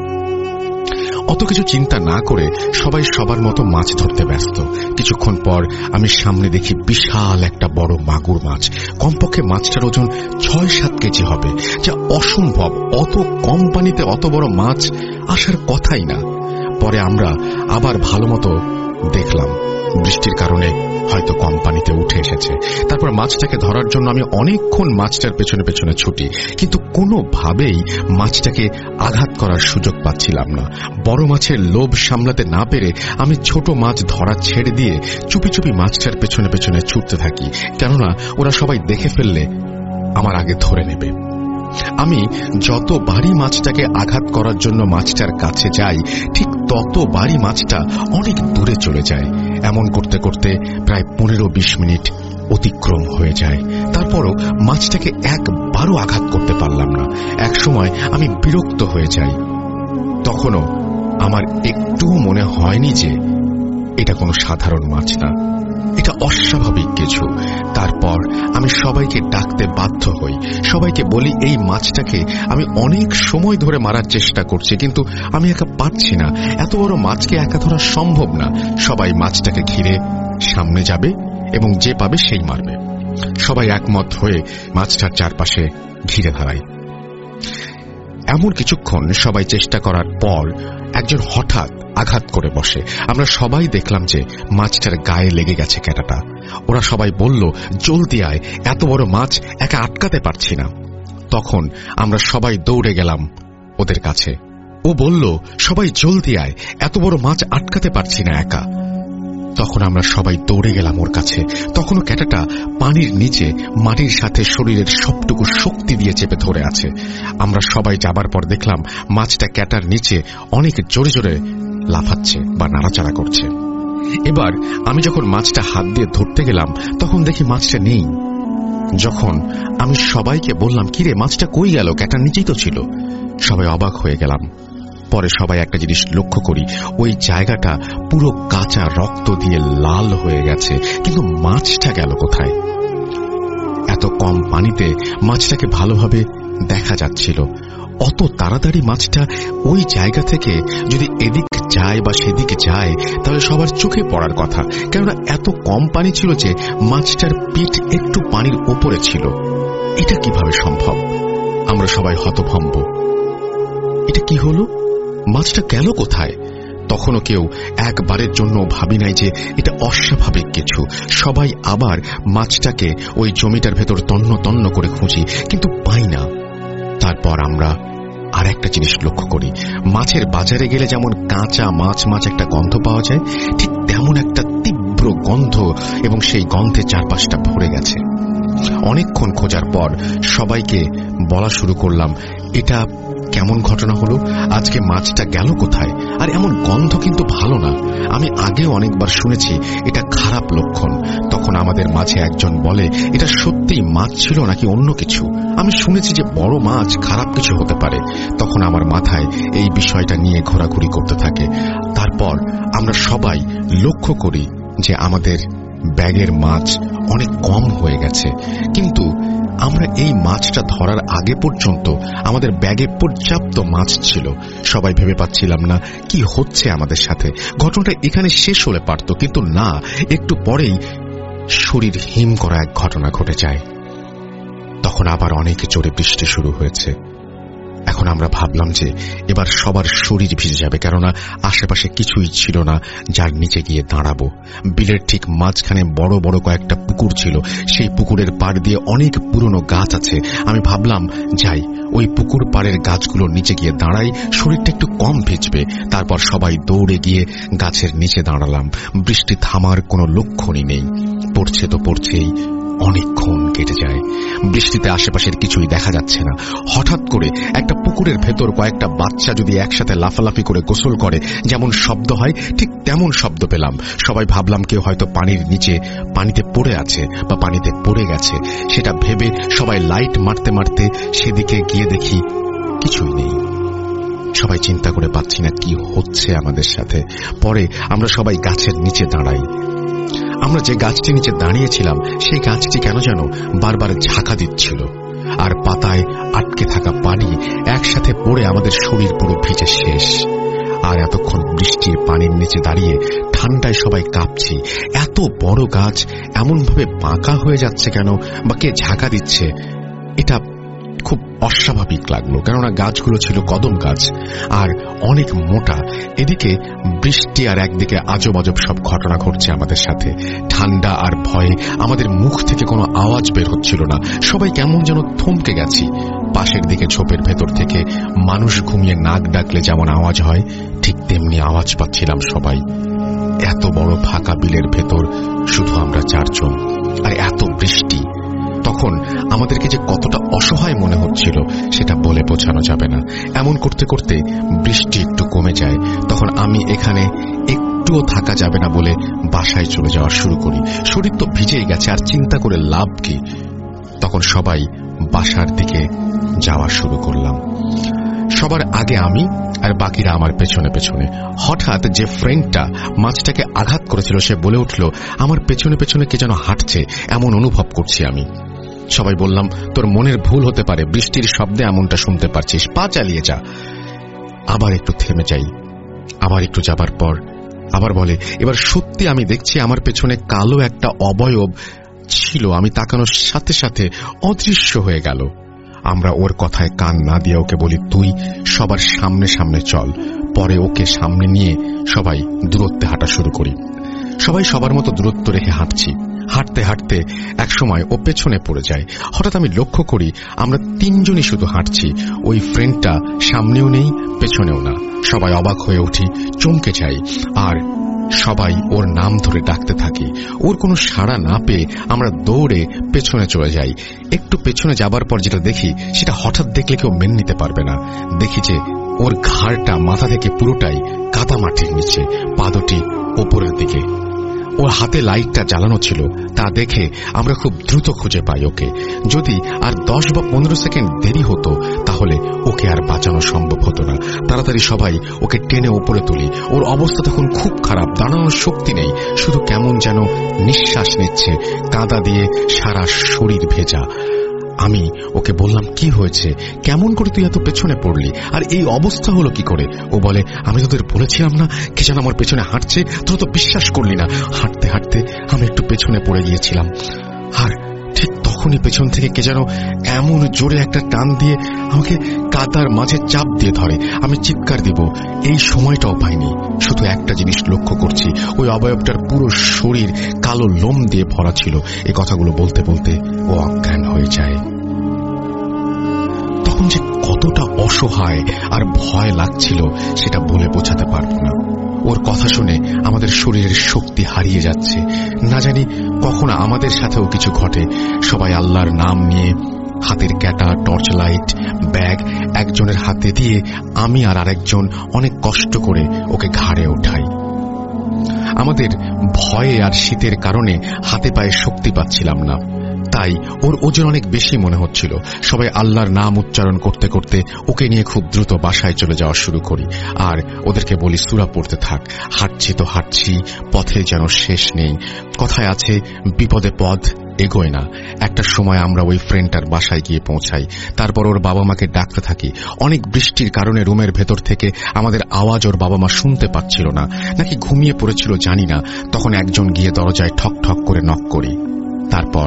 অত কিছু চিন্তা না করে সবাই সবার মতো মাছ ধরতে ব্যস্ত। কিছুক্ষণ পর আমি সামনে দেখি বিশাল একটা বড় মাগুর মাছ। কমপক্ষে মাছটার ওজন ছয় সাত কেজি হবে, যা অসম্ভব। অত কম পানিতে অত বড় মাছ আসার কথাই না। পরে আমরা আবার ভালো মতো দেখলাম, বৃষ্টির কারণে হয়তো কম পানিতে উঠে এসেছে। তারপর মাছটাকে ধরার জন্য আমি অনেকক্ষণ মাছটার পেছনে পেছনে ছুটি, কিন্তু কোনোভাবেই মাছটাকে আঘাত করার সুযোগ পাচ্ছিলাম না। বড় মাছের লোভ সামলাতে না পেরে আমি ছোট মাছ ধরা ছেড়ে দিয়ে চুপি চুপি মাছটার পেছনে পেছনে ছুটতে থাকি, কেননা ওরা সবাই দেখে ফেললে আমার আগে ধরে নেবে। আমি যতবারই মাছটাকে আঘাত করার জন্য মাছটার কাছে যাই, ঠিক ততবারই মাছটা অনেক দূরে চলে যায়। এমন করতে করতে প্রায় পনেরো বিশ মিনিট অতিক্রম হয়ে যায়। তারপরও মাছটাকে একবারও আঘাত করতে পারলাম না। এক সময় আমি বিরক্ত হয়ে যাই। তখনও আমার একটুও মনে হয়নি যে এটা কোনো সাধারণ মাছ না, এটা অস্বাভাবিক কিছু। তারপর আমি সবাইকে ডাকতে বাধ্য হই। সবাইকে বলি, এই মাছটাকে আমি অনেক সময় ধরে মারার চেষ্টা করছি, কিন্তু আমি একা পারছি না। এত বড় মাছকে একা ধরা সম্ভব না। সবাই মাছটাকে ঘিরে সামনে যাবে এবং যে পাবে সেই মারবে। সবাই একমত হয়ে মাছটার চারপাশে ঘিরে দাঁড়ায়। এমন কিছুক্ষণ সবাই চেষ্টা করার পর একজন হঠাৎ আঘাত করে বসে। আমরা সবাই দেখলাম যে মাছটার গায়ে লেগে গেছে ক্যাটাটা। ওরা সবাই বলল, জলদি আয়, এত বড় মাছ একা আটকাতে পারছি না। তখন আমরা সবাই দৌড়ে গেলাম ওদের কাছে। ও বলল, সবাই জলদি আয়, এত বড় মাছ আটকাতে পারছি না একা। তখন আমরা সবাই দৌড়ে গেলাম ওর কাছে। তখনও ক্যাটাটা পানির নিচে মাটির সাথে শরীরের সবটুকু শক্তি দিয়ে চেপে ধরে আছে। আমরা সবাই যাবার পর দেখলাম মাছটা ক্যাটার নিচে অনেক জোরে জোরে লাফাচ্ছে বা নাড়াচাড়া করছে। এবার আমি যখন মাছটা হাত দিয়ে ধরতে গেলাম, তখন দেখি মাছটা নেই। যখন আমি সবাইকে বললাম, কিরে মাছটা কই গেল, ক্যাটার নিচেই তো ছিল, সবাই অবাক হয়ে গেলাম। পরে সবাই একটা জিনিস লক্ষ্য করি, ওই জায়গাটা পুরো কাঁচা রক্ত দিয়ে লাল হয়ে গেছে, কিন্তু মাছটা গেল কোথায়? এত কম পানিতে মাছটাকে ভালোভাবে দেখা যাচ্ছিল। অত তাড়াতাড়ি মাছটা ওই জায়গা থেকে যদি এদিক যায় বা সেদিকে যায়, তাহলে সবার চোখে পড়ার কথা, কেননা এত কম পানি ছিল যে মাছটার পিঠ একটু পানির ওপরে ছিল। এটা কিভাবে সম্ভব? আমরা সবাই হতভম্ব। এটা কি হলো? মাছটা গেল কোথায়? তখনও কেউ একবারের জন্য ভাবি নাই যে এটা অস্বাভাবিক কিছু। সবাই আবার মাছটাকে ওই জমিটার ভেতর তন্ন তন্ন করে খুঁজি, কিন্তু পাই না। তারপর আমরা আর একটা জিনিস লক্ষ্য করি, মাছের বাজারে গেলে যেমন কাঁচা মাছ মাছ একটা গন্ধ পাওয়া যায়, ঠিক তেমন একটা তীব্র গন্ধ, এবং সেই গন্ধে চারপাশটা ভরে গেছে। অনেকক্ষণ খোঁজার পর সবাইকে বলা শুরু করলাম, এটা কেমন ঘটনা হলো? আজকে মাছটা গেল কোথায়? আর এমন গন্ধ কিন্তু ভালো না। আমি আগেও অনেকবার শুনেছি এটা খারাপ লক্ষণ। তখন আমাদের মাঝে একজন বলে, এটা সত্যিই মাছ ছিল নাকি অন্য কিছু? আমি শুনেছি যে বড় মাছ খারাপ কিছু হতে পারে। তখন আমার মাথায় এই বিষয়টা নিয়ে ঘোরাঘুরি করতে থাকে। তারপর আমরা সবাই লক্ষ্য করি যে আমাদের ব্যাগের মাছ অনেক কম হয়ে গেছে, কিন্তু আমরা এই মাছটা ধরার আগে পর্যন্ত আমাদের ব্যাগে পর্যাপ্ত মাছ ছিল। সবাই ভেবে পাচ্ছিলাম না কি হচ্ছে আমাদের সাথে। ঘটনাটা এখানে শেষ হলে পারত, কিন্তু না, একটু পরেই শরীর হিম করা এক ঘটনা ঘটে যায়। তখন আবার অনেক জোরে বৃষ্টি শুরু হয়েছে। এখন আমরা ভাবলাম যে এবার সবার শরীর ভিজে যাবে, কেননা আশেপাশে কিছুই ছিল না যার নিচে গিয়ে দাঁড়াবো। বিলের ঠিক মাঝখানে বড় বড় কয়েকটা পুকুর ছিল, সেই পুকুরের পাড় দিয়ে অনেক পুরনো গাছ আছে। আমি ভাবলাম যাই, ওই পুকুর পাড়ের গাছগুলোর নিচে গিয়ে দাঁড়াই, শরীরটা একটু কম ভিজবে। তারপর সবাই দৌড়ে গিয়ে গাছের নিচে দাঁড়ালাম। বৃষ্টি থামার কোনো লক্ষণই নেই, পড়ছে তো পড়ছেই, অনেকক্ষণ কেটে যায়। বৃষ্টিতে আশেপাশের কিছুই দেখা যাচ্ছে না। হঠাৎ করে একটা পুকুরের ভেতর কয়েকটা বাচ্চা যদি একসাথে লাফালাফি করে গোসল করে যেমন শব্দ হয়, ঠিক তেমন শব্দ পেলাম। সবাই ভাবলাম কেউ হয়তো পানির নিচে পানিতে পড়ে আছে বা পানিতে পড়ে গেছে। সেটা ভেবে সবাই লাইট মারতে মারতে সেদিকে গিয়ে দেখি কিছুই নেই। সবাই চিন্তা করে পাচ্ছি না কি হচ্ছে আমাদের সাথে। পরে আমরা সবাই গাছের নিচে দাঁড়াই। আমরা যে গাছটি নিচে দাঁড়িয়েছিলাম সেই গাছটি কেন যেন বারবার ঝাঁকা দিচ্ছিল, আর পাতায় আটকে থাকা পানি একসাথে পড়ে আমাদের শরীর পুরো ভিজে শেষ। আর এতক্ষণ বৃষ্টির পানির নিচে দাঁড়িয়ে ঠান্ডায় সবাই কাঁপছি। এত বড় গাছ এমন ভাবে বাঁকা হয়ে যাচ্ছে কেন, বা কে ঝাঁকা দিচ্ছে, এটা খুব অস্বাভাবিক লাগলো। কেননা গাছগুলো ছিল কদম গাছ আর অনেক মোটা। এদিকে বৃষ্টি আর একদিকে আজব আজব সব ঘটনা ঘটছে আমাদের সাথে। ঠান্ডা আর ভয়ে আমাদের মুখ থেকে কোনো আওয়াজ বের হচ্ছিল না। সবাই কেমন যেন থমকে গেছি। পাশের দিকে ঝোপের ভেতর থেকে মানুষ ঘুমিয়ে নাক ডাকলে যেমন আওয়াজ হয়, ঠিক তেমনি আওয়াজ পাচ্ছিলাম সবাই। এত বড় ফাঁকা বিলের ভেতর শুধু আমরা চারজন, আর এত বৃষ্টি। তখন আমাদেরকে যে কতটা অসহায় মনে হচ্ছিল সেটা বলে বোঝানো যাবে না। এমন করতে করতে বৃষ্টি একটু কমে যায়। তখন আমি এখানে একটুও থাকা যাবে না বলে বাসায় চলে যাওয়া শুরু করি। শরীর তো ভিজেই গেছে, আর চিন্তা করে লাভ কি। তখন সবাই বাসার দিকে যাওয়া শুরু করলাম। সবার আগে আমি, আর বাকিরা আমার পেছনে পেছনে। হঠাৎ যে ফ্রেন্ডটা মাছটাকে আঘাত করেছিল সে বলে উঠল, আমার পেছনে পেছনে কে যেন হাঁটছে, এমন অনুভব করছি আমি। সবাই বললাম, তোর মনের ভুল হতে পারে, বৃষ্টির শব্দে এমনটা শুনতে পারছিস, পা চালিয়ে যা। আবার একটু থেমে যাই। আবার একটু যাবার পর আবার বলে, এবার সত্যি আমি দেখছি আমার পেছনে কালো একটা অবয়ব ছিল। আমি তাকানোর সাথে সাথে অদৃশ্য হয়ে গেল। আমরা ওর কথায় কান না দিয়ে ওকে বলি, তুই সবার সামনে সামনে চল। পরে ওকে সামনে নিয়ে সবাই দূরত্বে হাঁটা শুরু করি। সবাই সবার মতো দূরত্ব রেখে হাঁটছি। হাঁটতে হাঁটতে একসময় ও পেছনে পড়ে যায়। হঠাৎ আমি লক্ষ্য করি আমরা তিনজনই শুধু হাঁটছি, ওই ফ্রেন্ডটা সামনেও নেই পেছনেও না। সবাই অবাক হয়ে উঠি, চমকে যাই, আর সবাই ওর নাম ধরে ডাকতে থাকি। ওর কোনো সাড়া না পেয়ে আমরা দৌড়ে পেছনে চলে যাই। একটু পেছনে যাবার পর যেটা দেখি সেটা হঠাৎ দেখলে কেউ মেনে নিতে পারবে না। দেখি যে ওর ঘাড়টা মাথা থেকে পুরোটাই কাদা মাটির নিচে, পা দুটি ওপরের দিকে। ওর হাতে লাইটটা জ্বালানো ছিল, তা দেখে আমরা খুব দ্রুত খুঁজে পাই ওকে। যদি আর দশ বা পনেরো সেকেন্ড দেরি হতো তাহলে ওকে আর বাঁচানো সম্ভব হতো না। তাড়াতাড়ি সবাই ওকে টেনে উপরে তুলি। ওর অবস্থা তখন খুব খারাপ, দাঁড়ানোর শক্তি নেই, শুধু কেমন যেন নিঃশ্বাস নিচ্ছে, কাদা দিয়ে সারা শরীর ভেজা। আমি ওকে বললাম, কি হয়েছে, কেমন করে তুই এত পেছনে পড়লি, আর এই অবস্থা হলো কি করে? ও বলে, আমি তোদের বলেছিলাম না কে যেন আমার পেছনে হাঁটছে, তোরা তো বিশ্বাস করলি না। হাঁটতে হাঁটতে আমি একটু পেছনে পড়ে গিয়েছিলাম, আর ঠিক তখনই পেছন থেকে কে যেন এমন জোরে একটা টান দিয়ে আমাকে কাদার মাঝে চাপ দিয়ে ধরে। আমি চিৎকার দিব, এই সময়টাও পাইনি। শুধু একটা জিনিস লক্ষ্য করছি, ওই অবয়বটার পুরো শরীর কালো লোম দিয়ে ভরা ছিল। এই কথাগুলো বলতে বলতে ও অজ্ঞান হয়ে যায়। তখন যে কতটা অসহায় আর ভয় লাগছিল সেটা বলে বোঝাতে পারবো না। ওর কথা শুনে আমাদের শরীরের শক্তি হারিয়ে যাচ্ছে। না জানি কখন আমাদের সাথেও কিছু ঘটে। সবাই আল্লাহর নাম নিয়ে হাতের ক্যাটা, টর্চ লাইট, ব্যাগ একজনের হাতে দিয়ে আমি আর আরেকজন অনেক কষ্ট করে ওকে ঘাড়ে ওঠাই। আমাদের ভয়ে আর শীতের কারণে হাতে পায়ে শক্তি পাচ্ছিলাম না, তাই ওর ওজন অনেক বেশি মনে হচ্ছিল। সবাই আল্লাহর নাম উচ্চারণ করতে করতে ওকে নিয়ে খুব দ্রুত বাসায় চলে যাওয়া শুরু করি, আর ওদেরকে বলি সূরা পড়তে থাক। হাঁটছি তো হাঁটছি, পথে যেন শেষ নেই। কথায় আছে, বিপদে পথ এগোয় না। একটা সময় আমরা ওই ফ্রেন্ডটার বাসায় গিয়ে পৌঁছাই। তারপর ওর বাবা মাকে ডাকতে থাকি। অনেক বৃষ্টির কারণে রুমের ভেতর থেকে আমাদের আওয়াজ ওর বাবা মা শুনতে পাচ্ছিল না, নাকি ঘুমিয়ে পড়েছিল জানি না। তখন একজন গিয়ে দরজায় ঠক ঠক করে নক করি। তারপর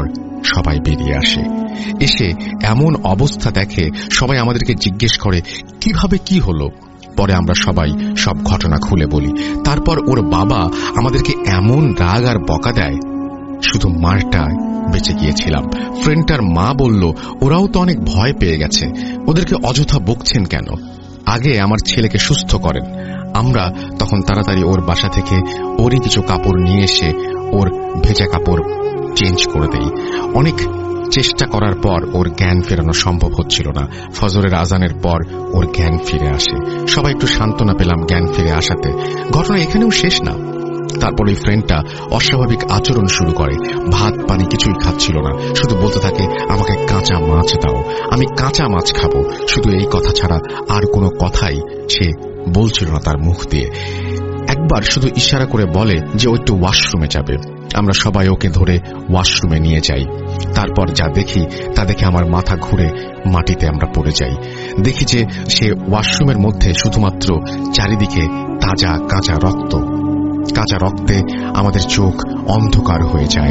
সবাই বেরিয়ে আসে। এসে এমন অবস্থা দেখে সবাই আমাদেরকে জিজ্ঞেস করে কিভাবে কি হলো। পরে আমরা সবাই সব ঘটনা খুলে বলি। তারপর ওর বাবা আমাদেরকে এমন রাগ আর বকা দেয়, শুধু মারটায় বেঁচে গিয়েছিলাম। ফ্রেন্ডটার মা বলল ওরাও তো অনেক ভয় পেয়ে গেছে, ওদেরকে অযথা বকছেন কেন, আগে আমার ছেলেকে সুস্থ করেন। আমরা তখন তাড়াতাড়ি ওর বাসা থেকে ওরই কিছু কাপড় নিয়ে এসে ওর ভেজা কাপড় চেঞ্জ করে দেই। অনেক চেষ্টা করার পর ওর জ্ঞান ফেরানো সম্ভব হচ্ছিল না। ফজরের আজানের পর ওর জ্ঞান ফিরে আসে। সবাই একটু সান্ত্বনা পেলাম জ্ঞান ফিরে আসাতে। ঘটনা এখানেও শেষ না। তারপর ওই ফ্রেন্ডটা অস্বাভাবিক আচরণ শুরু করে। ভাত পানি কিছুই খাচ্ছিল না, শুধু বলতে থাকে আমাকে কাঁচা মাছ দাও, আমি কাঁচা মাছ খাবো। শুধু এই কথা ছাড়া আর কোনো কথাই সে বলছিল না তার মুখ দিয়ে। একবার শুধু ইশারা করে বলে যে ও একটু ওয়াশরুমে যাবে। আমরা সবাই ওকে ধরে ওয়াশরুমে নিয়ে যাই। তারপর যা দেখি তা দেখে আমার মাথা ঘুরে মাটিতে আমরা পড়ে যাই। দেখি যে সে ওয়াশরুমের মধ্যে শুধুমাত্র চারিদিকে তাজা কাঁচা রক্ত। কাঁচা রক্তে আমাদের চোখ অন্ধকার হয়ে যায়।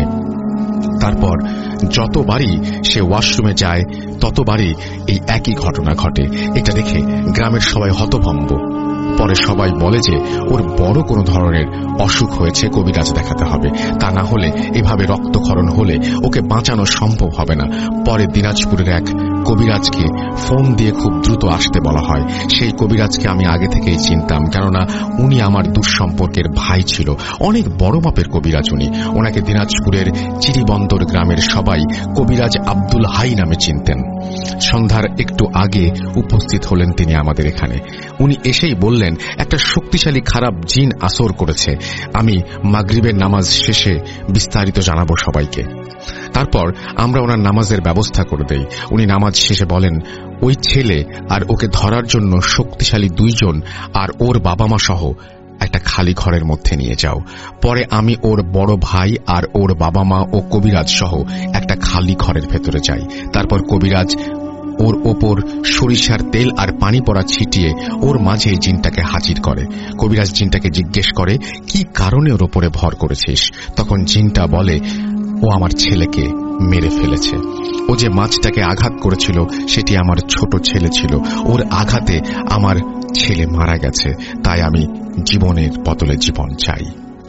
তারপর যতবারই সে ওয়াশরুমে যায় ততবারই এই একই ঘটনা ঘটে। এটা দেখে গ্রামের সবাই হতভম্ব। পরে সবাই বলে যে ওর বড় কোনো ধরনের অসুখ হয়েছে, কবিরাজ দেখাতে হবে, তা না হলে এভাবে রক্তক্ষরণ হলে ওকে বাঁচানো সম্ভব হবে না। পরে দিনাজপুরের এক কবিরাজকে ফোন দিয়ে খুব দ্রুত আসতে বলা হয়। সেই কবিরাজকে আমি আগে থেকেই চিনতাম, কেননা উনি আমার দুঃসম্পর্কের ভাই ছিল। অনেক বড় মাপের কবিরাজ উনি। ওনাকে দিনাজপুরের চিরিবন্দর গ্রামের সবাই কবিরাজ আব্দুল হাই নামে চিনতেন। সন্ধ্যার একটু আগে উপস্থিত হলেন তিনি আমাদের এখানে। উনি এসেই বললেন একটা শক্তিশালী খারাপ জিন আসর করেছে। আমি মাগরিবের নামাজ শেষে বিস্তারিত জানাবো সবাইকে। তারপর আমরা ওনার নামাজের ব্যবস্থা করে দেই। উনি নামাজ শেষে বলেন ওই ছেলে আর ওকে ধরার জন্য শক্তিশালী দুইজন আর ওর বাবা মা সহ একটা খালি ঘরের মধ্যে নিয়ে যাও। পরে আমি ওর বড় ভাই আর ওর বাবা মা ও কবিরাজ সহ একটা খালি ঘরের ভেতরে যাই। তারপর কবিরাজ ওর ওপর সরিষার তেল আর পানি পড়া ছিটিয়ে ওর মাঝে জিনটাকে হাজির করে। কবিরাজ জিনটাকে জিজ্ঞেস করে কি কারণে ওর ওপরে ভর করেছিস। তখন জিনটা বলে ও আমার ছেলেকে মেরে ফেলেছে। ও যে মাছটাকে আঘাত করেছিল সেটি আমার ছোট ছেলে ছিল। ওর আঘাতে আমার ছেলে মারা গেছে, তাই আমি জীবনের বদলে জীবন চাই।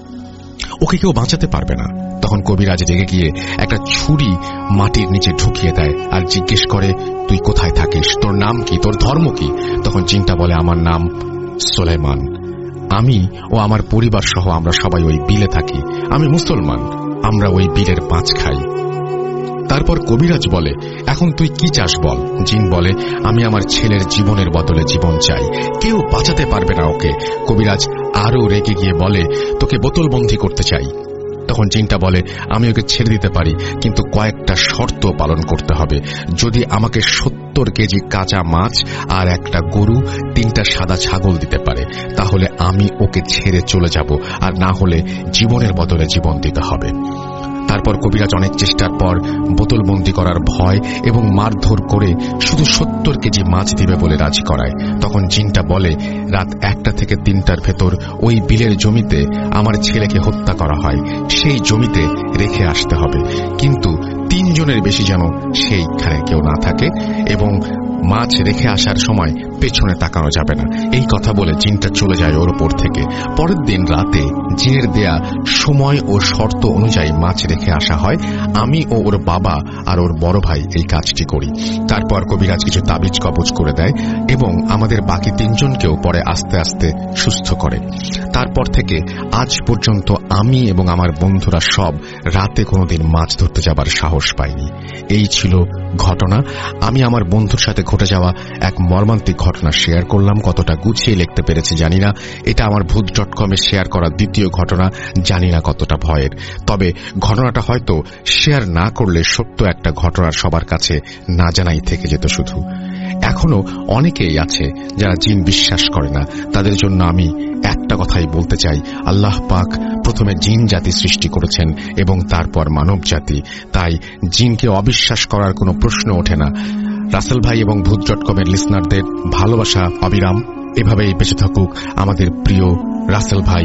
ওকে কেউ বাঁচাতে পারবে না। তখন কবিরাজ রেগে গিয়ে একটা ছুরি মাটির নিচে ঢুকিয়ে দেয় আর জিজ্ঞেস করে তুই কোথায় থাকিস, তোর নাম কি, তোর ধর্ম কি। তখন জিনটা বলে আমার নাম সুলাইমান, আমি ও আমার পরিবার সহ আমরা সবাই ওই বিলে থাকি, আমি মুসলমান, আমরা ওই বিলের মাছ খাই। তারপর কবিরাজ বলে এখন তুই কি চাস বল। জিন বলে আমি আমার ছেলের জীবনের বদলে জীবন চাই, কেউ বাঁচাতে পারবে না ওকে। কবিরাজ আরো রেগে গিয়ে বলে তোকে বোতলবন্দি করতে চাই। তখন জিনটা বলে আমি ওকে ছেড়ে দিতে পারি, কিন্তু কয়েকটা শর্ত পালন করতে হবে। যদি আমাকে সত্তর কেজি কাঁচা মাছ আর একটা গরু, তিনটা সাদা ছাগল দিতে পারে, তাহলে আমি ওকে ছেড়ে চলে যাব, আর না হলে জীবনের বদলে জীবন দিতে হবে। তারপর কবিরাজ অনেক চেষ্টার পর বোতলবন্দি করার ভয় এবং মারধর করে শুধু সত্তর কেজি মাছ দিবে বলে রাজি করায়। তখন জিনটা বলে রাত একটা থেকে তিনটার ভেতর ওই বিলের জমিতে আমার ছেলেকে হত্যা করা হয়, সেই জমিতে রেখে আসতে হবে, কিন্তু তিনজনের বেশি যেন সেইখানে কেউ না থাকে এবং মাছ রেখে আসার সময় পেছনে তাকানো যাবে না। এই কথা বলে জিনটা চলে যায় ওর ওপর থেকে। পরের দিন রাতে জিনের দেয়া সময় ও শর্ত অনুযায়ী মাছ রেখে আসা হয়। আমি ও ওর বাবা আর ওর বড় ভাই এই কাজটি করি। তারপর কবিরাজ কিছু তাবিজ কবজ করে দেয় এবং আমাদের বাকি তিনজনকেও পরে আস্তে আস্তে সুস্থ করে। তারপর থেকে আজ পর্যন্ত আমি এবং আমার বন্ধুরা সব রাতে কোনোদিন মাছ ধরতে যাবার সাহস পাইনি। এই ছিল ঘটনা। আমি আমার বন্ধুর সাথে ঘটে যাওয়া এক মর্মান্তিক ঘটনা শেয়ার করলাম। কতটা গুছিয়ে লিখতে পেরেছি জানি না। এটা আমার ভূত ডট কমে শেয়ার করা দ্বিতীয় ঘটনা, জানি না কতটা ভয়ের। তবে ঘটনাটা হয়তো শেয়ার না করলে সত্য একটা ঘটনার সবার কাছে না জানাই থেকে যেত শুধু। এখনো অনেকেই আছে যারা জিন বিশ্বাস করে না। তাদের জন্য আমি একটা কথাই বলতে চাই, আল্লাহ পাক প্রথমে জিন জাতি সৃষ্টি করেছেন এবং তারপর মানব জাতি, তাই জিনকে অবিশ্বাস করার কোনো প্রশ্ন ওঠে না। রাসেল ভাই এবং ভূত ডট কমের লিসনারদের ভালোবাসা অবিরাম, এভাবেই বেঁচে থাকুক আমাদের প্রিয় রাসেল ভাই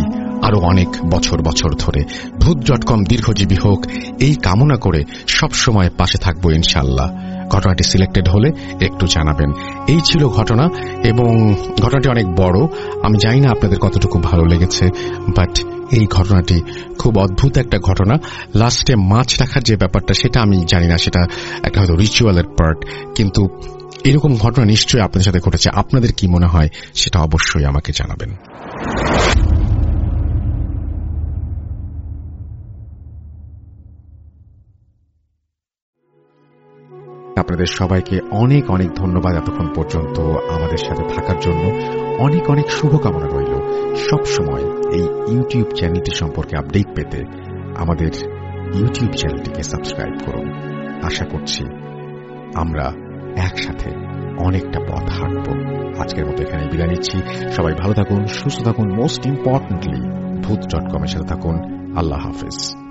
আরো অনেক বছর বছর ধরে। ভূত ডট কম দীর্ঘজীবী হোক এই কামনা করে সব সময় পাশে থাকবো ইনশাআল্লাহ। ঘটনাটি সিলেক্টেড হলে একটু জানাবেন। এই ছিল ঘটনা, এবং ঘটনাটি অনেক বড়। আমি জানি না আপনাদের কতটুকু ভালো লেগেছে, বাট এই ঘটনাটি খুব অদ্ভুত একটা ঘটনা। লাস্টে মাছ রাখার যে ব্যাপারটা, সেটা আমি জানি না, সেটা একটা হয়তো রিচুয়ালের পার্ট, কিন্তু এরকম ঘটনা নিশ্চয়ই আপনাদের সাথে ঘটেছে। আপনাদের কি মনে হয় সেটা অবশ্যই আমাকে জানাবেন। আপনাদের সবাইকে অনেক অনেক ধন্যবাদ এতক্ষণ পর্যন্ত আমাদের সাথে থাকার জন্য। অনেক অনেক শুভকামনা রইল। সব সময় এই ইউটিউব চ্যানেলটি সম্পর্কে আপডেট পেতে আমাদের ইউটিউব চ্যানেলটিকে সাবস্ক্রাইব করুন। আশা করছি আমরা একসাথে অনেকটা পথ হাঁটব। আজকের মতো এখানে বিদায় নিচ্ছি। সবাই ভালো থাকুন, সুস্থ থাকুন, most importantly Bhoot dot com এর সাথে থাকুন। আল্লাহ হাফেজ।